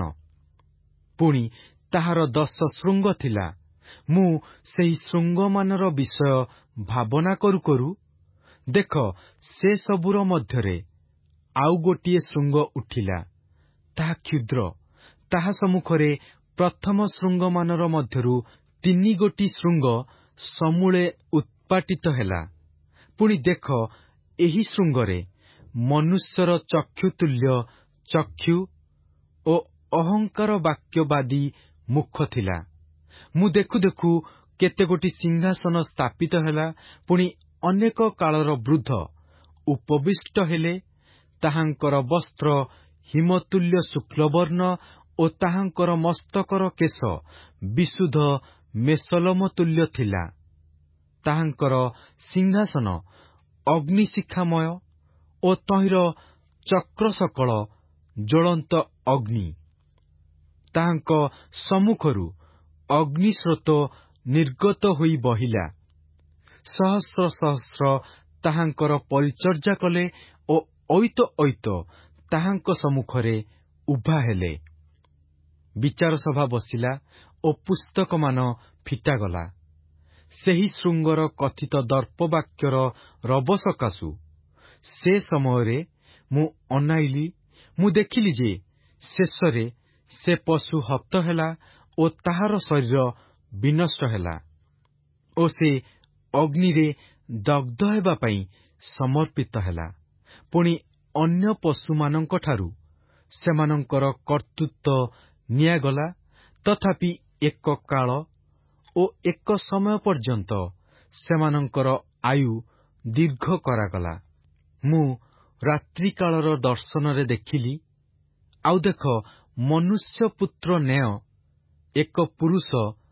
ପୁଣି ତାହାର 10 ଶୃଙ୍ଗ ଥିଲା। ମୁଁ ସେହି ଶୃଙ୍ଗମାନର ବିଷୟ ଭାବନା କରୁ କରୁ, ଦେଖ, ସେ ସବୁର ମଧ୍ୟରେ ଆଉ ଗୋଟିଏ ଶୃଙ୍ଗ ଉଠିଲା। ତାହା କ୍ଷୁଦ୍ର। ତାହା ସମ୍ମୁଖରେ ପ୍ରଥମ ଶୃଙ୍ଗମାନର ମଧ୍ୟରୁ 3 ଗୋଟି ଶୃଙ୍ଗ ସମୂଳେ ଉତ୍ପାଟିତ ହେଲା। ପୁଣି ଦେଖ, ଏହି ଶୃଙ୍ଗରେ ମନୁଷ୍ୟର ଚକ୍ଷୁତୁଲ୍ୟ ଚକ୍ଷୁ ଓ ଅହଙ୍କାର ବାକ୍ୟବାଦୀ ମୁଖ ଥିଲା। ମୁଁ ଦେଖୁ ଦେଖୁ କେତେଗୋଟି ସିଂହାସନ ସ୍ଥାପିତ ହେଲା। ପୁଣି ଅନେକ କାଳର ବୃଦ୍ଧ ଉପବିଷ୍ଟ ହେଲେ। ତାହାଙ୍କର ବସ୍ତ୍ର ହିମତୁଲ୍ୟ ଶୁକ୍ଳବର୍ଣ୍ଣ ଓ ତାହାଙ୍କର ମସ୍ତକର କେଶ ବିଶୁଦ୍ଧ ମେସଲମ ତୁଲ୍ୟ ଥିଲା। ତାହାଙ୍କର ସିଂହାସନ ଅଗ୍ନିଶିଖାମୟ ଓ ତହିଁର ଚକ୍ରସକଳ ଜ୍ୱଳନ୍ତ ଅଗ୍ନି। ତାହାଙ୍କ ସମ୍ମୁଖରୁ ଅଗ୍ନିସ୍ରୋତ ନିର୍ଗତ ହୋଇ ବହିଲା। ସହସ୍ର ସହସ୍ର ତାହାଙ୍କର ପରିଚର୍ଯ୍ୟା କଲେ ଓ ଅଇତ ଅଇତ ତାହାଙ୍କ ସମ୍ମୁଖରେ ଉଭା ହେଲେ। ବିଚାର ସଭା ବସିଲା ଓ ପୁସ୍ତକମାନ ଫିଟାଗଲା। ସେହି ଶୃଙ୍ଗର କଥିତ ଦର୍ପବାକ୍ୟର ରବ ସକାଶୁ ସେ ସମୟରେ ମୁଁ ଅନାଇଲି। ମୁଁ ଦେଖିଲି ଯେ ଶେଷରେ ସେ ପଶୁ ହତ ହେଲା ଓ ତାହାର ଶରୀର ବିନଷ୍ଟ ହେଲା ଓ ସେ ଅଗ୍ନିରେ ଦଗ୍ଧ ହେବା ପାଇଁ ସମର୍ପିତ ହେଲା। ପୁଣି ଅନ୍ୟ ପଶୁମାନଙ୍କଠାରୁ ସେମାନଙ୍କର କର୍ତ୍ତୃତ୍ୱ ନିଆଗଲା। ତଥାପି ଏକ କାଳ ଓ ଏକ ସମୟ ପର୍ଯ୍ୟନ୍ତ ସେମାନଙ୍କର ଆୟୁ ଦୀର୍ଘ କରାଗଲା। ମୁଁ ରାତ୍ରିକାଳର ଦର୍ଶନରେ ଦେଖିଲି, ଆଉ ଦେଖ, ମନୁଷ୍ୟପୁତ୍ର ନ୍ୟାୟ ଏକ ପୁରୁଷ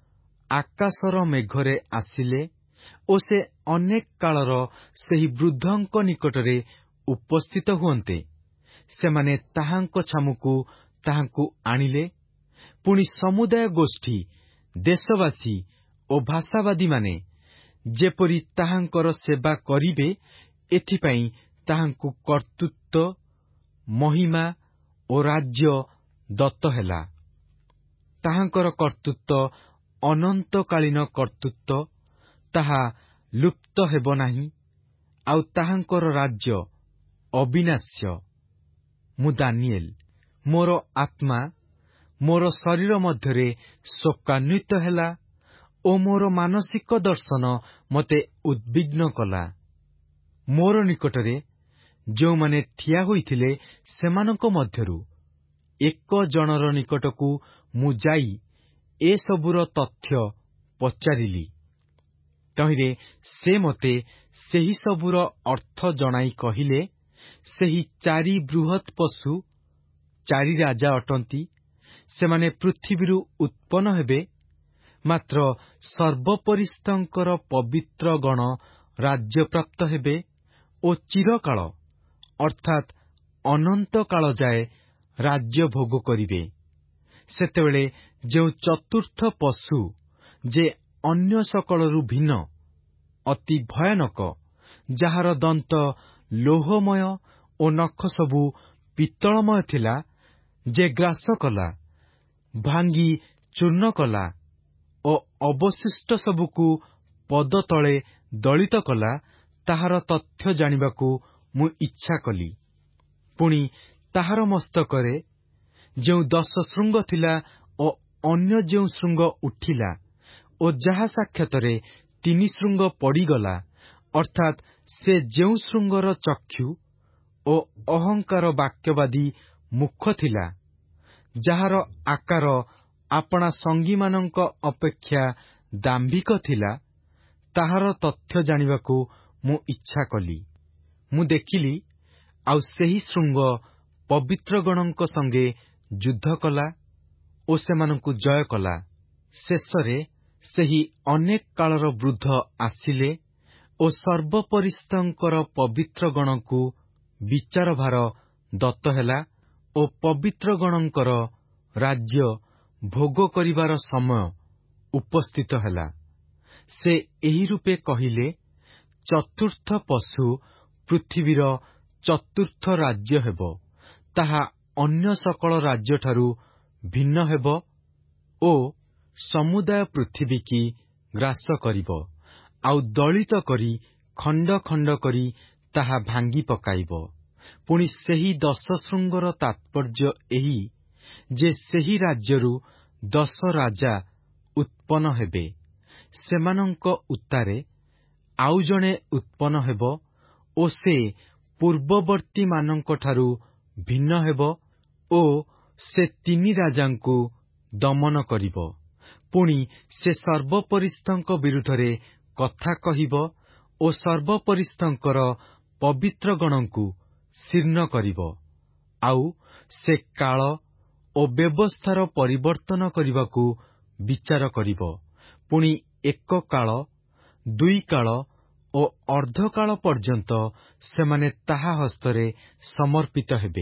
ଆକାଶର ମେଘରେ ଆସିଲେ ଓ ସେ ଅନେକ କାଳର ସେହି ବୃଦ୍ଧଙ୍କ ନିକଟରେ ଉପସ୍ଥିତ ହୁଅନ୍ତେ। ସେମାନେ ତାହାଙ୍କ ଛାମୁକୁ ତାହାଙ୍କୁ ଆଣିଲେ। ପୁଣି ସମୁଦାୟ ଗୋଷ୍ଠୀ, ଦେଶବାସୀ ଓ ଭାଷାବାଦୀମାନେ ଯେପରି ତାହାଙ୍କର ସେବା କରିବେ, ଏଥିପାଇଁ ତାହାଙ୍କୁ କର୍ତ୍ତୃତ୍ୱ, ମହିମା ଓ ରାଜ୍ୟ ଦତ୍ତ ହେଲା। ତାହାଙ୍କର କର୍ତ୍ତୃତ୍ୱ ଅନନ୍ତକାଳୀନ କର୍ତ୍ତୃତ୍ୱ, ତାହା ଲୁପ୍ତ ହେବ ନାହିଁ। ଆଉ ତାହାଙ୍କର ରାଜ୍ୟ ଅବିନାଶ୍ୟ। ମୁଁ ଦାନିଏଲ, ମୋର ଆତ୍ମା ମୋର ଶରୀର ମଧ୍ୟରେ ଶୋକାନ୍ୱିତ ହେଲା ଓ ମୋର ମାନସିକ ଦର୍ଶନ ମୋତେ ଉଦ୍ବିଗ୍ନ କଲା। ମୋର ନିକଟରେ ଯେଉଁମାନେ ଠିଆ ହୋଇଥିଲେ, ସେମାନଙ୍କ ମଧ୍ୟରୁ ଏକ ଜଣର ନିକଟକୁ ମୁଁ ଯାଇ ଏସବୁର ତଥ୍ୟ ପଚାରିଲି। ତହିଁରେ ସେ ମୋତେ ସେହି ସବୁର ଅର୍ଥ ଜଣାଇ କହିଲେ, ସେହି 4 ବୃହତ୍ ପଶୁ 4 ରାଜା ଅଟନ୍ତି। ସେମାନେ ପୃଥିବୀରୁ ଉତ୍ପନ୍ନ ହେବେ। ମାତ୍ର ସର୍ବୋପରିସ୍ଥଙ୍କର ପବିତ୍ର ଗଣ ରାଜ୍ୟପ୍ରାପ୍ତ ହେବେ ଓ ଚିରକାଳ, ଅର୍ଥାତ୍ ଅନନ୍ତ କାଳ ଯାଏ ରାଜ୍ୟ ଭୋଗ କରିବେ। ସେତେବେଳେ ଯେଉଁ ଚତୁର୍ଥ ପଶୁ, ଯେ ଅନ୍ୟ ସକଳରୁ ଭିନ୍ନ, ଅତି ଭୟାନକ, ଯାହାର ଦନ୍ତ ଲୌହମୟ ଓ ନଖ ସବୁ ପିତ୍ତଳମୟ ଥିଲା, ଯେ ଗ୍ରାସ କଲା, ଭାଙ୍ଗି ଚୂର୍ଣ୍ଣ କଲା ଓ ଅବଶିଷ୍ଟ ସବୁକୁ ପଦତଳେ ଦଳିତ କଲା, ତାହାର ତଥ୍ୟ ଜାଣିବାକୁ ମୁଁ ଇଚ୍ଛା କଲି। ପୁଣି ତାହାର ମସ୍ତକରେ ଯେଉଁ 10 ଶୃଙ୍ଗ ଥିଲା ଓ ଅନ୍ୟ ଯେଉଁ ଶୃଙ୍ଗ ଉଠିଲା ଓ ଯାହା ସାକ୍ଷାତରେ 3 ଶୃଙ୍ଗ ପଡ଼ିଗଲା, ଅର୍ଥାତ୍ ସେ ଯେଉଁ ଶୃଙ୍ଗର ଚକ୍ଷୁ ଓ ଅହଙ୍କାର ବାକ୍ୟବାଦୀ ମୁଖ ଥିଲା, ଯାହାର ଆକାର ଆପଣା ସଙ୍ଗୀମାନଙ୍କ ଅପେକ୍ଷା ଦାମ୍ଭିକ ଥିଲା, ତାହାର ତଥ୍ୟ ଜାଣିବାକୁ ମୁଁ ଇଚ୍ଛା କଲି। ମୁଁ ଦେଖିଲି, ଆଉ ସେହି ଶୃଙ୍ଗ ପବିତ୍ରଗଣଙ୍କ ସଙ୍ଗେ ଯୁଦ୍ଧ କଲା ଓ ସେମାନଙ୍କୁ ଜୟ କଲା। ଶେଷରେ ସେହି ଅନେକ କାଳର ବୃଦ୍ଧ ଆସିଲେ ଓ ସର୍ବୋପରିସ୍ଥଙ୍କର ପବିତ୍ରଗଣଙ୍କୁ ବିଚାରଭାର ଦତ୍ତ ହେଲା ଓ ପବିତ୍ରଗଣଙ୍କର ରାଜ୍ୟ ଭୋଗ କରିବାର ସମୟ ଉପସ୍ଥିତ ହେଲା। ସେ ଏହି ରୂପେ କହିଲେ, ଚତୁର୍ଥ ପଶୁ ପୃଥିବୀର ଚତୁର୍ଥ ରାଜ୍ୟ ହେବ। ତାହା ଅନ୍ୟ ସକଳ ରାଜ୍ୟଠାରୁ ଭିନ୍ନ ହେବ ଓ ସମୁଦାୟ ପୃଥିବୀକି ଗ୍ରାସ କରିବ, ଆଉ ଦଳିତ କରି ଖଣ୍ଡ ଖଣ୍ଡ କରି ତାହା ଭାଙ୍ଗି ପକାଇବ। ପୁଣି ସେହି 10 ଶୃଙ୍ଗର ତାତ୍ପର୍ଯ୍ୟ ଏହି ଯେ ସେହି ରାଜ୍ୟରୁ 10 ରାଜା ଉତ୍ପନ୍ନ ହେବେ। ସେମାନଙ୍କ ଉତ୍ତାରେ ଆଉ ଜଣେ ଉତ୍ପନ୍ନ ହେବ ଓ ସେ ପୂର୍ବବର୍ତ୍ତୀମାନଙ୍କଠାରୁ ଭିନ୍ନ ହେବ ଓ ସେ 3 ରାଜାଙ୍କୁ ଦମନ କରିବ। ପୁଣି ସେ ସର୍ବପରିସ୍ଥଙ୍କ ବିରୁଦ୍ଧରେ କଥା କହିବ ଓ ସର୍ବପରିସ୍ଥଙ୍କର ପବିତ୍ରଗଣଙ୍କୁ ଶୀର୍ଣ୍ଣ କରିବ। ଆଉ ସେ କାଳ ଓ ବ୍ୟବସ୍ଥାର ପରିବର୍ତ୍ତନ କରିବାକୁ ବିଚାର କରିବ। ପୁଣି 1 କାଳ, 2 କାଳ ଓ ଅର୍ଦ୍ଧକାଳ ପର୍ଯ୍ୟନ୍ତ ସେମାନେ ତାହା ହସ୍ତରେ ସମର୍ପିତ ହେବେ।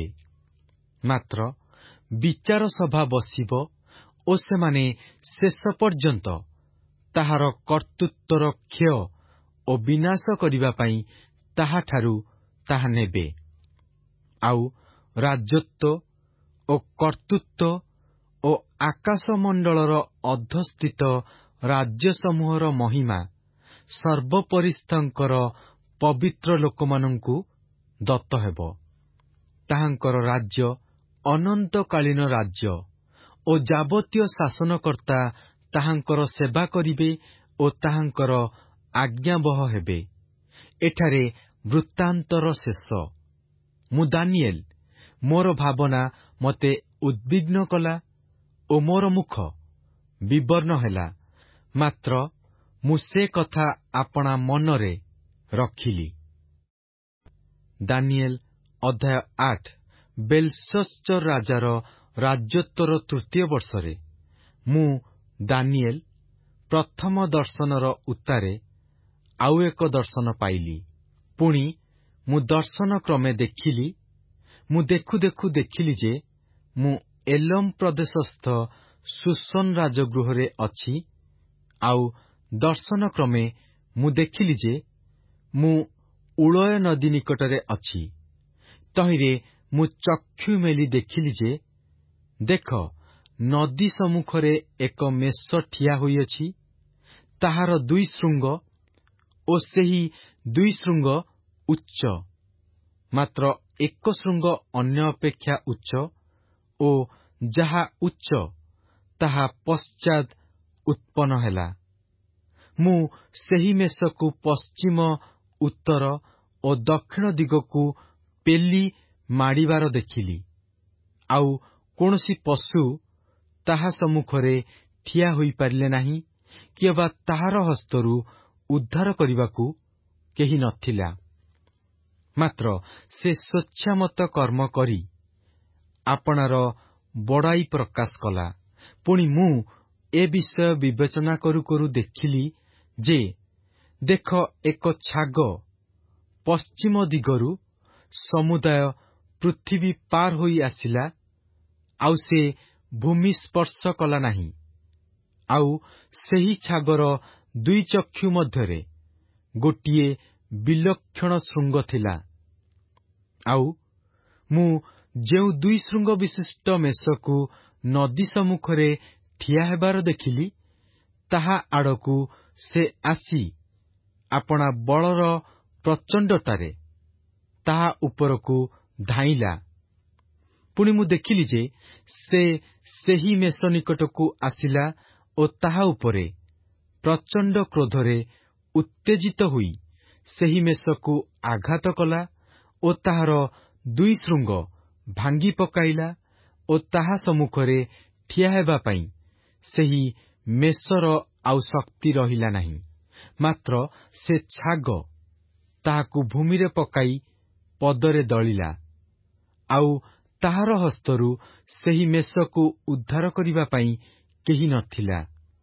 ମାତ୍ର ବିଚାର ସଭା ବସିବ ଓ ସେମାନେ ଶେଷ ପର୍ଯ୍ୟନ୍ତ ତାହାର କର୍ତ୍ତୃତ୍ୱର କ୍ଷୟ ଓ ବିନାଶ କରିବା ପାଇଁ ତାହାଠାରୁ ତାହା ନେବେ। ଆଉ ରାଜତ୍ୱ ଓ କର୍ତ୍ତୃତ୍ୱ ଓ ଆକାଶମଣ୍ଡଳର ଅଧସ୍ଥିତ ରାଜ୍ୟସମୂହର ମହିମା ସର୍ବପରିସ୍ଥଙ୍କର ପବିତ୍ର ଲୋକମାନଙ୍କୁ ଦତ୍ତ ହେବ। ତାହାଙ୍କର ରାଜ୍ୟ ଅନନ୍ତକାଳୀନ ରାଜ୍ୟ ଓ ଯାବତୀୟ ଶାସନକର୍ତ୍ତା ତାହାଙ୍କର ସେବା କରିବେ ଓ ତାହାଙ୍କର ଆଜ୍ଞାବହ ହେବେ। ଏଠାରେ ବୃତ୍ତାନ୍ତର ଶେଷ। ମୁଁ ଦାନିଏଲ, ମୋର ଭାବନା ମୋତେ ଉଦ୍ବିଗ୍ନ କଲା ଓ ମୋର ମୁଖ ବିବର୍ଣ୍ଣ ହେଲା। ମାତ୍ର ମୁଁ ସେ କଥା ଆପଣା ମନରେ ରଖିଲି। ଦାନିଏଲ ଅଧ୍ୟାୟ 8। ବେଲଶସ୍ଚର ରାଜାର ରାଜତ୍ୱର 3ୟ ବର୍ଷରେ ମୁଁ ଦାନିଏଲ ପ୍ରଥମ ଦର୍ଶନର ଉତ୍ତାରେ ଆଉ ଏକ ଦର୍ଶନ ପାଇଲି। ପୁଣି ମୁଁ ଦର୍ଶନ କ୍ରମେ ଦେଖିଲି। ମୁଁ ଦେଖୁ ଦେଖୁ ଦେଖିଲି ଯେ ମୁଁ ଏଲମ୍ ପ୍ରଦେଶସ୍ଥ ଶୂସନ ରାଜଗୃହରେ ଅଛି। ଆଉ ଦର୍ଶନ କ୍ରମେ ମୁଁ ଦେଖିଲି ଯେ ମୁଁ ଉଳୟ ନଦୀ ନିକଟରେ ଅଛି। ତହିଁରେ ମୁଁ ଚକ୍ଷୁ ମେଲି ଦେଖିଲି ଯେ, ଦେଖ, ନଦୀ ସମ୍ମୁଖରେ ଏକ ମେଷ ଠିଆ ହୋଇଅଛି। ତାହାର 2 ଶୃଙ୍ଗ ଓ ସେହି 2 ଶୃଙ୍ଗ ଉଚ୍ଚ। ମାତ୍ର 1 ଶୃଙ୍ଗ ଅନ୍ୟ ଅପେକ୍ଷା ଉଚ୍ଚ ଓ ଯାହା ଉଚ୍ଚ ତାହା ପଶ୍ଚାତ୍ ଉତ୍ପନ୍ନ ହେଲା। ମୁଁ ସେହି ମେଷକୁ ପଶ୍ଚିମ, ଉତ୍ତର ଓ ଦକ୍ଷିଣ ଦିଗକୁ ପେଲି ମାଡ଼ିବାର ଦେଖିଲି। ଆଉ କୌଣସି ପଶୁ ତାହା ସମ୍ମୁଖରେ ଠିଆ ହୋଇପାରିଲେ ନାହିଁ, କି ଅବା ତାହାର ହସ୍ତରୁ ଉଦ୍ଧାର କରିବାକୁ କେହି ନଥିଲା। ମାତ୍ର ସେ ସ୍ୱେଚ୍ଛାମତ କର୍ମ କରି ଆପଣାର ବଡ଼ାଇ ପ୍ରକାଶ କଲା। ପୁଣି ମୁଁ ଏ ବିଷୟ ବିବେଚନା କରୁ କରୁ ଦେଖିଲି ଯେ, ଦେଖ, ଏକ ଛାଗ ପଶ୍ଚିମ ଦିଗରୁ ସମୁଦାୟ ପୃଥିବୀ ପାର ହୋଇ ଆସିଲା। ଆଉ ସେ ଭୂମି ସ୍ପର୍ଶ କଲା ନାହିଁ। ଆଉ ସେହି ଛାଗର 2 ଚକ୍ଷୁ ମଧ୍ୟରେ ଗୋଟିଏ ବିଲକ୍ଷଣ ଶୃଙ୍ଗ ଥିଲା। ଆଉ ମୁଁ ଯେଉଁ 2 ଶୃଙ୍ଗ ବିଶିଷ୍ଟ ମେଷକୁ ନଦୀ ସମ୍ମୁଖରେ ଠିଆ ହେବାର ଦେଖିଲି, ତାହା ଆଡ଼କୁ ସେ ଆସି ଆପଣା ବଳର ପ୍ରଚଣ୍ଡତାରେ ତାହା ଉପରକୁ ଧାଇଁଲା। ପୁଣି ମୁଁ ଦେଖିଲି ଯେ ସେ ସେହି ମେଷ ନିକଟକୁ ଆସିଲା ଓ ତାହା ଉପରେ ପ୍ରଚଣ୍ଡ କ୍ରୋଧରେ ଉତ୍ତେଜିତ ହୋଇ ସେହି ମେଷକୁ ଆଘାତ କଲା ଓ ତାହାର 2 ଶୃଙ୍ଗ ଭାଙ୍ଗି ପକାଇଲା ଓ ତାହା ସମ୍ମୁଖରେ ଠିଆ ହେବା ପାଇଁ ସେହି ମେଷର ଆଉ ଶକ୍ତି ରହିଲା ନାହିଁ। ମାତ୍ର ସେ ଛାଗ ତାହାକୁ ଭୂମିରେ ପକାଇ ପଦରେ ଦଳିଲା। ଆଉ ତାହାର ହସ୍ତରୁ ସେହି ମେଷକୁ ଉଦ୍ଧାର କରିବା ପାଇଁ କେହି ନଥିଲା।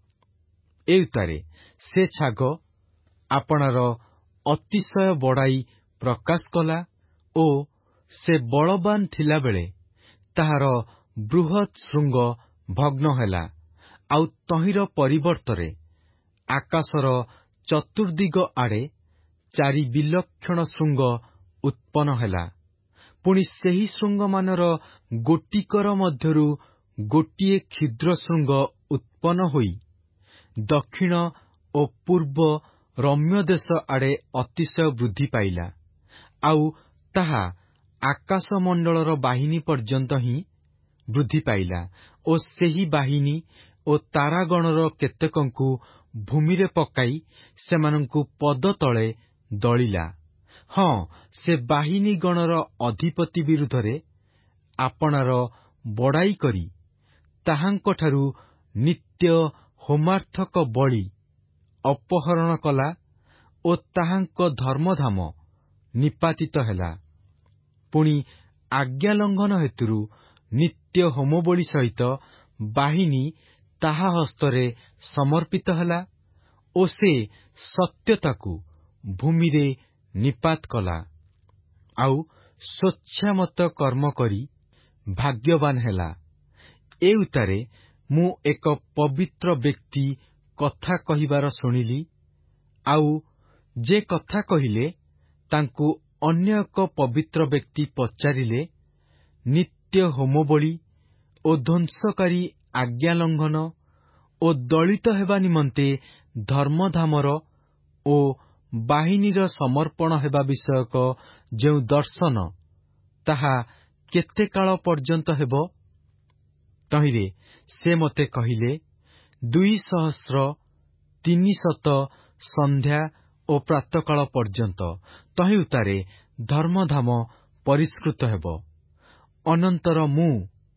ଏ ଉତ୍ତାରେ ସେ ଛାଗ ଆପଣାର ଅତିଶୟ ବଡ଼ାଇ ପ୍ରକାଶ କଲା ଓ ସେ ବଳବାନ ଥିଲାବେଳେ ତାହାର ବୃହତ୍ ଶୃଙ୍ଗ ଭଗ୍ନ ହେଲା, ଆଉ ତହିଁର ପରିବର୍ତ୍ତରେ ଆକାଶର ଚତୁର୍ଦ୍ଦିଗ ଆଡ଼େ 4 ବିଲକ୍ଷଣ ଶୃଙ୍ଗ ଉତ୍ପନ୍ନ ହେଲା। ପୁଣି ସେହି ଶୃଙ୍ଗମାନର ଗୋଟିକର ମଧ୍ୟରୁ ଗୋଟିଏ କ୍ଷୁଦ୍ର ଶୃଙ୍ଗ ଉତ୍ପନ୍ନ ହୋଇ ଦକ୍ଷିଣ ଓ ପୂର୍ବ ରମ୍ୟ ଦେଶ ଆଡ଼େ ଅତିଶୟ ବୃଦ୍ଧି ପାଇଲା, ଆଉ ତାହା ଆକାଶମଣ୍ଡଳର ବାହିନୀ ପର୍ଯ୍ୟନ୍ତ ହିଁ ବୃଦ୍ଧି ପାଇଲା, ଓ ସେହି ବାହିନୀ ଓ ତାରାଗଣର କେତେକଙ୍କୁ ଭୂମିରେ ପକାଇ ସେମାନଙ୍କୁ ପଦତଳେ ଦଳିଲା। ହଁ, ସେ ବାହିନୀଗଣର ଅଧିପତି ବିରୁଦ୍ଧରେ ଆପଣାର ବଡ଼ାଇ କରି ତାହାଙ୍କଠାରୁ ନିତ୍ୟ ହୋମାର୍ଥକ ବଳି ଅପହରଣ କଲା ଓ ତାହାଙ୍କ ଧର୍ମଧାମ ନିପାତିତ ହେଲା। ପୁଣି ଆଜ୍ଞାଲଙ୍ଘନ ହେତୁରୁ ନିତ୍ୟ ହୋମବଳି ସହିତ ବାହିନୀ ତାହା ହସ୍ତରେ ସମର୍ପିତ ହେଲା, ଓ ସେ ସତ୍ୟତାକୁ ଭୂମିରେ ନିପାତ କଲା, ଆଉ ସ୍ୱଚ୍ଛାମତ କର୍ମ କରି ଭାଗ୍ୟବାନ ହେଲା। ଏ ଉତ୍ତାରେ ମୁଁ ଏକ ପବିତ୍ର ବ୍ୟକ୍ତି କଥା କହିବାର ଶୁଣିଲି, ଆଉ ଯେ କଥା କହିଲେ ତାଙ୍କୁ ଅନ୍ୟ ଏକ ପବିତ୍ର ବ୍ୟକ୍ତି ପଚାରିଲେ, ନିତ୍ୟ ହୋମବଳି ଓ ଧ୍ୱଂସକାରୀ ଆଜ୍ଞାଲଙ୍ଘନ ଓ ଦଳିତ ହେବା ନିମନ୍ତେ ଧର୍ମଧାମର ଓ ବାହିନୀର ସମର୍ପଣ ହେବା ବିଷୟକ ଯେଉଁ ଦର୍ଶନ, ତାହା କେତେ କାଳ ପର୍ଯ୍ୟନ୍ତ ହେବ? ତହିଁରେ ସେ ମୋତେ କହିଲେ, 2300 ସନ୍ଧ୍ୟା ଓ ପ୍ରାତଃକାଳ ପର୍ଯ୍ୟନ୍ତ। ତହିଁ ଉତ୍ତାରେ ଧର୍ମଧାମ ପରିଷ୍କୃତ ହେବ। ଅନନ୍ତର ମୁଁ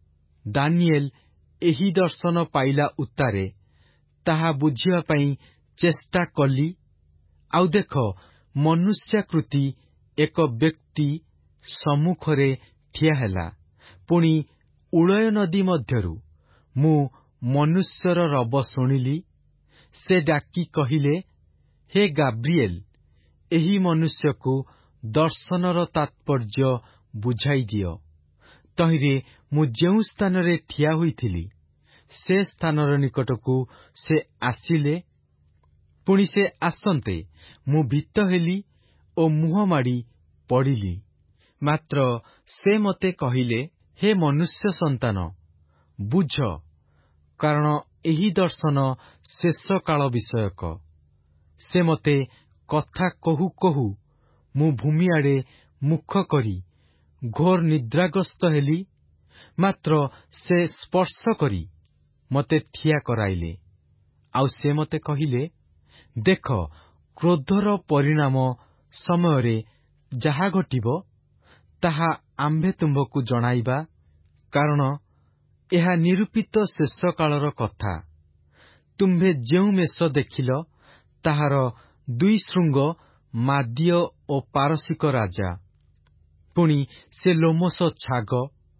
ଦାନିଏଲ ଏହି ଦର୍ଶନ ପାଇଲା ଉତ୍ତାରେ ତାହା ବୁଝିବା ପାଇଁ ଚେଷ୍ଟା କଲି, ଆଉ ଦେଖ, ମନୁଷ୍ୟାକୃତି ଏକ ବ୍ୟକ୍ତି ସମ୍ମୁଖରେ ଠିଆ ହେଲା। ପୁଣି ଉଳୟ ନଦୀ ମଧ୍ୟରୁ ମୁଁ ମନୁଷ୍ୟର ରବ ଶୁଣିଲି। ସେ ଡାକି କହିଲେ, ହେ ଗାବ୍ରିଏଲ, ଏହି ମନୁଷ୍ୟକୁ ଦର୍ଶନର ତାତ୍ପର୍ଯ୍ୟ ବୁଝାଇ ଦିଅ। ତହିଁରେ ମୁଁ ଯେଉଁ ସ୍ଥାନରେ ଠିଆ ହୋଇଥିଲି, ସେ ସ୍ଥାନର ନିକଟକୁ ସେ ଆସିଲେ। ପୁଣି ସେ ଆସନ୍ତେ ମୁଁ ଭୀତ ହେଲି ଓ ମୁହଁ ମାଡ଼ି ପଡ଼ିଲି। ମାତ୍ର ସେ ମୋତେ କହିଲେ, ହେ ମନୁଷ୍ୟ ସନ୍ତାନ, ବୁଝ, କାରଣ ଏହି ଦର୍ଶନ ଶେଷ କାଳ ବିଷୟକ। ସେ ମୋତେ କଥା କହୁ କହୁ ମୁଁ ଭୂମିଆଡ଼େ ମୁଖ କରି ଘୋର ନିଦ୍ରାଗ୍ରସ୍ତ ହେଲି। ମାତ୍ର ସେ ସ୍ପର୍ଶ କରି ମୋତେ ଠିଆ କରାଇଲେ, ଆଉ ସେ ମୋତେ କହିଲେ, ଦେଖ, କ୍ରୋଧର ପରିଣାମ ସମୟରେ ଯାହା ଘଟିବ, ତାହା ଆମ୍ଭେ ତୁମ୍ଭକୁ ଜଣାଇବା, କାରଣ ଏହା ନିରୂପିତ ଶେଷ କାଳର କଥା। ତୁମ୍ଭେ ଯେଉଁ ମେଷ ଦେଖିଲ, ତାହାର 2 ଶୃଙ୍ଗ ମାଦୀୟ ଓ ପାରସିକ ରାଜା। ପୁଣି ସେ ଲୋମଶ ଛାଗ,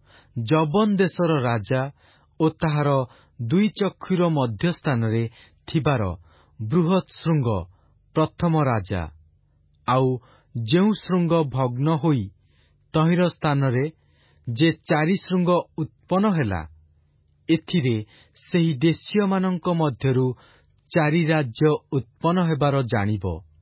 ଯବନ ଦେଶର ରାଜା ଓ ତାହାର 2 ଚକ୍ଷୁର ମଧ୍ୟସ୍ଥାନରେ ଥିବାର ବୃହତ୍ ଶୃଙ୍ଗ ପ୍ରଥମ ରାଜା। ଆଉ ଯେଉଁ ଶୃଙ୍ଗ ଭଗ୍ନ ହୋଇ ତହିଁର ସ୍ଥାନରେ ଯେ 4 ଶୃଙ୍ଗ ଉତ୍ପନ୍ନ ହେଲା, ଏଥିରେ ସେହି ଦେଶୀୟମାନଙ୍କ ମଧ୍ୟରୁ 4 ରାଜ୍ୟ ଉତ୍ପନ୍ନ ହେବାର ଜାଣିବ।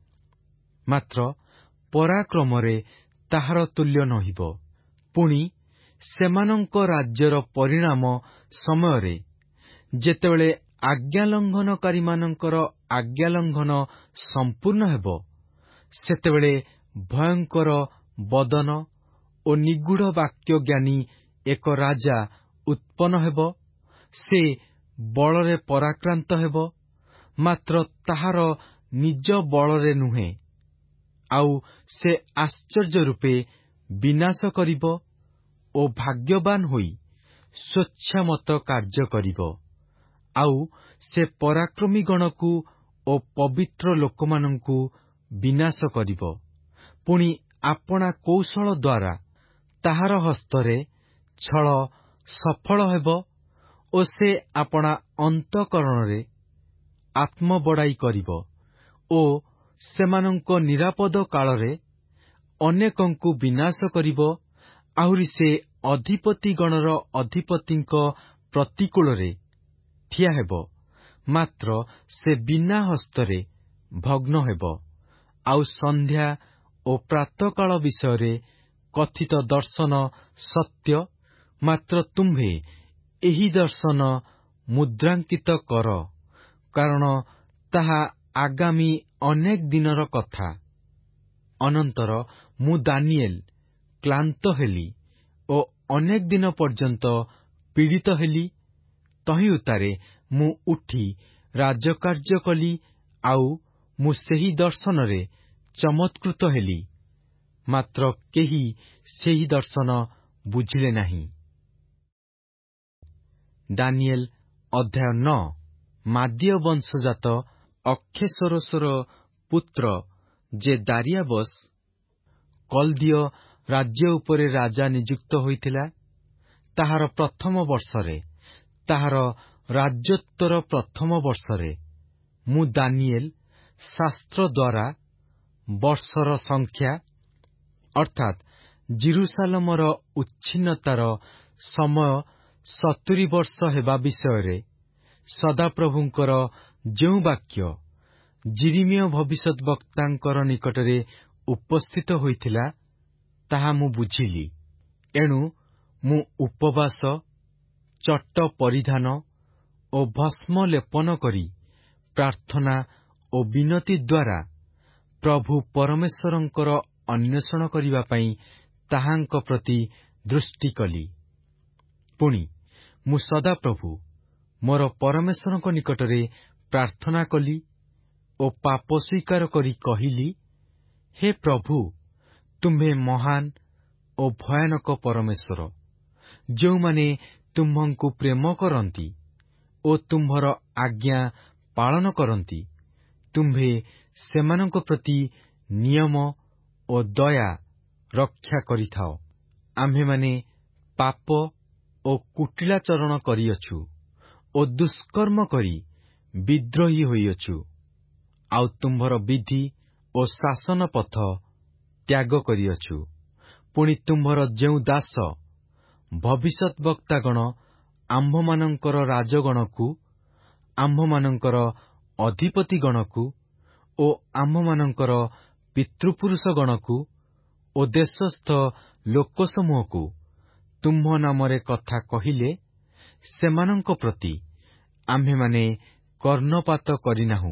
ମାତ୍ର ପରାକ୍ରମରେ ତାହାର ତୁଲ୍ୟ ନହିବ। ପୁଣି ସେମାନଙ୍କ ରାଜ୍ୟର ପରିଣାମ ସମୟରେ ଯେତେବେଳେ ଆଜ୍ଞାଲଙ୍ଘନକାରୀମାନଙ୍କର ଆଜ୍ଞାଲଙ୍ଘନ ସମ୍ପୂର୍ଣ୍ଣ ହେବ, ସେତେବେଳେ ଭୟଙ୍କର ବଦନ ଓ ନିଗୂଢ଼ ବାକ୍ୟଜ୍ଞାନୀ ଏକ ରାଜା ଉତ୍ପନ୍ନ ହେବ। ସେ ବଳରେ ପରାକ୍ରାନ୍ତ ହେବ, ମାତ୍ର ତାହାର ନିଜ ବଳରେ ନୁହେଁ। ଆଉ ସେ ଆଶ୍ଚର୍ଯ୍ୟ ରୂପେ ବିନାଶ କରିବ ଓ ଭାଗ୍ୟବାନ ହୋଇ ସ୍ୱଚ୍ଛାମତ କାର୍ଯ୍ୟ କରିବ। ଆଉ ସେ ପରାକ୍ରମୀଗଣକୁ ଓ ପବିତ୍ର ଲୋକମାନଙ୍କୁ ବିନାଶ କରିବ। ପୁଣି ଆପଣା କୌଶଳ ଦ୍ୱାରା ତାହାର ହସ୍ତରେ ଛଳ ସଫଳ ହେବ ଓ ସେ ଆପଣା ଅନ୍ତଃକରଣରେ ଆତ୍ମବଡ଼ାଇ କରିବ ଓ ସେମାନଙ୍କ ନିରାପଦ କାଳରେ ଅନେକଙ୍କୁ ବିନାଶ କରିବ। ଆହୁରି ସେ ଅଧିପତିଗଣର ଅଧିପତିଙ୍କ ପ୍ରତିକୂଳରେ ଠିଆ ହେବ, ମାତ୍ର ସେ ବିନା ହସ୍ତରେ ଭଗ୍ନ ହେବ। ଆଉ ସନ୍ଧ୍ୟା ଓ ପ୍ରାତଃକାଳ ବିଷୟରେ କଥିତ ଦର୍ଶନ ସତ୍ୟ, ମାତ୍ର ତୁମ୍ଭେ ଏହି ଦର୍ଶନ ମୁଦ୍ରାଙ୍କିତ କର, କାରଣ ତାହା ଆଗାମୀ ଅନେକ ଦିନର କଥା। ଅନନ୍ତର ମୁଁ ଦାନିଏଲ କ୍ଳାନ୍ତ ହେଲି ଓ ଅନେକ ଦିନ ପର୍ଯ୍ୟନ୍ତ ପୀଡ଼ିତ ହେଲି। ତହିଁଉତ୍ତାରେ ମୁଁ ଉଠି ରାଜକାର୍ଯ୍ୟ କଲି, ଆଉ ମୁଁ ସେହି ଦର୍ଶନରେ ଚମତ୍କୃତ ହେଲି, ମାତ୍ର କେହି ସେହି ଦର୍ଶନ ବୁଝିଲେ ନାହିଁ। ଦାନିଏଲ ଅଧ୍ୟାୟ 9। ମାଦୀୟ ବଂଶଜାତ ଅକ୍ଷେଶ୍ୱରୋସର ପୁତ୍ର ଯେ ଦାରିଆବସ୍ କଲ୍ଦୀୟ ରାଜ୍ୟ ଉପରେ ରାଜା ନିଯୁକ୍ତ ହୋଇଥିଲା, ତାହାର ପ୍ରଥମ ବର୍ଷରେ, ତାହାର ରାଜତ୍ୱର ପ୍ରଥମ ବର୍ଷରେ, ମୁଁ ଦାନିଏଲ ଶାସ୍ତ୍ର ଦ୍ୱାରା ବର୍ଷର ସଂଖ୍ୟା ଅର୍ଥାତ୍ ଜିରୁସାଲମର ଉଚ୍ଛିନ୍ନତାର ସମୟ 70 ବର୍ଷ ହେବା ବିଷୟରେ ସଦାପ୍ରଭୁଙ୍କର ଯେଉଁ ବାକ୍ୟ ଯିରିମିୟ ଭବିଷ୍ୟଦ୍ବକ୍ତାଙ୍କର ନିକଟରେ ଉପସ୍ଥିତ ହୋଇଥିଲା, ତାହା ମୁଁ ବୁଝିଲି। ଏଣୁ ମୁଁ ଉପବାସ, ଚଟ ପରିଧାନ ଓ ଭସ୍ମ ଲେପନ କରି ପ୍ରାର୍ଥନା ଓ ବିନତି ଦ୍ୱାରା ପ୍ରଭୁ ପରମେଶ୍ୱରଙ୍କର ଅନ୍ୱେଷଣ କରିବା ପାଇଁ ତାହାଙ୍କ ପ୍ରତି ଦୃଷ୍ଟି କଲି। ପୁଣି ମୁଁ ସଦାପ୍ରଭୁ ମୋର ପରମେଶ୍ୱରଙ୍କ ନିକଟରେ ପ୍ରାର୍ଥନା କଲି ଓ ପାପ ସ୍ୱୀକାର କରି କହିଲି, ହେ ପ୍ରଭୁ, ତୁମ୍ଭେ ମହାନ ଓ ଭୟାନକ ପରମେଶ୍ୱର। ଯେଉଁମାନେ ତୁମ୍ଭଙ୍କୁ ପ୍ରେମ କରନ୍ତି ଓ ତୁମ୍ଭର ଆଜ୍ଞା ପାଳନ କରନ୍ତି, ତୁମ୍ଭେ ସେମାନଙ୍କ ପ୍ରତି ନିୟମ ଓ ଦୟା ରକ୍ଷା କରିଥାଅ। ଆମ୍ଭେମାନେ ପାପ ଓ କୁଟିଳାଚରଣ କରିଅଛୁ ଓ ଦୁଷ୍କର୍ମ କରି ବିଦ୍ରୋହୀ ହୋଇଅଛୁ, ଆଉ ତୁମ୍ଭର ବିଧି ଓ ଶାସନ ପଥ ତ୍ୟାଗ କରିଅଛୁ। ପୁଣି ତୁମ୍ଭର ଯେଉଁ ଦାସ ଭବିଷ୍ୟଦ୍ବକ୍ତାଗଣ ଆମ୍ଭମାନଙ୍କର ରାଜଗଣକୁ, ଆମ୍ଭମାନଙ୍କର ଅଧିପତିଗଣକୁ ଓ ଆମ୍ଭମାନଙ୍କର ପିତୃପୁରୁଷଗଣକୁ ଓ ଦେଶସ୍ଥ ଲୋକସମୂହକୁ ତୁମ୍ଭ ନାମରେ କଥା କହିଲେ, ସେମାନଙ୍କ ପ୍ରତି ଆମ୍ଭେମାନେ କର୍ଣ୍ଣପାତ କରିନାହୁଁ।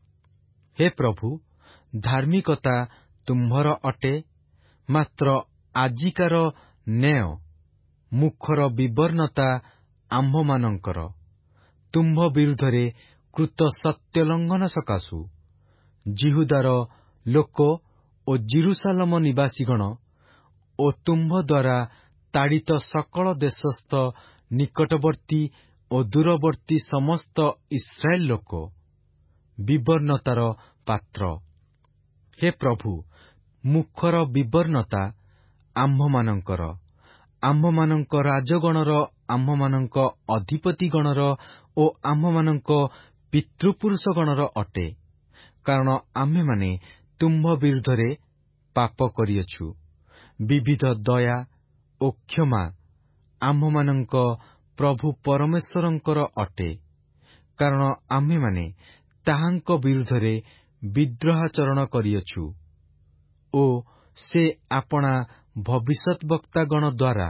ହେ ପ୍ରଭୁ, ଧାର୍ମିକତା ତୁମ୍ଭର ଅଟେ, ମାତ୍ର ଆଜିକାର ନ୍ୟାୟ ମୁଖର ବିବର୍ଣ୍ଣତା ଆମ୍ଭମାନଙ୍କର। ତୁମ୍ଭ ବିରୁଦ୍ଧରେ କୃତ ସତ୍ୟଲଙ୍ଘନ ସକାଶୁ ଯିହୁଦାର ଲୋକ ଓ ଜିରୁସାଲମ ନିବାସୀଗଣ ଓ ତୁମ୍ଭ ଦ୍ୱାରା ତାଡ଼ିତ ସକଳ ଦେଶସ୍ଥ ନିକଟବର୍ତ୍ତୀ ଓ ଦୂରବର୍ତ୍ତୀ ସମସ୍ତ ଇସ୍ରାଏଲ ଲୋକ ବିବର୍ଣ୍ଣତାର ପାତ୍ର। ହେ ପ୍ରଭୁ, ମୁଖର ବିବର୍ଣ୍ଣତା ଆମ୍ଭମାନଙ୍କର, ଆମ୍ଭମାନଙ୍କ ରାଜଗଣର, ଆମ୍ଭମାନଙ୍କ ଅଧିପତିଗଣର ଓ ଆମ୍ଭମାନଙ୍କ ପିତୃପୁରୁଷଗଣର ଅଟେ, କାରଣ ଆମ୍ଭେମାନେ ତୁମ୍ଭ ବିରୁଦ୍ଧରେ ପାପ କରିଅଛୁ। ବିବିଧ ଦୟା ଓ କ୍ଷମା ଆମ୍ଭମାନଙ୍କ ପ୍ରଭୁ ପରମେଶ୍ୱରଙ୍କର ଅଟେ, କାରଣ ଆମ୍ଭେମାନେ ତାହାଙ୍କ ବିରୁଦ୍ଧରେ ବିଦ୍ରୋହାଚରଣ କରିଅଛୁ ଓ ସେ ଆପଣା ଭବିଷ୍ୟଦ୍ବକ୍ତାଗଣ ଦ୍ୱାରା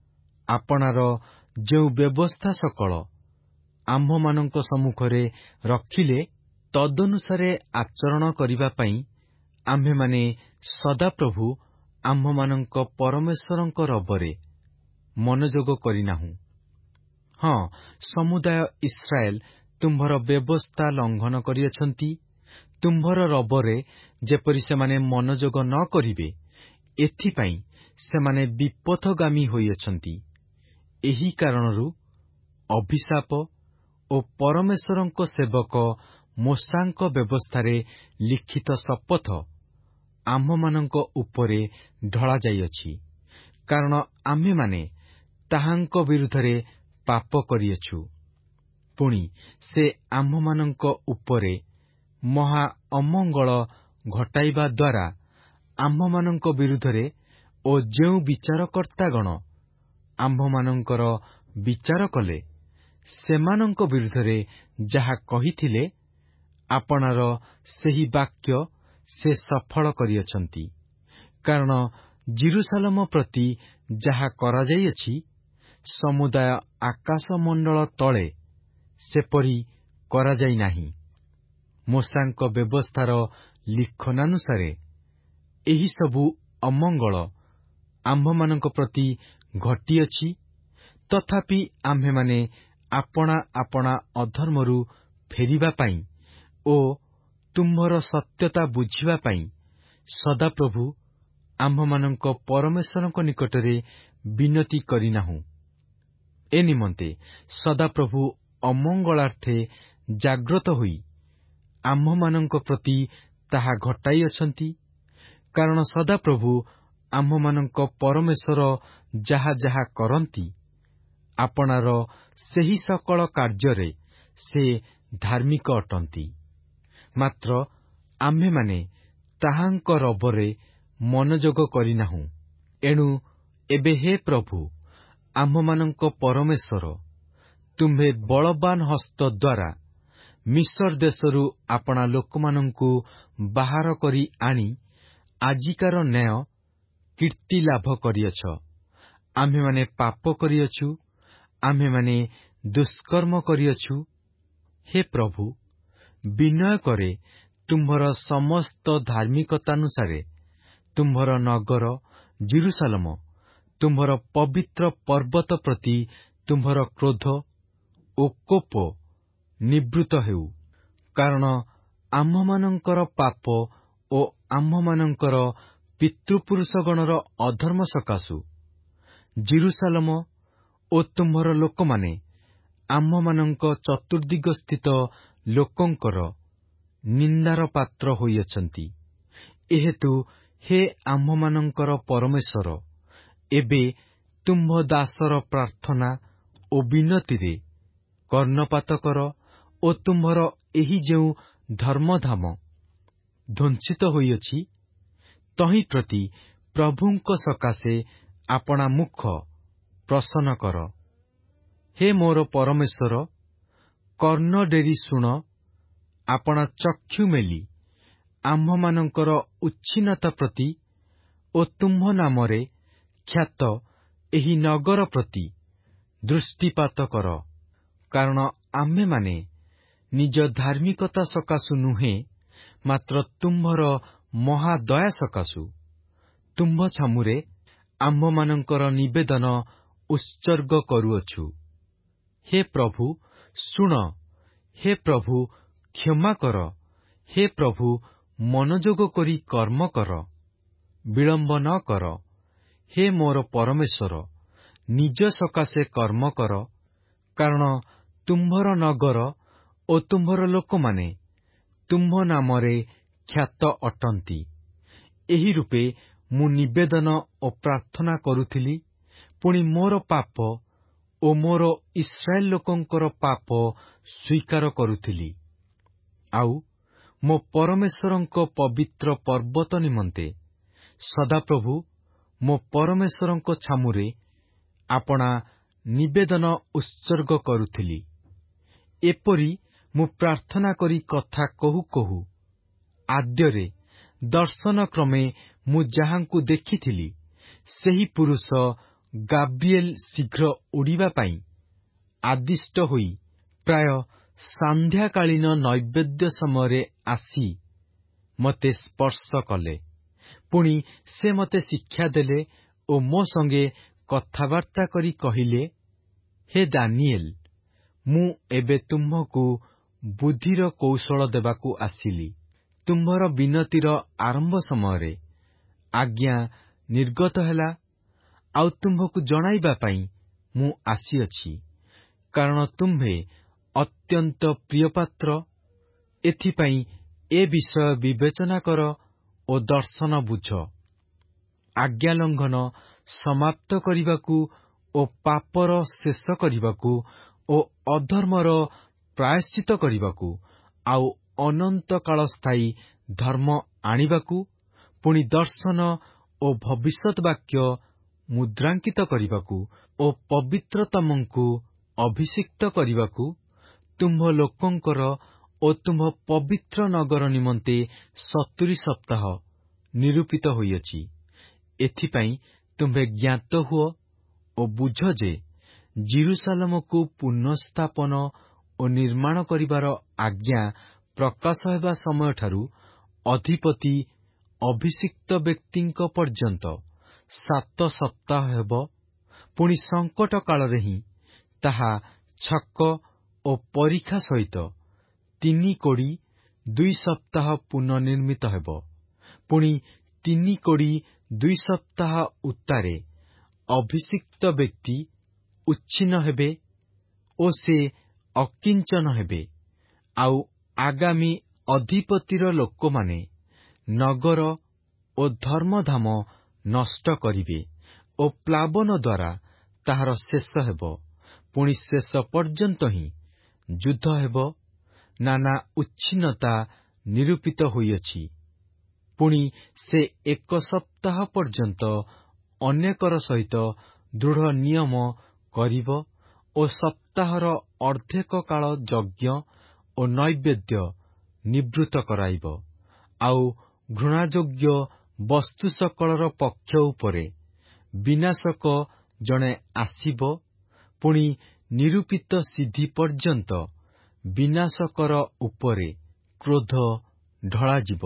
ଆପଣାର ଯେଉଁ ବ୍ୟବସ୍ଥା ସକଳ ଆମ୍ଭମାନଙ୍କ ସମ୍ମୁଖରେ ରଖିଲେ, ତଦନୁସାରେ ଆଚରଣ କରିବା ପାଇଁ ଆମ୍ଭେମାନେ ସଦାପ୍ରଭୁ ଆମ୍ଭମାନଙ୍କ ପରମେଶ୍ୱରଙ୍କ ରବରେ ମନୋଯୋଗ କରିନାହୁଁ। ହଁ, ସମୁଦାୟ ଇସ୍ରାଏଲ ତୁମ୍ଭର ବ୍ୟବସ୍ଥା ଲଙ୍ଘନ କରିଅଛନ୍ତି। ତୁମ୍ଭର ରବରେ ଯେପରି ସେମାନେ ମନୋଯୋଗ ନ କରିବେ, ଏଥିପାଇଁ ସେମାନେ ବିପଥଗାମୀ ହୋଇଅଛନ୍ତି। ଏହି କାରଣରୁ ଅଭିଶାପ ଓ ପରମେଶ୍ୱରଙ୍କ ସେବକ ମୋଶାଙ୍କ ବ୍ୟବସ୍ଥାରେ ଲିଖିତ ଶପଥ ଆମ୍ଭମାନଙ୍କ ଉପରେ ଢଳାଯାଇଅଛି, କାରଣ ଆମ୍ଭେମାନେ ତାହାଙ୍କ ବିରୁଦ୍ଧରେ ପାପ କରିଅଛୁ। ପୁଣି ସେ ଆମ୍ଭମାନଙ୍କ ଉପରେ ମହା ଅମଙ୍ଗଳ ଘଟାଇବା ଦ୍ୱାରା ଆମ୍ଭମାନଙ୍କ ବିରୁଦ୍ଧରେ ଓ ଯେଉଁ ବିଚାରକର୍ତ୍ତାଗଣ ଆମ୍ଭମାନଙ୍କର ବିଚାର କଲେ, ସେମାନଙ୍କ ବିରୁଦ୍ଧରେ ଯାହା କହିଥିଲେ, ଆପଣାର ସେହି ବାକ୍ୟ ସେ ସଫଳ କରିଅଛନ୍ତି। କାରଣ ଜିରୁସାଲମ ପ୍ରତି ଯାହା କରାଯାଇଅଛି, ସମୁଦାୟ ଆକାଶମଣ୍ଡଳ ତଳେ ସେପରି କରାଯାଇ ନାହିଁ। ମୋଶାଙ୍କ ବ୍ୟବସ୍ଥାର ଲିଖନାନୁସାରେ ଏହିସବୁ ଅମଙ୍ଗଳ ଆମ୍ଭମାନଙ୍କ ପ୍ରତି ଘଟିଅଛି। ତଥାପି ଆମ୍ଭେମାନେ ଆପଣା ଆପଣା ଅଧର୍ମରୁ ଫେରିବା ପାଇଁ ଓ ତୁମ୍ଭର ସତ୍ୟତା ବୁଝିବା ପାଇଁ ସଦାପ୍ରଭୁ ଆମ୍ଭମାନଙ୍କ ପରମେଶ୍ୱରଙ୍କ ନିକଟରେ ବିନତି କରିନାହୁଁ। ଏ ନିମନ୍ତେ ସଦାପ୍ରଭୁ ଅମଙ୍ଗଳାର୍ଥେ ଜାଗ୍ରତ ହୋଇ ଆମ୍ଭମାନଙ୍କ ପ୍ରତି ତାହା ଘଟାଇଅଛନ୍ତି। କାରଣ ସଦାପ୍ରଭୁ ଆମ୍ଭମାନଙ୍କ ପରମେଶ୍ୱର ଯାହା ଯାହା କରନ୍ତି, ଆପଣାର ସେହି ସକଳ କାର୍ଯ୍ୟରେ ସେ ଧାର୍ମିକ ଅଟନ୍ତି। ମାତ୍ର ଆମ୍ଭେମାନେ ତାହାଙ୍କ ରବରେ ମନୋଯୋଗ କରିନାହୁଁ। ଏଣୁ ଏବେ ହେ ପ୍ରଭୁ, ଆମ୍ଭମାନଙ୍କ ପରମେଶ୍ୱର, ତୁମ୍ଭେ ବଳବାନ ହସ୍ତ ଦ୍ୱାରା ମିଶର ଦେଶରୁ ଆପଣା ଲୋକମାନଙ୍କୁ ବାହାର କରି ଆଣି ଆଜିକାର ନ୍ୟାୟ କୀର୍ତ୍ତି ଲାଭ କରିଅଛ। ଆମ୍ଭେମାନେ ପାପ କରିଅଛୁ, ଆମ୍ଭେମାନେ ଦୁଷ୍କର୍ମ କରିଅଛୁ। ହେ ପ୍ରଭୁ, ବିନୟ କରେ ତୁମ୍ଭର ସମସ୍ତ ଧାର୍ମିକତାନୁସାରେ ତୁମ୍ଭର ନଗର ଜିରୁସାଲମ, ତୁମ୍ଭର ପବିତ୍ର ପର୍ବତ ପ୍ରତି ତୁମ୍ଭର କ୍ରୋଧ ଓ କୋପ ନିବୃତ୍ତ ହେଉ। କାରଣ ଆମ୍ଭମାନଙ୍କର ପାପ ଓ ଆମ୍ଭମାନଙ୍କର ପିତୃପୁରୁଷଗଣର ଅଧର୍ମ ସକାଶୁ ଜିରୁସାଲମ ଓ ତୁମ୍ଭର ଲୋକମାନେ ଆମ୍ଭମାନଙ୍କ ଚତୁର୍ଦ୍ଦିଗସ୍ଥିତ ଲୋକଙ୍କର ନିନ୍ଦାର ପାତ୍ର ହୋଇଅଛନ୍ତି। ଏହେତୁ ହେ ଆମ୍ଭମାନଙ୍କର ପରମେଶ୍ୱର, ଏବେ ତୁମ୍ଭ ଦାସର ପ୍ରାର୍ଥନା ଓ ବିନତିରେ କର୍ଣ୍ଣପାତ କର ଓ ତୁମ୍ଭର ଏହି ଯେଉଁ ଧର୍ମଧାମ ଧ୍ୱଂସିତ ହୋଇଅଛି, ତହିଁ ପ୍ରତି ପ୍ରଭୁଙ୍କ ସକାଶେ ଆପଣା ମୁଖ ପ୍ରସନ୍ନ କର। ହେ ମୋର ପରମେଶ୍ୱର, କର୍ଣ୍ଣ ଡେରି ଶୁଣ, ଆପଣା ଚକ୍ଷୁ ମେଲି ଆମ୍ଭମାନଙ୍କର ଉଚ୍ଛିନ୍ନତା ପ୍ରତି ଓ ତୁମ୍ଭ ନାମରେ ଖ୍ୟାତ ଏହି ନଗର ପ୍ରତି ଦୃଷ୍ଟିପାତ କର। କାରଣ ଆମ୍ଭେମାନେ ନିଜ ଧାର୍ମିକତା ସକାଶୁ ନୁହେଁ, ମାତ୍ର ତୁମ୍ଭର ମହାଦୟା ସକାଶୁ ତୁମ୍ଭ ଛାମୁରେ ଆମ୍ଭମାନଙ୍କର ନିବେଦନ ଉତ୍ସର୍ଗ କରୁଅଛୁ। ହେ ପ୍ରଭୁ, ଶୁଣ। ହେ ପ୍ରଭୁ, କ୍ଷମା କର। ହେ ପ୍ରଭୁ, ମନୋଯୋଗ କରି କର୍ମ କର। ବିଳମ୍ବ ନ କର। ହେ ମୋର ପରମେଶ୍ୱର, ନିଜ ସକାଶେ କର୍ମ କର। କାରଣ ତୁମ୍ଭର ନଗର ଓ ତୁମ୍ଭର ଲୋକମାନେ ତୁମ୍ଭ ନାମରେ ଖ୍ୟାତ ଅଟନ୍ତି। ଏହି ରୂପେ ମୁଁ ନିବେଦନ ଓ ପ୍ରାର୍ଥନା କରୁଥିଲି, ପୁଣି ମୋର ପାପ ଓ ମୋର ଇସ୍ରାଏଲ ଲୋକଙ୍କର ପାପ ସ୍ୱୀକାର କରୁଥିଲି। ଆଉ ମୋ ପରମେଶ୍ୱରଙ୍କ ପବିତ୍ର ପର୍ବତ ନିମନ୍ତେ ସଦାପ୍ରଭୁ ମୋ ପରମେଶ୍ୱରଙ୍କ ଛାମୁରେ ଆପଣା ନିବେଦନ ଉତ୍ସର୍ଗ କରୁଥିଲି। ଏପରି ମୁଁ ପ୍ରାର୍ଥନା କରି କଥା କହୁ କହୁ ଆଦ୍ୟରେ ଦର୍ଶନ କ୍ରମେ ମୁଁ ଯାହାଙ୍କୁ ଦେଖିଥିଲି, ସେହି ପୁରୁଷ ଗାବ୍ରିଏଲ ଶୀଘ୍ର ଉଡ଼ିବା ପାଇଁ ଆଦିଷ୍ଟ ହୋଇ ପ୍ରାୟ ସାନ୍ଧ୍ୟକାଳୀନ ନୈବେଦ୍ୟ ସମୟରେ ଆସି ମୋତେ ସ୍ପର୍ଶ କଲେ। ପୁଣି ସେ ମୋତେ ଶିକ୍ଷା ଦେଲେ ଓ ମୋ ସଙ୍ଗେ କଥାବାର୍ତ୍ତା କରି କହିଲେ, ହେ ଦାନିଏଲ, ମୁଁ ଏବେ ତୁମ୍ଭକୁ ବୁଦ୍ଧିର କୌଶଳ ଦେବାକୁ ଆସିଲି। ତୁମ୍ଭର ବିନତିର ଆରମ୍ଭ ସମୟରେ ଆଜ୍ଞା ନିର୍ଗତ ହେଲା, ଆଉ ତୁମ୍ଭକୁ ଜଣାଇବା ପାଇଁ ମୁଁ ଆସିଅଛି। କାରଣ ତୁମ୍ଭେ ଅତ୍ୟନ୍ତ ପ୍ରିୟପାତ୍ର। ଏଥିପାଇଁ ଏ ବିଷୟ ବିବେଚନା କର ଓ ଦର୍ଶନ ବୁଝ। ଆଜ୍ଞା ଲଙ୍ଘନ ସମାପ୍ତ କରିବାକୁ ଓ ପାପର ଶେଷ କରିବାକୁ ଓ ଅଧର୍ମର ପ୍ରାୟଶ୍ଚିତ କରିବାକୁ, ଆଉ ଅନନ୍ତକାଳ ସ୍ଥାୟୀ ଧର୍ମ ଆଣିବାକୁ, ପୁଣି ଦର୍ଶନ ଓ ଭବିଷ୍ୟତ୍ ବାକ୍ୟ ମୁଦ୍ରାଙ୍କିତ କରିବାକୁ ଓ ପବିତ୍ରତମଙ୍କୁ ଅଭିଷିକ୍ତ କରିବାକୁ ତୁମ୍ଭ ଲୋକଙ୍କର ଓ ତୁମ୍ଭ ପବିତ୍ର ନଗର ନିମନ୍ତେ 70 ସପ୍ତାହ ନିରୂପିତ ହୋଇଅଛି। ଏଥିପାଇଁ ତୁମ୍ଭେ ଜ୍ଞାତ ହୁଅ ଓ ବୁଝ ଯେ ଜିରୁସାଲମକୁ ପୁନଃସ୍ଥାପନ ଓ ନିର୍ମାଣ କରିବାର ଆଜ୍ଞା ପ୍ରକାଶ ହେବା ସମୟଠାରୁ ଅଧିପତି ଅଭିଷିକ୍ତ ବ୍ୟକ୍ତିଙ୍କ ପର୍ଯ୍ୟନ୍ତ 7 ସପ୍ତାହ ହେବ। ପୁଣି ସଙ୍କଟ କାଳରେ ହିଁ ତାହା ଛକ ଓ ପରୀକ୍ଷା ସହିତ 3 କୋଡ଼ି 2 ସପ୍ତାହ ପୁନଃନିର୍ମିତ ହେବ। ପୁଣି 3 କୋଡ଼ି 2 ସପ୍ତାହ ଉତ୍ତାରେ ଅଭିଷିକ୍ତ ବ୍ୟକ୍ତି ଉଚ୍ଛିନ୍ନ ହେବେ ଓ ସେ ଅକିଞ୍ଚନ ହେବେ। ଆଉ ଆଗାମୀ ଅଧିପତିର ଲୋକମାନେ ନଗର ଓ ଧର୍ମଧାମ ନଷ୍ଟ କରିବେ ଓ ପ୍ଲାବନ ଦ୍ୱାରା ତାହାର ଶେଷ ହେବ। ପୁଣି ଶେଷ ପର୍ଯ୍ୟନ୍ତ ହିଁ ଯୁଦ୍ଧ ହେବ। ନାନା ଉଚ୍ଛିନ୍ନତା ନିରୂପିତ ହୋଇଅଛି। ପୁଣି ସେ 1 ସପ୍ତାହ ପର୍ଯ୍ୟନ୍ତ ଅନେକର ସହିତ ଦୃଢ଼ ନିୟମ କରିବ ଓ ସପ୍ତାହର ଅର୍ଦ୍ଧେକ କାଳ ଯଜ୍ଞ ଓ ନୈବେଦ୍ୟ ନିବୃତ୍ତ କରାଇବ। ଆଉ ଘୃଣାଯୋଗ୍ୟ ବସ୍ତୁ ସକଳର ପକ୍ଷ ଉପରେ ବିନାଶକ ଜଣେ ଆସିବ। ପୁଣି ନିରୂପିତ ସିଦ୍ଧି ପର୍ଯ୍ୟନ୍ତ ବିନାଶକର ଉପରେ କ୍ରୋଧ ଢଳାଯିବ।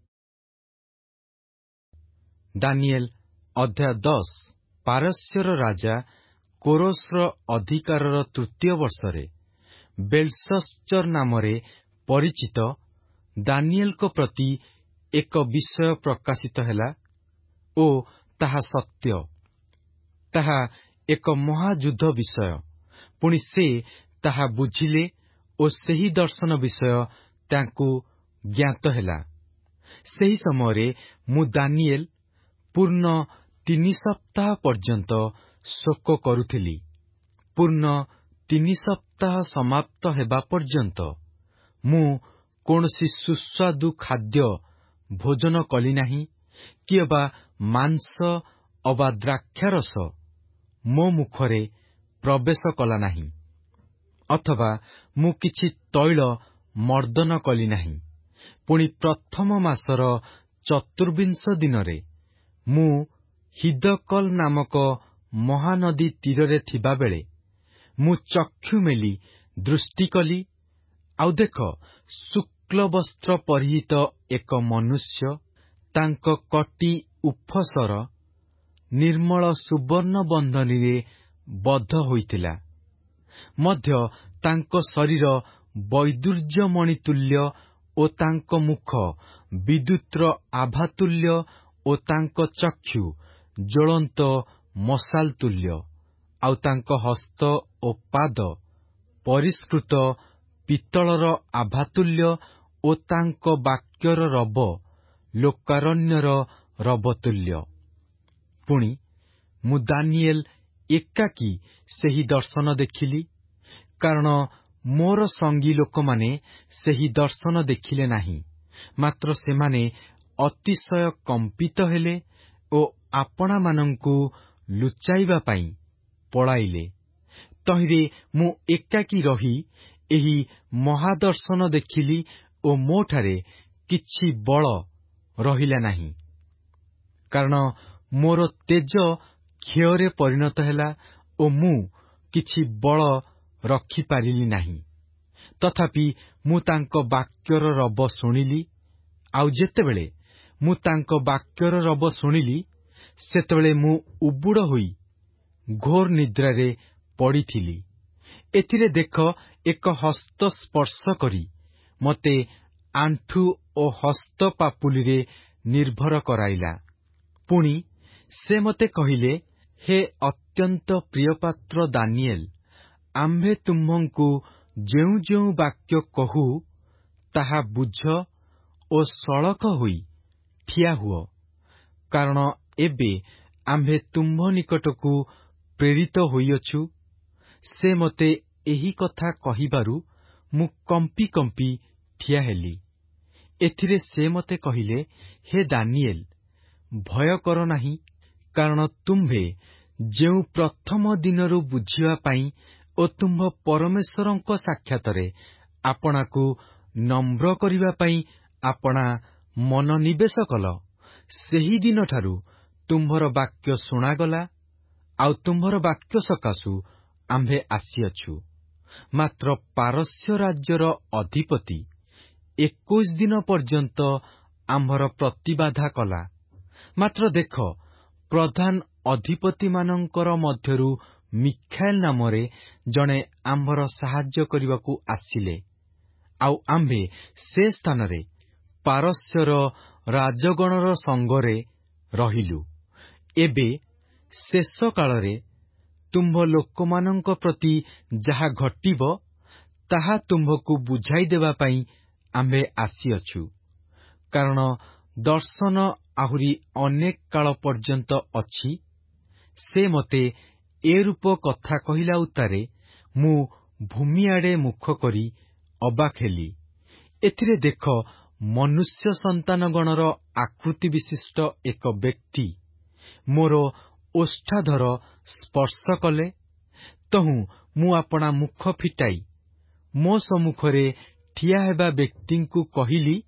ଦାନିଏଲ ଅଧ୍ୟାୟ 10। ପାରସ୍ୟର ରାଜା କୋରସର ଅଧିକାରର 3ୟ ବର୍ଷରେ ବେଲଶସ୍ଚର ନାମରେ ପରିଚିତ ଦାନିଏଲଙ୍କ ପ୍ରତି ଏକ ବିଷୟ ପ୍ରକାଶିତ ହେଲା ଓ ତାହା ସତ୍ୟ। ତାହା ଏକ ମହାଯୁଦ୍ଧ ବିଷୟ। ପୁଣି ସେ ତାହା ବୁଝିଲେ ଓ ସେହି ଦର୍ଶନ ବିଷୟ ତାଙ୍କୁ ଜ୍ଞାତ ହେଲା। ସେହି ସମୟରେ ମୁଁ ଦାନିଏଲ ପୂର୍ଣ୍ଣ 3 ସପ୍ତାହ ପର୍ଯ୍ୟନ୍ତ ଶୋକ କରୁଥିଲି। ପୂର୍ଣ୍ଣ 3 ସପ୍ତାହ ସମାପ୍ତ ହେବା ପର୍ଯ୍ୟନ୍ତ ମୁଁ କୌଣସି ସୁସ୍ୱାଦୁ ଖାଦ୍ୟ ଭୋଜନ କଲି ନାହିଁ, କି ଅବା ମାଂସ ଅବା ଦ୍ରାକ୍ଷାରସ ମୋ ମୁଖରେ ପ୍ରବେଶ କଲା ନାହିଁ, ଅଥବା ମୁଁ କିଛି ତୈଳ ମର୍ଦ୍ଦନ କଲି ନାହିଁ। ପୁଣି ପ୍ରଥମ ମାସର 24 ଦିନରେ ମୁଁ ହିଦକଲ ନାମକ ମହାନଦୀ ତୀରରେ ଥିବାବେଳେ ମୁଁ ଚକ୍ଷୁ ମେଲି ଦୃଷ୍ଟି କଲି, ଆଉ ଦେଖ, ଶୁକ୍ଳ ବସ୍ତ୍ର ପରିହିତ ଏକ ମନୁଷ୍ୟ ତାଙ୍କ କଟି ଉଫସର ନିର୍ମଳ ସୁବର୍ଣ୍ଣ ବନ୍ଧନୀରେ ବଦ୍ଧ ହୋଇଥିଲା। ମଧ୍ୟ ତାଙ୍କ ଶରୀର ବୈଦୁର୍ଯ୍ୟମଣି ତୁଲ୍ୟ ଓ ତାଙ୍କ ମୁଖ ବିଦ୍ୟୁତ୍ର ଆଭାତୁଲ୍ୟ ଓ ତାଙ୍କ ଚକ୍ଷୁ ଜ୍ୱଳନ୍ତ ମଶାଲ ତୁଲ୍ୟ। ଆଉ ତାଙ୍କ ହସ୍ତ ଓ ପାଦ ପରିଷ୍କୃତ ପିତ୍ତଳର ଆଭାତୁଲ୍ୟ ଓ ତାଙ୍କ ବାକ୍ୟର ରବ ଲୋକାରଣ୍ୟର ରବତୁଲ୍ୟ। ପୁଣି ମୁଁ ଦାନିଏଲ ଏକାକୀ ସେହି ଦର୍ଶନ ଦେଖିଲି, କାରଣ ମୋର ସଙ୍ଗୀ ଲୋକମାନେ ସେହି ଦର୍ଶନ ଦେଖିଲେ ନାହିଁ। ମାତ୍ର ସେମାନେ ଅତିଶୟ କମ୍ପିତ ହେଲେ ଓ ଆପଣାମାନଙ୍କୁ ଲୁଚାଇବା ପାଇଁ ପଳାଇଲେ। ତହିଁରେ ମୁଁ ଏକାକୀ ରହି ଏହି ମହାଦର୍ଶନ ଦେଖିଲି ଓ ମୋଠାରେ କିଛି ବଳ ରହିଲା ନାହିଁ, କାରଣ ମୋର ତେଜ କ୍ଷୟରେ ପରିଣତ ହେଲା ଓ ମୁଁ କିଛି ବଳ ରଖିପାରିଲି ନାହିଁ। ତଥାପି ମୁଁ ତାଙ୍କ ବାକ୍ୟର ରବ ଶୁଣିଲି। ଆଉ ଯେତେବେଳେ ମୁଁ ତାଙ୍କ ବାକ୍ୟର ରବ ଶୁଣିଲି, ସେତେବେଳେ ମୁଁ ଉବୁଡ଼ ହୋଇ ଘୋର ନିଦ୍ରାରେ ପଡ଼ିଥିଲି। ଏଥିରେ ଦେଖ, ଏକ ହସ୍ତ ସ୍ପର୍ଶ କରି ମୋତେ ଆଣ୍ଠୁ ଓ ହସ୍ତ ପାପୁଲିରେ ନିର୍ଭର କରାଇଲା। ପୁଣି ସେ ମୋତେ କହିଲେ, ହେ ଅତ୍ୟନ୍ତ ପ୍ରିୟପାତ୍ର ଦାନିଏଲ, ଆମ୍ଭେ ତୁମ୍ଭଙ୍କୁ ଯେଉଁ ଯେଉଁ ବାକ୍ୟ କହୁ, ତାହା ବୁଝ ଓ ସଳଖ ହୋଇ ଠିଆ ହୁଅ, କାରଣ ଏବେ ଆମ୍ଭେ ତୁମ୍ଭ ନିକଟକୁ ପ୍ରେରିତ ହୋଇଅଛୁ। ସେ ମୋତେ ଏହି କଥା କହିବାରୁ ମୁଁ କମ୍ପି କମ୍ପି ଠିଆ ହେଲି। ଏଥିରେ ସେ ମୋତେ କହିଲେ, ହେ ଦାନିଏଲ, ଭୟ କର ନାହିଁ, କାରଣ ତୁମ୍ଭେ ଯେଉଁ ପ୍ରଥମ ଦିନରୁ ବୁଝିବା ପାଇଁ ଓ ତୁମ୍ଭ ପରମେଶ୍ୱରଙ୍କ ସାକ୍ଷାତରେ ଆପଣାକୁ ନମ୍ର କରିବା ପାଇଁ ଆପଣା ମନୋନିବେଶ କଲ, ସେହିଦିନଠାରୁ ତୁମ୍ଭର ବାକ୍ୟ ଶୁଣାଗଲା, ଆଉ ତୁମ୍ଭର ବାକ୍ୟ ସକାଶୁ ଆମ୍ଭେ ଆସିଅଛୁ। ମାତ୍ର ପାରସ୍ୟ ରାଜ୍ୟର ଅଧିପତି 21 ଦିନ ପର୍ଯ୍ୟନ୍ତ ଆମ୍ଭର ପ୍ରତିବାଧା କଲା। ମାତ୍ର ଦେଖ, ପ୍ରଧାନ ଅଧିପତିମାନଙ୍କର ମଧ୍ୟରୁ ମିଖାଏଲ ନାମରେ ଜଣେ ଆମ୍ଭର ସାହାଯ୍ୟ କରିବାକୁ ଆସିଲେ, ଆଉ ଆମ୍ଭେ ସେ ସ୍ଥାନରେ ପାରସ୍ୟର ରାଜଗଣର ସଙ୍ଗରେ ରହିଲୁ। ଏବେ ଶେଷ କାଳରେ ତୁମ୍ଭ ଲୋକମାନଙ୍କ ପ୍ରତି ଯାହା ଘଟିବ, ତାହା ତୁମ୍ଭକୁ ବୁଝାଇ ଦେବା ପାଇଁ ଆମ୍ଭେ ଆସିଅଛୁ। କାରଣ ଦର୍ଶନ ଆହୁରି ଅନେକ କାଳ ପର୍ଯ୍ୟନ୍ତ ଅଛି। ସେ ମୋତେ ଏ ରୂପ କଥା କହିଲା ଉତ୍ତାରେ ମୁଁ ଭୂମିଆଡ଼େ ମୁଖ କରି ଅବାକ୍ ହେଲି। ଏଥିରେ ଦେଖ, ମନୁଷ୍ୟ ସନ୍ତାନଗଣର ଆକୃତି ବିଶିଷ୍ଟ ଏକ ବ୍ୟକ୍ତି ମୋର ଓଷ୍ଠାଧର ସ୍ପର୍ଶ କଲେ। ତହୁଁ ମୁଁ ଆପଣା ମୁଖ ଫିଟାଇ ମୋ ସମ୍ମୁଖରେ ଠିଆ ହେବା ବ୍ୟକ୍ତିଙ୍କୁ କହିଲି,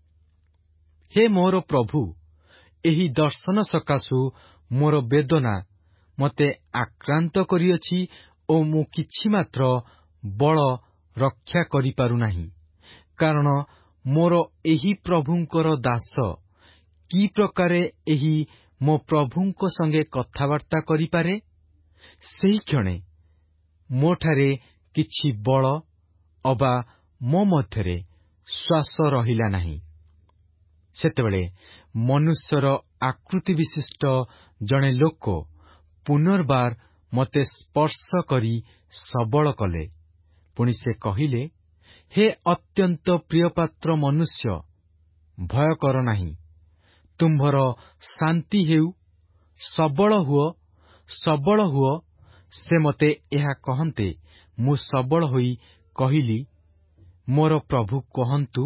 ହେ ମୋର ପ୍ରଭୁ, ଏହି ଦର୍ଶନ ସକାଶୁ ମୋର ବେଦନା ମୋତେ ଆକ୍ରାନ୍ତ କରିଅଛି ଓ ମୁଁ କିଛି ମାତ୍ର ବଳ ରକ୍ଷା କରିପାରୁନାହିଁ। କାରଣ ମୋର ଏହି ପ୍ରଭୁଙ୍କର ଦାସ କି ପ୍ରକାରେ ଏହି ମୋ ପ୍ରଭୁଙ୍କ ସଙ୍ଗେ କଥାବାର୍ତ୍ତା କରିପାରେ? ସେହି କ୍ଷଣେ ମୋଠାରେ କିଛି ବଳ ଅବା ମୋ ମଧ୍ୟରେ ଶ୍ୱାସ ରହିଲା ନାହିଁ। ସେତେବେଳେ ମନୁଷ୍ୟର ଆକୃତି ବିଶିଷ୍ଟ ଜଣେ ଲୋକ ପୁନର୍ବାର ମୋତେ ସ୍ପର୍ଶ କରି ସବଳ କଲେ। ପୁଣି ସେ କହିଲେ, ହେ ଅତ୍ୟନ୍ତ ପ୍ରିୟପାତ୍ର ମନୁଷ୍ୟ, ଭୟ କର ନାହିଁ। ତୁମ୍ଭର ଶାନ୍ତି ହେଉ, ସବଳ ହୁଅ, ସବଳ ହୁଅ। ସେ ମୋତେ ଏହା କହନ୍ତେ ମୁଁ ସବଳ ହୋଇ କହିଲି, ମୋର ପ୍ରଭୁ କହନ୍ତୁ,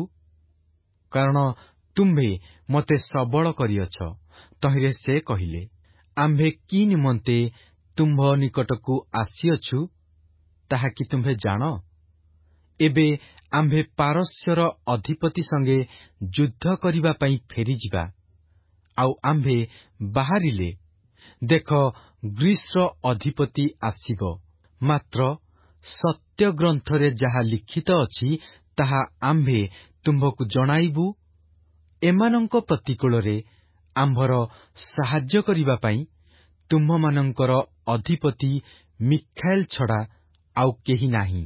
କାରଣ ତୁମ୍ଭେ ମୋତେ ସବଳ କରିଅଛ। ତହିଁରେ ସେ କହିଲେ, ଆମ୍ଭେ କି ନିମନ୍ତେ ତୁମ୍ଭ ନିକଟକୁ ଆସିଅଛୁ, ତାହା କି ତୁମ୍ଭେ ଜାଣ? ଏବେ ଆମ୍ଭେ ପାରସ୍ୟର ଅଧିପତି ସଙ୍ଗେ ଯୁଦ୍ଧ କରିବା ପାଇଁ ଫେରିଯିବା। ଆଉ ଆମ୍ଭେ ବାହାରିଲେ, ଦେଖ, ଗ୍ରୀସର ଅଧିପତି ଆସିବ। ମାତ୍ର ସତ୍ୟ ଗ୍ରନ୍ଥରେ ଯାହା ଲିଖିତ ଅଛି, ତାହା ଆମ୍ଭେ ତୁମ୍ଭକୁ ଜଣାଇବୁ। ଏମାନଙ୍କ ପ୍ରତିକୂଳରେ ଆମ୍ଭର ସାହାଯ୍ୟ କରିବା ପାଇଁ ତୁମ୍ଭମାନଙ୍କର ଅଧିପତି ମିଖାଏଲ ଛଡ଼ା ଆଉ କେହି ନାହିଁ।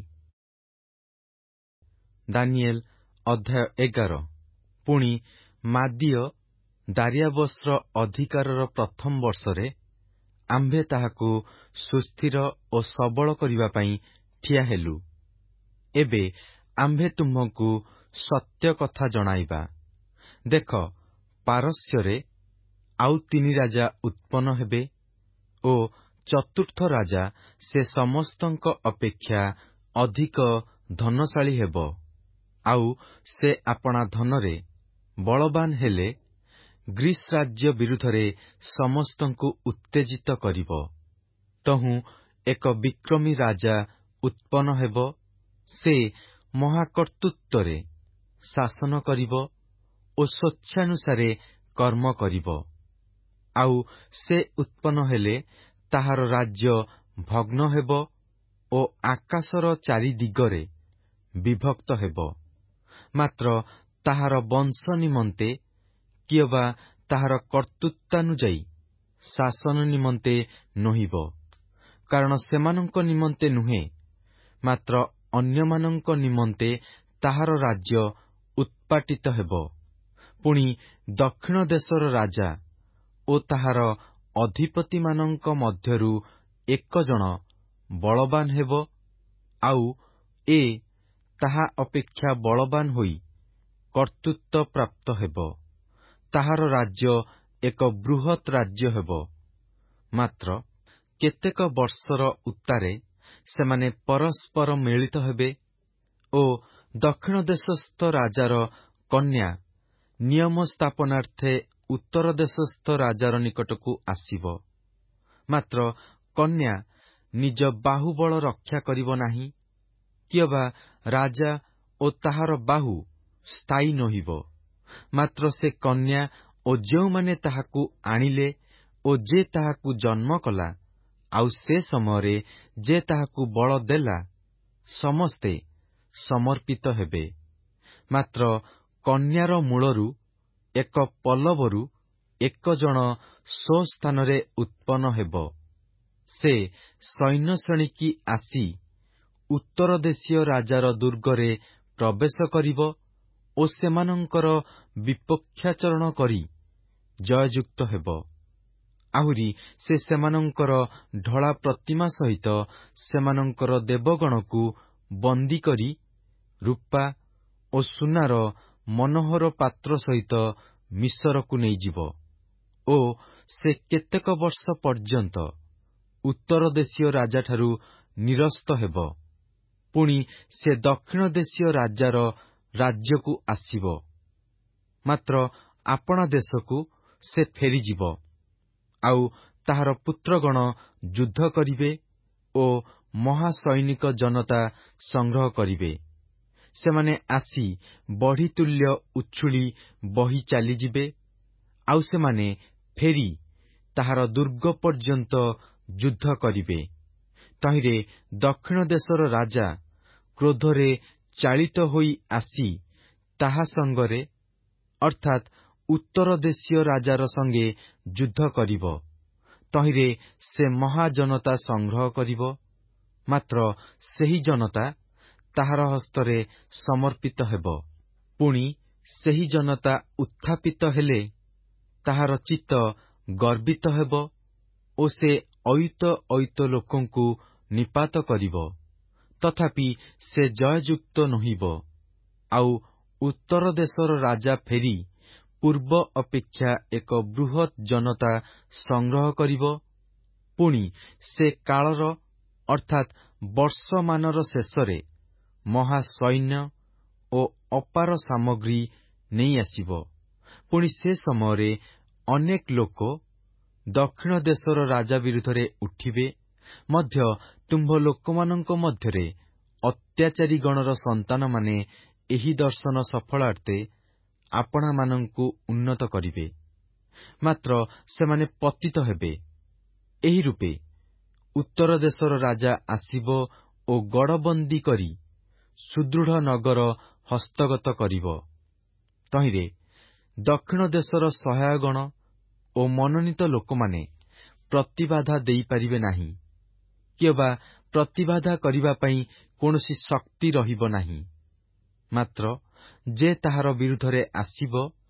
ଦାନିଏଲ ଅଧ୍ୟାୟ 11। ପୁଣି ମାଦୀୟ ଦାରିଆବସର ଅଧିକାରର ପ୍ରଥମ ବର୍ଷରେ ଆମ୍ଭେ ତାହାକୁ ସୁସ୍ଥିର ଓ ସବଳ କରିବା ପାଇଁ ଠିଆ ହେଲୁ। ଏବେ ଆମ୍ଭେ ତୁମ୍ଭଙ୍କୁ ସତ୍ୟ କଥା ଜଣାଇବା। ଦେଖ, ପାରସ୍ୟରେ ଆଉ 3 ରାଜା ଉତ୍ପନ୍ନ ହେବେ ଓ ଚତୁର୍ଥ ରାଜା ସେ ସମସ୍ତଙ୍କ ଅପେକ୍ଷା ଅଧିକ ଧନଶାଳୀ ହେବ। ଆଉ ସେ ଆପଣା ଧନରେ ବଳବାନ ହେଲେ ଗ୍ରୀସ ରାଜ୍ୟ ବିରୁଦ୍ଧରେ ସମସ୍ତଙ୍କୁ ଉତ୍ତେଜିତ କରିବ। ତହୁଁ ଏକ ବିକ୍ରମୀ ରାଜା ଉତ୍ପନ୍ନ ହେବ। ସେ ମହାକର୍ତ୍ତୃତ୍ୱରେ ଶାସନ କରିବ ଓ ସ୍ୱଚ୍ଛାନୁସାରେ କର୍ମ କରିବ। ଆଉ ସେ ଉତ୍ପନ୍ନ ହେଲେ ତାହାର ରାଜ୍ୟ ଭଗ୍ନ ହେବ ଓ ଆକାଶର ଚାରିଦିଗରେ ବିଭକ୍ତ ହେବ। ମାତ୍ର ତାହାର ବଂଶ ନିମନ୍ତେ କିଏବା ତାହାର କର୍ତ୍ତୃତ୍ୱାନୁଯାୟୀ ଶାସନ ନିମନ୍ତେ ନୋହିବ। କାରଣ ସେମାନଙ୍କ ନିମନ୍ତେ ନୁହେଁ, ମାତ୍ର ଅନ୍ୟମାନଙ୍କ ନିମନ୍ତେ ତାହାର ରାଜ୍ୟ ଉତ୍ପାଟିତ ହେବ। ପୁଣି ଦକ୍ଷିଣ ଦେଶର ରାଜା ଓ ତାହାର ଅଧିପତିମାନଙ୍କ ମଧ୍ୟରୁ ଏକ ଜଣ ବଳବାନ ହେବ, ଆଉ ଏ ତାହା ଅପେକ୍ଷା ବଳବାନ ହୋଇ କର୍ତ୍ତୃତ୍ୱ ପ୍ରାପ୍ତ ହେବ। ତାହାର ରାଜ୍ୟ ଏକ ବୃହତ୍ ରାଜ୍ୟ ହେବ। ମାତ୍ର କେତେକ ବର୍ଷର ଉତ୍ତାରେ ସେମାନେ ପରସ୍ପର ମିଳିତ ହେବେ ଓ ଦକ୍ଷିଣ ଦେଶସ୍ଥ ରାଜାର କନ୍ୟା ନିୟମ ସ୍ଥାପନାର୍ଥେ ଉତ୍ତର ଦେଶସ୍ଥ ରାଜାର ନିକଟକୁ ଆସିବ। ମାତ୍ର କନ୍ୟା ନିଜ ବାହୁବଳ ରକ୍ଷା କରିବ ନାହିଁ, କିଏବା ରାଜା ଓ ତାହାର ବାହୁ ସ୍ଥାୟୀ ନୋହିବ। ମାତ୍ର ସେ କନ୍ୟା ଓ ଯେଉଁମାନେ ତାହାକୁ ଆଣିଲେ ଓ ଯେ ତାହାକୁ ଜନ୍ମ କଲା, ଆଉ ସେ ସମୟରେ ଯେ ତାହାକୁ ବଳ ଦେଲା, ସମସ୍ତେ ସମର୍ପିତ ହେବେ। ମାତ୍ର କନ୍ୟାର ମୂଳରୁ ଏକ ପଲ୍ଲବରୁ ଏକ ଜଣ ସ୍ୱସ୍ଥାନରେ ଉତ୍ପନ୍ନ ହେବ। ସେ ସୈନ୍ୟ ଶ୍ରେଣୀକି ଆସି ଉତ୍ତର ଦେଶୀୟ ରାଜାର ଦୁର୍ଗରେ ପ୍ରବେଶ କରିବ ଓ ସେମାନଙ୍କର ବିପକ୍ଷାଚରଣ କରି ଜୟଯୁକ୍ତ ହେବ। ଆହୁରି ସେ ସେମାନଙ୍କର ଢଳା ପ୍ରତିମା ସହିତ ସେମାନଙ୍କର ଦେବଗଣକୁ ବନ୍ଦୀ କରି ରୂପା ଓ ସୁନାର ମନୋହର ପାତ୍ର ସହିତ ମିଶରକୁ ନେଇଯିବ ଓ ସେ କେତେକ ବର୍ଷ ପର୍ଯ୍ୟନ୍ତ ଉତ୍ତର ଦେଶୀୟ ରାଜାଠାରୁ ନିରସ୍ତ ହେବ। ପୁଣି ସେ ଦକ୍ଷିଣ ଦେଶୀୟ ରାଜାର ରାଜ୍ୟକୁ ଆସିବ। ମାତ୍ର ଆପଣା ଦେଶକୁ ସେ ଫେରିଯିବ, ଆଉ ତାହାର ପୁତ୍ରଗଣ ଯୁଦ୍ଧ କରିବେ ଓ ମହାସୈନିକ ଜନତା ସଂଗ୍ରହ କରିବେ। ସେମାନେ ଆସି ବଢ଼ିତୁଲ୍ୟ ଉଛୁଳି ବହି ଚାଲିଯିବେ, ଆଉ ସେମାନେ ଫେରି ତାହାର ଦୁର୍ଗ ପର୍ଯ୍ୟନ୍ତ ଯୁଦ୍ଧ କରିବେ। ତହିଁରେ ଦକ୍ଷିଣ ଦେଶର ରାଜା କ୍ରୋଧରେ ଚାଳିତ ହୋଇ ଆସି ତାହା ସଙ୍ଗରେ ଅର୍ଥାତ୍ ଉତ୍ତର ଦେଶୀୟ ରାଜାର ସଙ୍ଗେ ଯୁଦ୍ଧ କରିବ। ତହିଁରେ ସେ ମହାଜନତା ସଂଗ୍ରହ କରିବ, ମାତ୍ର ସେହି ଜନତା ତାହାର ହସ୍ତରେ ସମର୍ପିତ ହେବ। ପୁଣି ସେହି ଜନତା ଉତ୍ଥାପିତ ହେଲେ ତାହାର ଚିତ୍ତ ଗର୍ବିତ ହେବ ଓ ସେ ଅୟୁତ ଅୟୁତ ଲୋକଙ୍କୁ ନିପାତ କରିବ। ତଥାପି ସେ ଜୟଯୁକ୍ତ ନୋହିବ, ଆଉ ଉତ୍ତର ଦେଶର ରାଜା ଫେରି ପୂର୍ବ ଅପେକ୍ଷା ଏକ ବୃହତ୍ ଜନତା ସଂଗ୍ରହ କରିବ। ପୁଣି ସେ କାଳର ଅର୍ଥାତ୍ ବର୍ଷମାନର ଶେଷରେ ମହାସୈନ୍ୟ ଓ ଅପାର ସାମଗ୍ରୀ ନେଇ ଆସିବ। ପୁଣି ସେ ସମୟରେ ଅନେକ ଲୋକ ଦକ୍ଷିଣ ଦେଶର ରାଜା ବିରୁଦ୍ଧରେ ଉଠିବେ ମଧ୍ୟ। ତୁମ୍ଭ ଲୋକମାନଙ୍କ ମଧ୍ୟରେ ଅତ୍ୟାଚାରୀ ଗଣର ସନ୍ତାନମାନେ ଏହି ଦର୍ଶନ ସଫଳାର୍ଥେ ଆପଣାମାନଙ୍କୁ ଉନ୍ନତ କରିବେ। ମାତ୍ର ସେମାନେ ପତିତ ହେବେ। ଏହି ରୂପେ ଉତ୍ତର ଦେଶର ରାଜା ଆସିବ ଓ ଗଡ଼ବନ୍ଦୀ କରି ସୁଦୃଢ଼ ନଗର ହସ୍ତଗତ କରିବ। ତହିଁରେ ଦକ୍ଷିଣ ଦେଶର ସହାୟଗଣ ଓ ମନୋନୀତ ଲୋକମାନେ ପ୍ରତିବାଧା ଦେଇପାରିବେ ନାହିଁ, କିଏବା ପ୍ରତିବାଧା କରିବା ପାଇଁ କୌଣସି ଶକ୍ତି ରହିବ ନାହିଁ। ମାତ୍ର ଯେ ତାହାର ବିରୁଦ୍ଧରେ ଆସିବ,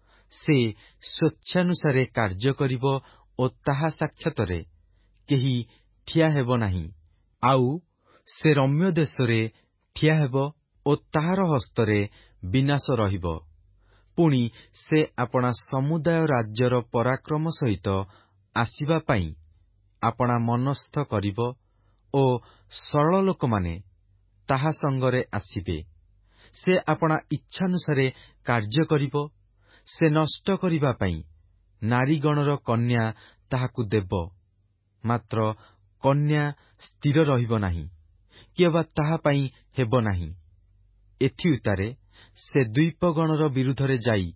ସେ ସ୍ୱେଚ୍ଛାନୁସାରେ କାର୍ଯ୍ୟ କରିବ ଓ ତାହା ସାକ୍ଷାତରେ କେହି ଠିଆ ହେବ ନାହିଁ। ଆଉ ସେ ରମ୍ୟ ଦେଶରେ ଠିଆ ହେବ ଓ ତାହାର ହସ୍ତରେ ବିନାଶ ରହିବ। ପୁଣି ସେ ଆପଣା ସମୁଦାୟ ରାଜ୍ୟର ପରାକ୍ରମ ସହିତ ଆସିବା ପାଇଁ ଆପଣା ମନସ୍ଥ କରିବ ଓ ସରଳ ଲୋକମାନେ ତାହା ସଙ୍ଗରେ ଆସିବେ। ସେ ଆପଣା ଇଚ୍ଛାନୁସାରେ କାର୍ଯ୍ୟ କରିବ। ସେ ନଷ୍ଟ କରିବା ପାଇଁ ନାରୀଗଣର କନ୍ୟା ତାହାକୁ ଦେବ। ମାତ୍ର କନ୍ୟା ସ୍ଥିର ରହିବ ନାହିଁ, କିଏବା ତାହା ପାଇଁ ହେବ ନାହିଁ। ଏଥିଉତ୍ତାରେ ସେ ଦ୍ୱୀପଗଣର ବିରୁଦ୍ଧରେ ଯାଇ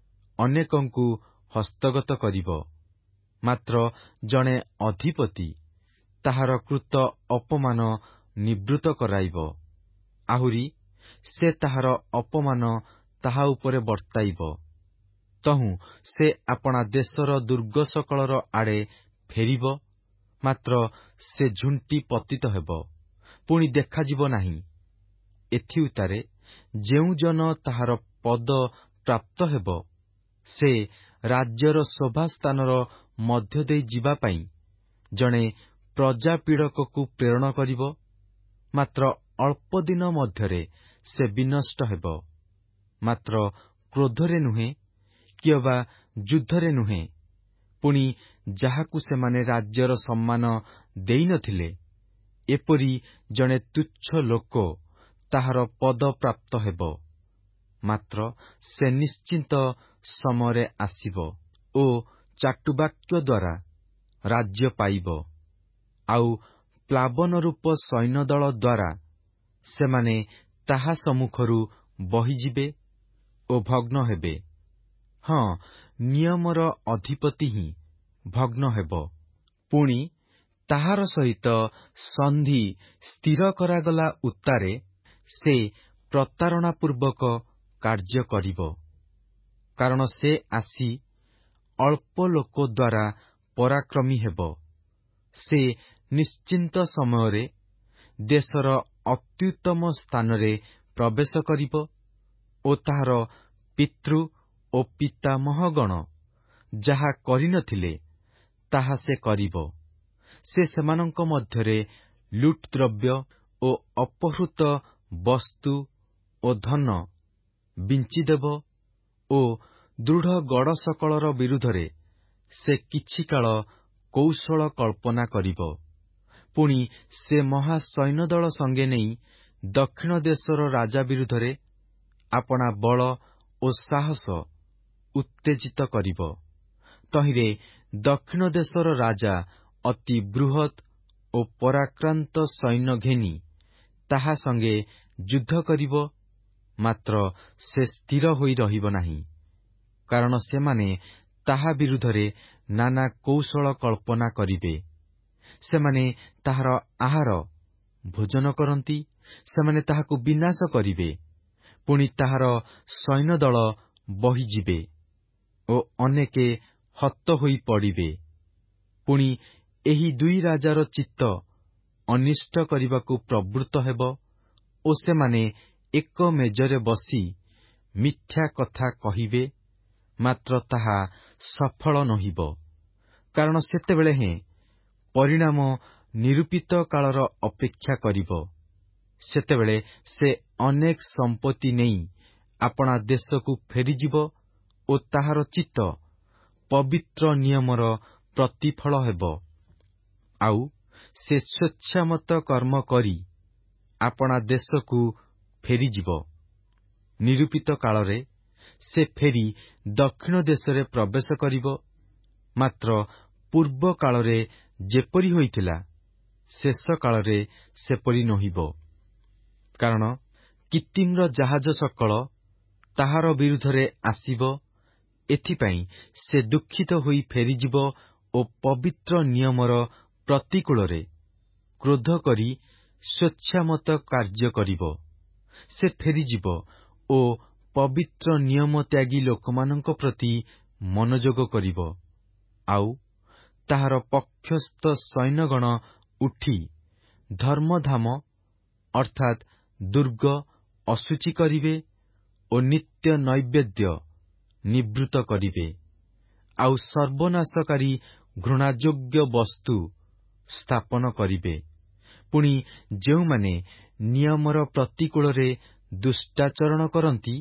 ଅନେକଙ୍କୁ ହସ୍ତଗତ କରିବ। ମାତ୍ର ଜଣେ ଅଧିପତି ତାହାର କୃତ ଅପମାନ ନିବୃତ୍ତ କରାଇବ। ଆହୁରି ସେ ତାହାର ଅପମାନ ତାହା ଉପରେ ବର୍ତ୍ତାଇବ। ତହୁଁ ସେ ଆପଣା ଦେଶର ଦୁର୍ଗ ସକଳର ଆଡ଼େ ଫେରିବ। ମାତ୍ର ସେ ଝୁଣ୍ଟି ପତିତ ହେବ, ପୁଣି ଦେଖାଯିବ ନାହିଁ। ଏଥିଉତ୍ତାରେ ଯେଉଁ ଜନ ତାହାର ପଦ ପ୍ରାପ୍ତ ହେବ, ସେ ରାଜ୍ୟର ଶୋଭାସ୍ଥାନର ମଧ୍ୟ ଦେଇ ଯିବା ପାଇଁ ଜଣେ ପ୍ରଜାପୀଡ଼କକୁ ପ୍ରେରଣ କରିବ। ମାତ୍ର ଅଳ୍ପ ଦିନ ମଧ୍ୟରେ ସେ ବିନଷ୍ଟ ହେବ। ମାତ୍ର କ୍ରୋଧରେ ନୁହେଁ, କିଏବା ଯୁଦ୍ଧରେ ନୁହେଁ। ପୁଣି ଯାହାକୁ ସେମାନେ ରାଜ୍ୟର ସମ୍ମାନ ଦେଇନଥିଲେ, ଏପରି ଜଣେ ତୁଚ୍ଛ ଲୋକ ତାହାର ପଦ ପ୍ରାପ୍ତ ହେବ। ମାତ୍ର ସେ ନିଶ୍ଚିନ୍ତ ସମୟରେ ଆସିବ ଓ ଚାଟୁବାକ୍ୟ ଦ୍ୱାରା ରାଜ୍ୟ ପାଇବ। ଆଉ ପ୍ଲାବନ ରୂପ ସୈନ୍ୟଦଳ ଦ୍ୱାରା ସେମାନେ ତାହା ସମ୍ମୁଖରୁ ବହିଯିବେ ଓ ଭଗ୍ନ ହେବେ। ହଁ, ନିୟମର ଅଧିପତି ହିଁ ଭଗ୍ନ ହେବ। ପୁଣି ତାହାର ସହିତ ସନ୍ଧି ସ୍ଥିର କରାଗଲା ଉତ୍ତାରେ ସେ ପ୍ରତାରଣାପୂର୍ବକ କାର୍ଯ୍ୟ କରିବ। କାରଣ ସେ ଆସି ଅଳ୍ପ ଲୋକ ଦ୍ୱାରା ପରାକ୍ରମୀ ହେବ। ସେ ନିଶ୍ଚିନ୍ତ ସମୟରେ ଦେଶର ଅତ୍ୟୁତ୍ତମ ସ୍ଥାନରେ ପ୍ରବେଶ କରିବ ଓ ତାହାର ପିତୃ ଓ ପିତାମହଗଣ ଯାହା କରିନଥିଲେ ତାହା ସେ କରିବ। ସେ ସେମାନଙ୍କ ମଧ୍ୟରେ ଲୁଟ୍ ଦ୍ରବ୍ୟ ଓ ଅପହୃତ ବସ୍ତୁ ଓ ଧନ ବିଞ୍ଚିଦେବ ଓ ଦୃଢ଼ ଗଡ଼ସକଳର ବିରୁଦ୍ଧରେ ସେ କିଛି କାଳ କୌଶଳ କଳ୍ପନା କରିବ। ପୁଣି ସେ ମହାସୈନ୍ୟଦଳ ସଙ୍ଗେ ନେଇ ଦକ୍ଷିଣ ଦେଶର ରାଜା ବିରୁଦ୍ଧରେ ଆପଣା ବଳ ଓ ସାହସ ଉତ୍ତେଜିତ କରିବ। ତହିଁରେ ଦକ୍ଷିଣ ଦେଶର ରାଜା ଅତି ବୃହତ୍ ଓ ପରାକ୍ରାନ୍ତ ସୈନ୍ୟ ଘେନି ତାହା ସଙ୍ଗେ ଯୁଦ୍ଧ କରିବ, ମାତ୍ର ସେ ସ୍ଥିର ହୋଇ ରହିବ ନାହିଁ। କାରଣ ସେମାନେ ତାହା ବିରୁଦ୍ଧରେ ନାନା କୌଶଳ କଳ୍ପନା କରିବେ। ସେମାନେ ତାହାର ଆହାର ଭୋଜନ କରନ୍ତି, ସେମାନେ ତାହାକୁ ବିନାଶ କରିବେ। ପୁଣି ତାହାର ସୈନ୍ୟଦଳ ବହିଯିବେ ଓ ଅନେକେ ହତ ହୋଇ ପଡ଼ିବେ। ପୁଣି ଏହି ଦୁଇ ରାଜାର ଚିତ୍ତ ଅନିଷ୍ଟ କରିବାକୁ ପ୍ରବୃତ୍ତ ହେବ ଓ ସେମାନେ ଏକ ମେଜରେ ବସି ମିଥ୍ୟା କଥା କହିବେ, ମାତ୍ର ତାହା ସଫଳ ନୋହିବ। କାରଣ ସେତେବେଳେ ହେଁ ପରିଣାମ ନିରୂପିତ କାଳର ଅପେକ୍ଷା କରିବ। ସେତେବେଳେ ସେ ଅନେକ ସମ୍ପତ୍ତି ନେଇ ଆପଣା ଦେଶକୁ ଫେରିଯିବ ଓ ତାହାର ଚିତ୍ତ ପବିତ୍ର ନିୟମର ପ୍ରତିଫଳ ହେବ। ଆଉ ସେ ସ୍ୱେଚ୍ଛାମତ କର୍ମ କରି ଆପଣା ଦେଶକୁ ଫେରିଯିବ। ନିରୂପିତ କାଳରେ ସେ ଫେରି ଦକ୍ଷିଣ ଦେଶରେ ପ୍ରବେଶ କରିବ, ମାତ୍ର ପୂର୍ବ କାଳରେ ଯେପରି ହୋଇଥିଲା ଶେଷ କାଳରେ ସେପରି ନୋହିବ। କାରଣ କିତ୍ତିମ୍ର ଜାହାଜ ସକଳ ତାହାର ବିରୁଦ୍ଧରେ ଆସିବ, ଏଥିପାଇଁ ସେ ଦୁଃଖିତ ହୋଇ ଫେରିଯିବ ଓ ପବିତ୍ର ନିୟମର ପ୍ରତିକୂଳରେ କ୍ରୋଧ କରି ସ୍ୱେଚ୍ଛାମତ କାର୍ଯ୍ୟ କରିବ। ସେ ଫେରିଯିବ ଓ ପବିତ୍ର ନିୟମ ତ୍ୟାଗୀ ଲୋକମାନଙ୍କ ପ୍ରତି ମନୋଯୋଗ କରିବ। ଆଉ ତାହାର ପକ୍ଷସ୍ଥ ସୈନ୍ୟଗଣ ଉଠି ଧର୍ମଧାମ ଅର୍ଥାତ୍ ଦୁର୍ଗ ଅଶୁଚି କରିବେ ଓ ନିତ୍ୟ ନୈବେଦ୍ୟ ନିବୃତ୍ତ କରିବେ। ଆଉ ସର୍ବନାଶକାରୀ ଘୃଣାଯୋଗ୍ୟ ବସ୍ତୁ ସ୍ଥାପନ କରିବେ। ପୁଣି ଯେଉଁମାନେ ନିୟମର ପ୍ରତିକୂଳରେ ଦୁଷ୍ଟାଚରଣ କରନ୍ତି,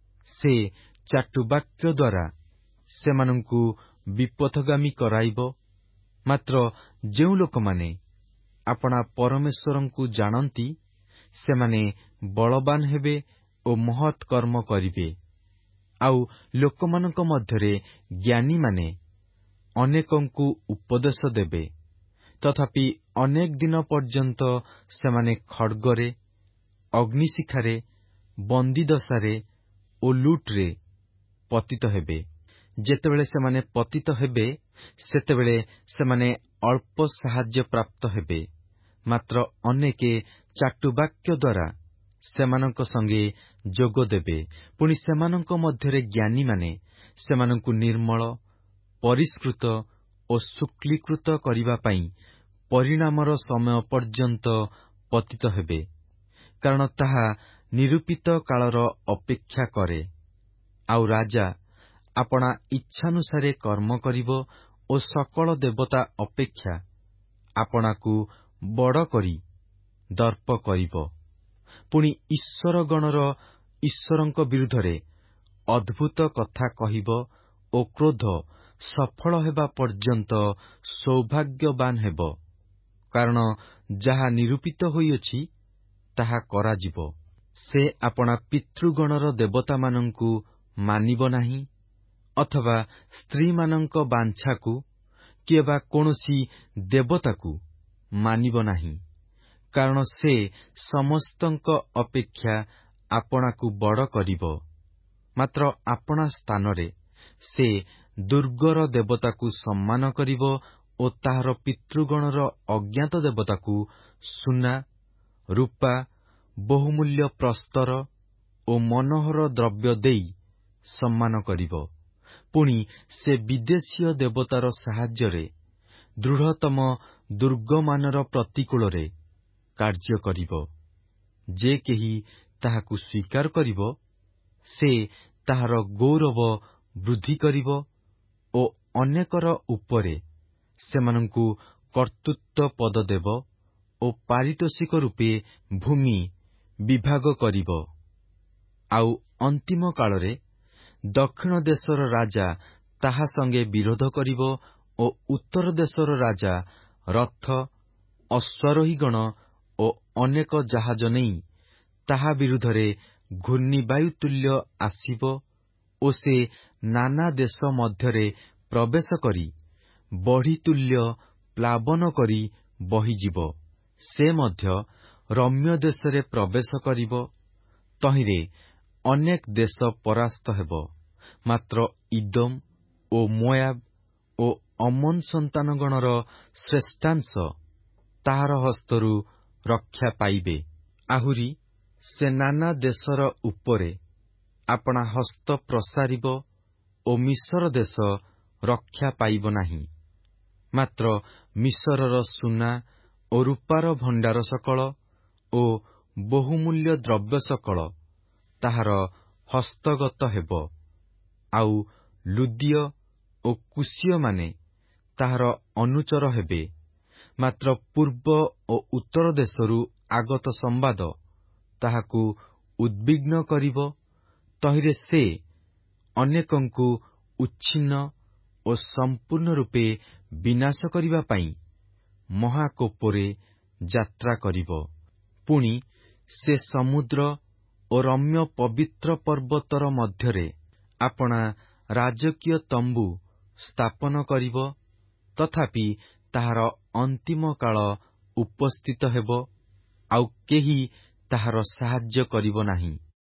ସେ ଚାଟୁବାକ୍ୟ ଦ୍ୱାରା ସେମାନଙ୍କୁ ବିପଥଗାମୀ କରାଇବ। ମାତ୍ର ଯେଉଁ ଲୋକମାନେ ଆପଣା ପରମେଶ୍ୱରଙ୍କୁ ଜାଣନ୍ତି, ସେମାନେ ବଳବାନ ହେବେ ଓ ମହତ୍ କର୍ମ କରିବେ। ଆଉ ଲୋକମାନଙ୍କ ମଧ୍ୟରେ ଜ୍ଞାନୀମାନେ ଅନେକଙ୍କୁ ଉପଦେଶ ଦେବେ। ତଥାପି ଅନେକ ଦିନ ପର୍ଯ୍ୟନ୍ତ ସେମାନେ ଖଡ୍ଗରେ, ଅଗ୍ନିଶିଖାରେ, ବନ୍ଦୀଦଶାରେ ଓ ଲୁଟ୍‌ରେ ପତିତ ହେବେ। ଯେତେବେଳେ ସେମାନେ ପତିତ ହେବେ, ସେତେବେଳେ ସେମାନେ ଅଳ୍ପ ସାହାଯ୍ୟ ପ୍ରାପ୍ତ ହେବେ। ମାତ୍ର ଅନେକେ ଚାଟୁବାକ୍ୟ ଦ୍ୱାରା ସେମାନଙ୍କ ସଙ୍ଗେ ଯୋଗ ଦେବେ। ପୁଣି ସେମାନଙ୍କ ମଧ୍ୟରେ ଜ୍ଞାନୀମାନେ ସେମାନଙ୍କୁ ନିର୍ମଳ, ପରିଷ୍କୃତ ଓ ଶୁକ୍ଳୀକୃତ କରିବା ପାଇଁ ପରିଣାମର ସମୟ ପର୍ଯ୍ୟନ୍ତ ପତିତ ହେବେ। କାରଣ ତାହା ନିରୂପିତ କାଳର ଅପେକ୍ଷା କରେ। ଆଉ ରାଜା ଆପଣା ଇଚ୍ଛାନୁସାରେ କର୍ମ କରିବ ଓ ସକଳ ଦେବତା ଅପେକ୍ଷା ଆପଣାକୁ ବଡ଼ କରି ଦର୍ପ କରିବ। ପୁଣି ଈଶ୍ୱରଗଣର ଈଶ୍ୱରଙ୍କ ବିରୁଦ୍ଧରେ ଅଦ୍ଭୁତ କଥା କହିବ ଓ କ୍ରୋଧ ସଫଳ ହେବା ପର୍ଯ୍ୟନ୍ତ ସୌଭାଗ୍ୟବାନ ହେବ। କାରଣ ଯାହା ନିରୂପିତ ହୋଇଅଛି ତାହା କରାଯିବ। ସେ ଆପଣା ପିତୃଗଣର ଦେବତାମାନଙ୍କୁ ମାନିବ ନାହିଁ, ଅଥବା ସ୍ତ୍ରୀମାନଙ୍କ ବାଞ୍ଛାକୁ କିଏ ବା କୌଣସି ଦେବତାକୁ ମାନିବ ନାହିଁ, କାରଣ ସେ ସମସ୍ତଙ୍କ ଅପେକ୍ଷା ଆପଣାକୁ ବଡ଼ କରିବ। ମାତ୍ର ଆପଣା ସ୍ଥାନରେ ସେ ଦୁର୍ଗର ଦେବତାକୁ ସମ୍ମାନ କରିବ ଓ ତାହାର ପିତୃଗଣର ଅଜ୍ଞାତ ଦେବତାକୁ ସୁନା, ରୂପା, ବହୁମୂଲ୍ୟ ପ୍ରସ୍ତର ଓ ମନୋହର ଦ୍ରବ୍ୟ ଦେଇ ସମ୍ମାନ କରିବ। ପୁଣି ସେ ବିଦେଶୀୟ ଦେବତାର ସାହାଯ୍ୟରେ ଦୃଢ଼ତମ ଦୁର୍ଗମାନର ପ୍ରତିକୂଳରେ କାର୍ଯ୍ୟ କରିବ। ଯେ କେହି ତାହାକୁ ସ୍ୱୀକାର କରିବ, ସେ ତାହାର ଗୌରବ ବୃଦ୍ଧି କରିବ ଓ ଅନେକର ଉପରେ ସେମାନଙ୍କୁ କର୍ତ୍ତୃତ୍ୱ ପଦ ଦେବ ଓ ପାରିତୋଷିକ ରୂପେ ଭୂମି ବିଭାଗ କରିବ। ଆଉ ଅନ୍ତିମ କାଳରେ ଦକ୍ଷିଣ ଦେଶର ରାଜା ତାହା ସଙ୍ଗେ ବିରୋଧ କରିବ ଓ ଉତ୍ତର ଦେଶର ରାଜା ରଥ, ଅଶ୍ୱାରୋହୀଗଣ ଓ ଅନେକ ଜାହାଜ ନେଇ ତାହା ବିରୁଦ୍ଧରେ ଘୂର୍ଣ୍ଣିବାୟୁତୁଲ୍ୟ ଆସିବ ଓ ସେ ନାନା ଦେଶ ମଧ୍ୟରେ ପ୍ରବେଶ କରି ବଢ଼ିତୁଲ୍ୟ ପ୍ଲାବନ କରି ବହିଯିବ। ସେ ମଧ୍ୟ ରମ୍ୟ ଦେଶରେ ପ୍ରବେଶ କରିବ। ତହିଁରେ ଅନେକ ଦେଶ ପରାସ୍ତ ହେବ, ମାତ୍ର ଇଦୋମ ଓ ମୋଆବ ଓ ଅମୋନ ସନ୍ତାନଗଣର ଶ୍ରେଷ୍ଠାଂଶ ତାହାର ହସ୍ତରୁ ରକ୍ଷା ପାଇବେ। ଆହୁରି ସେ ନାନା ଦେଶର ଉପରେ ଆପଣା ହସ୍ତ ପ୍ରସାରିବ ଓ ମିଶର ଦେଶ ରକ୍ଷା ପାଇବ ନାହିଁ। ମାତ୍ର ମିଶରର ସୁନା ଓ ରୂପାର ଭଣ୍ଡାର ସକଳ ଓ ବହୁମୂଲ୍ୟ ଦ୍ରବ୍ୟ ସକଳ ତାହାର ହସ୍ତଗତ ହେବ। ଆଉ ଲୁଦିୟ ଓ କୁଶୀୟମାନେ ତାହାର ଅନୁଚର ହେବେ। ମାତ୍ର ପୂର୍ବ ଓ ଉତ୍ତର ଦେଶରୁ ଆଗତ ସମ୍ବାଦ ତାହାକୁ ଉଦ୍ବିଗ୍ନ କରିବ। ତହିଁରେ ସେ ଅନେକଙ୍କୁ ଉଚ୍ଛିନ୍ନ ଓ ସମ୍ପୂର୍ଣ୍ଣ ରୂପେ ବିନାଶ କରିବା ପାଇଁ ମହାକୋପରେ ଯାତ୍ରା କରିବ। ପୁଣି ସେ ସମୁଦ୍ର ଓ ରମ୍ୟ ପବିତ୍ର ପର୍ବତର ମଧ୍ୟରେ ଆପଣା ରାଜକୀୟ ତମ୍ବୁ ସ୍ଥାପନ କରିବ। ତଥାପି ତାହାର ଅନ୍ତିମ କାଳ ଉପସ୍ଥିତ ହେବ, ଆଉ କେହି ତାହାର ସାହାଯ୍ୟ କରିବ ନାହିଁ।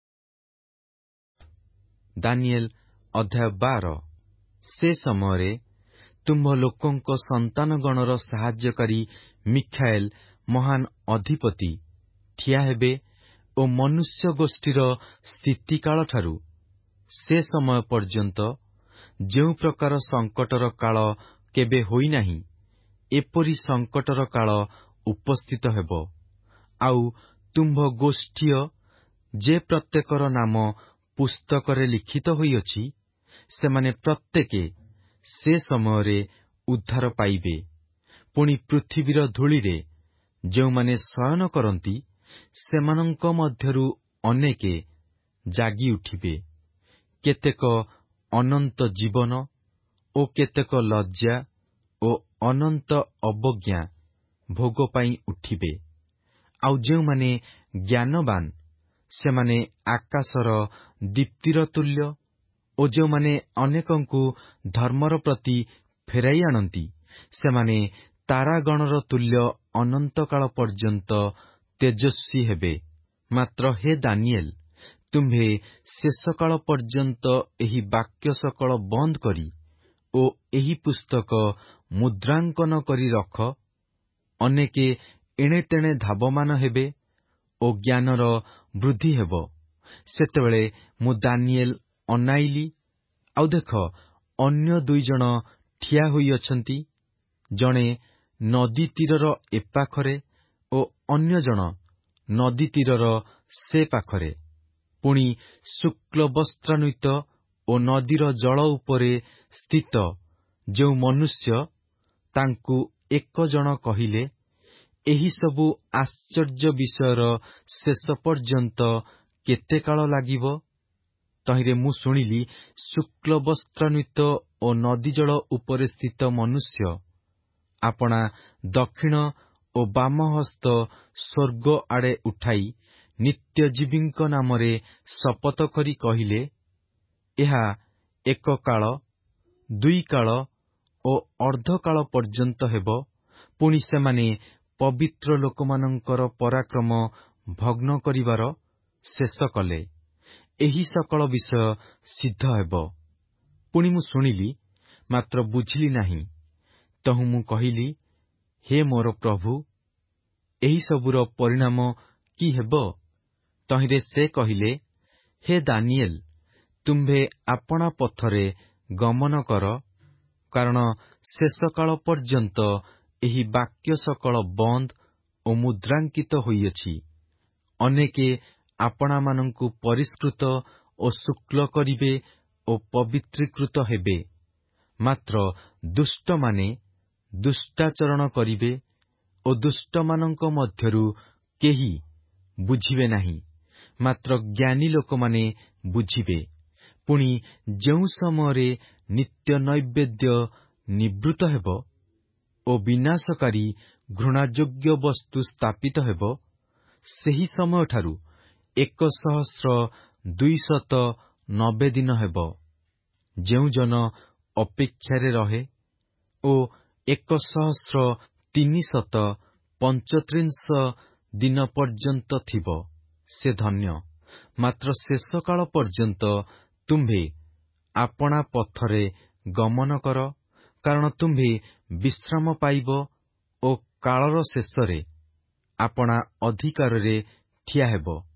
ଦାନିଏଲ ଅଧ୍ୟାୟ 12। ସେ ସମୟରେ ତୁମ୍ଭ ଲୋକଙ୍କ ସନ୍ତାନଗଣର ସାହାଯ୍ୟକାରୀ ମିଖାଏଲ ମହାନ ଅଧିପତି ଠିଆ ହେବେ ଓ ମନୁଷ୍ୟ ଗୋଷ୍ଠୀର ସ୍ଥିତିକାଳଠାରୁ ସେ ସମୟ ପର୍ଯ୍ୟନ୍ତ ଯେଉଁ ପ୍ରକାର ସଙ୍କଟର କାଳ କେବେ ହୋଇନାହିଁ, ଏପରି ସଙ୍କଟର କାଳ ଉପସ୍ଥିତ ହେବ। ଆଉ ତୁମ୍ଭ ଗୋଷ୍ଠୀୟ ଯେ ପ୍ରତ୍ୟେକର ନାମ ପୁସ୍ତକରେ ଲିଖିତ ହୋଇଅଛି, ସେମାନେ ପ୍ରତ୍ୟେକେ ସେ ସମୟରେ ଉଦ୍ଧାର ପାଇବେ। ପୁଣି ପୃଥିବୀର ଧୂଳିରେ ଯେଉଁମାନେ ଶୟନ କରନ୍ତି, ସେମାନଙ୍କ ମଧ୍ୟରୁ ଅନେକେ ଜାଗି ଉଠିବେ। କେତେକ ଅନନ୍ତ ଜୀବନ ଓ କେତେକ ଲଜ୍ଜା ଓ ଅନନ୍ତ ଅବଜ୍ଞା ଭୋଗ ପାଇଁ ଉଠିବେ। ଆଉ ଯେଉଁମାନେ ଜ୍ଞାନବାନ, ସେମାନେ ଆକାଶର ଦୀପ୍ତିର ତୁଲ୍ୟ, ଓ ଯେଉଁମାନେ ଅନେକଙ୍କୁ ଧର୍ମର ପ୍ରତି ଫେରାଇ ଆଣନ୍ତି, ସେମାନେ ତାରାଗଣର ତୁଲ୍ୟ ଅନନ୍ତକାଳ ପର୍ଯ୍ୟନ୍ତ ତେଜସ୍ୱୀ ହେବେ। ମାତ୍ର ହେ ଦାନିଏଲ, ତୁମ୍ଭେ ଶେଷକାଳ ପର୍ଯ୍ୟନ୍ତ ଏହି ବାକ୍ୟ ସକଳ ବନ୍ଦ କରି ଓ ଏହି ପୁସ୍ତକ ମୁଦ୍ରାଙ୍କନ କରି ରଖ। ଅନେକେ ଏଣେତେଣେ ଧାବମାନ ହେବେ ଓ ଜ୍ଞାନର ବୃଦ୍ଧି ହେବ। ସେତେବେଳେ ମୁଁ ଦାନିଏଲ ଅନାଇଲି, ଆଉ ଦେଖ, ଅନ୍ୟ ଦୁଇଜଣ ଠିଆ ହୋଇଅଛନ୍ତି, ଜଣେ ନଦୀ ତୀରର ଏପାଖରେ ଓ ଅନ୍ୟ ଜଣ ନଦୀ ତୀରର ସେ ପାଖରେ। ପୁଣି ଶୁକ୍ଳ ବସ୍ତ୍ରାନ୍ୱିତ ଓ ନଦୀର ଜଳ ଉପରେ ସ୍ଥିତ ଯେଉଁ ମନୁଷ୍ୟ, ତାଙ୍କୁ ଏକ ଜଣ କହିଲେ, ଏହିସବୁ ଆଶ୍ଚର୍ଯ୍ୟ ବିଷୟର ଶେଷ ପର୍ଯ୍ୟନ୍ତ କେତେ କାଳ ଲାଗିବ? ତହିଁରେ ମୁଁ ଶୁଣିଲି, ଶୁକ୍ଳ ବସ୍ତ୍ରାନ୍ୱିତ ଓ ନଦୀଜଳ ଉପରେ ସ୍ଥିତ ମନୁଷ୍ୟ ଆପଣା ଦକ୍ଷିଣ ଓ ବାମ ହସ୍ତ ସ୍ୱର୍ଗ ଆଡ଼େ ଉଠାଇ ନିତ୍ୟଜୀବୀଙ୍କ ନାମରେ ଶପଥ କରି କହିଲେ, ଏହା ଏକ କାଳ, ଦୁଇ କାଳ ଓ ଅର୍ଦ୍ଧକାଳ ପର୍ଯ୍ୟନ୍ତ ହେବ। ପୁଣି ସେମାନେ ପବିତ୍ର ଲୋକମାନଙ୍କର ପରାକ୍ରମ ଭଗ୍ନ କରିବାର ଶେଷ କଲେ। ଏହି ସକଳ ବିଷୟ ସିଦ୍ଧ ହେବ। ପୁଣି ମୁଁ ଶୁଣିଲି, ମାତ୍ର ବୁଝିଲି ନାହିଁ। ତହୁଁ ମୁଁ କହିଲି, ହେ ମୋର ପ୍ରଭୁ, ଏହିସବୁର ପରିଣାମ କି ହେବ? ତହିଁରେ ସେ କହିଲେ, ହେ ଦାନିଏଲ, ତୁମ୍ଭେ ଆପଣା ପଥରେ ଗମନ କର, କାରଣ ଶେଷକାଳ ପର୍ଯ୍ୟନ୍ତ ଏହି ବାକ୍ୟ ସକଳ ବନ୍ଦ ଓ ମୁଦ୍ରାଙ୍କିତ ହୋଇଅଛି। ଅନେକେ ଆପଣାମାନଙ୍କୁ ପରିଷ୍କୃତ ଓ ଶୁକ୍ଳ କରିବେ ଓ ପବିତ୍ରୀକୃତ ହେବେ, ମାତ୍ର ଦୁଷ୍ଟମାନେ ଦୁଷ୍ଟାଚରଣ କରିବେ ଓ ଦୁଷ୍ଟମାନଙ୍କ ମଧ୍ୟରୁ କେହି ବୁଝିବେ ନାହିଁ, ମାତ୍ର ଜ୍ଞାନୀ ଲୋକମାନେ ବୁଝିବେ। ପୁଣି ଯେଉଁ ସମୟରେ ନିତ୍ୟ ନୈବେଦ୍ୟ ନିବୃତ୍ତ ହେବ ଓ ବିନାଶକାରୀ ଘୃଣାଯୋଗ୍ୟ ବସ୍ତୁ ସ୍ଥାପିତ ହେବ, ସେହି ସମୟଠାରୁ 1290 ଦିନ ହେବ। ଯେଉଁ ଜନ ଅପେକ୍ଷାରେ ରହେ ଓ 1335 ଦିନ ପର୍ଯ୍ୟନ୍ତ ଥିବ, ସେ ଧନ୍ୟ। ମାତ୍ର ଶେଷକାଳ ପର୍ଯ୍ୟନ୍ତ ତୁମ୍ଭେ ଆପଣା ପଥରେ ଗମନ କର, କାରଣ ତୁମ୍ଭେ ବିଶ୍ରାମ ପାଇବ ଓ କାଳର ଶେଷରେ ଆପଣା ଅଧିକାରରେ ଠିଆ ହେବ।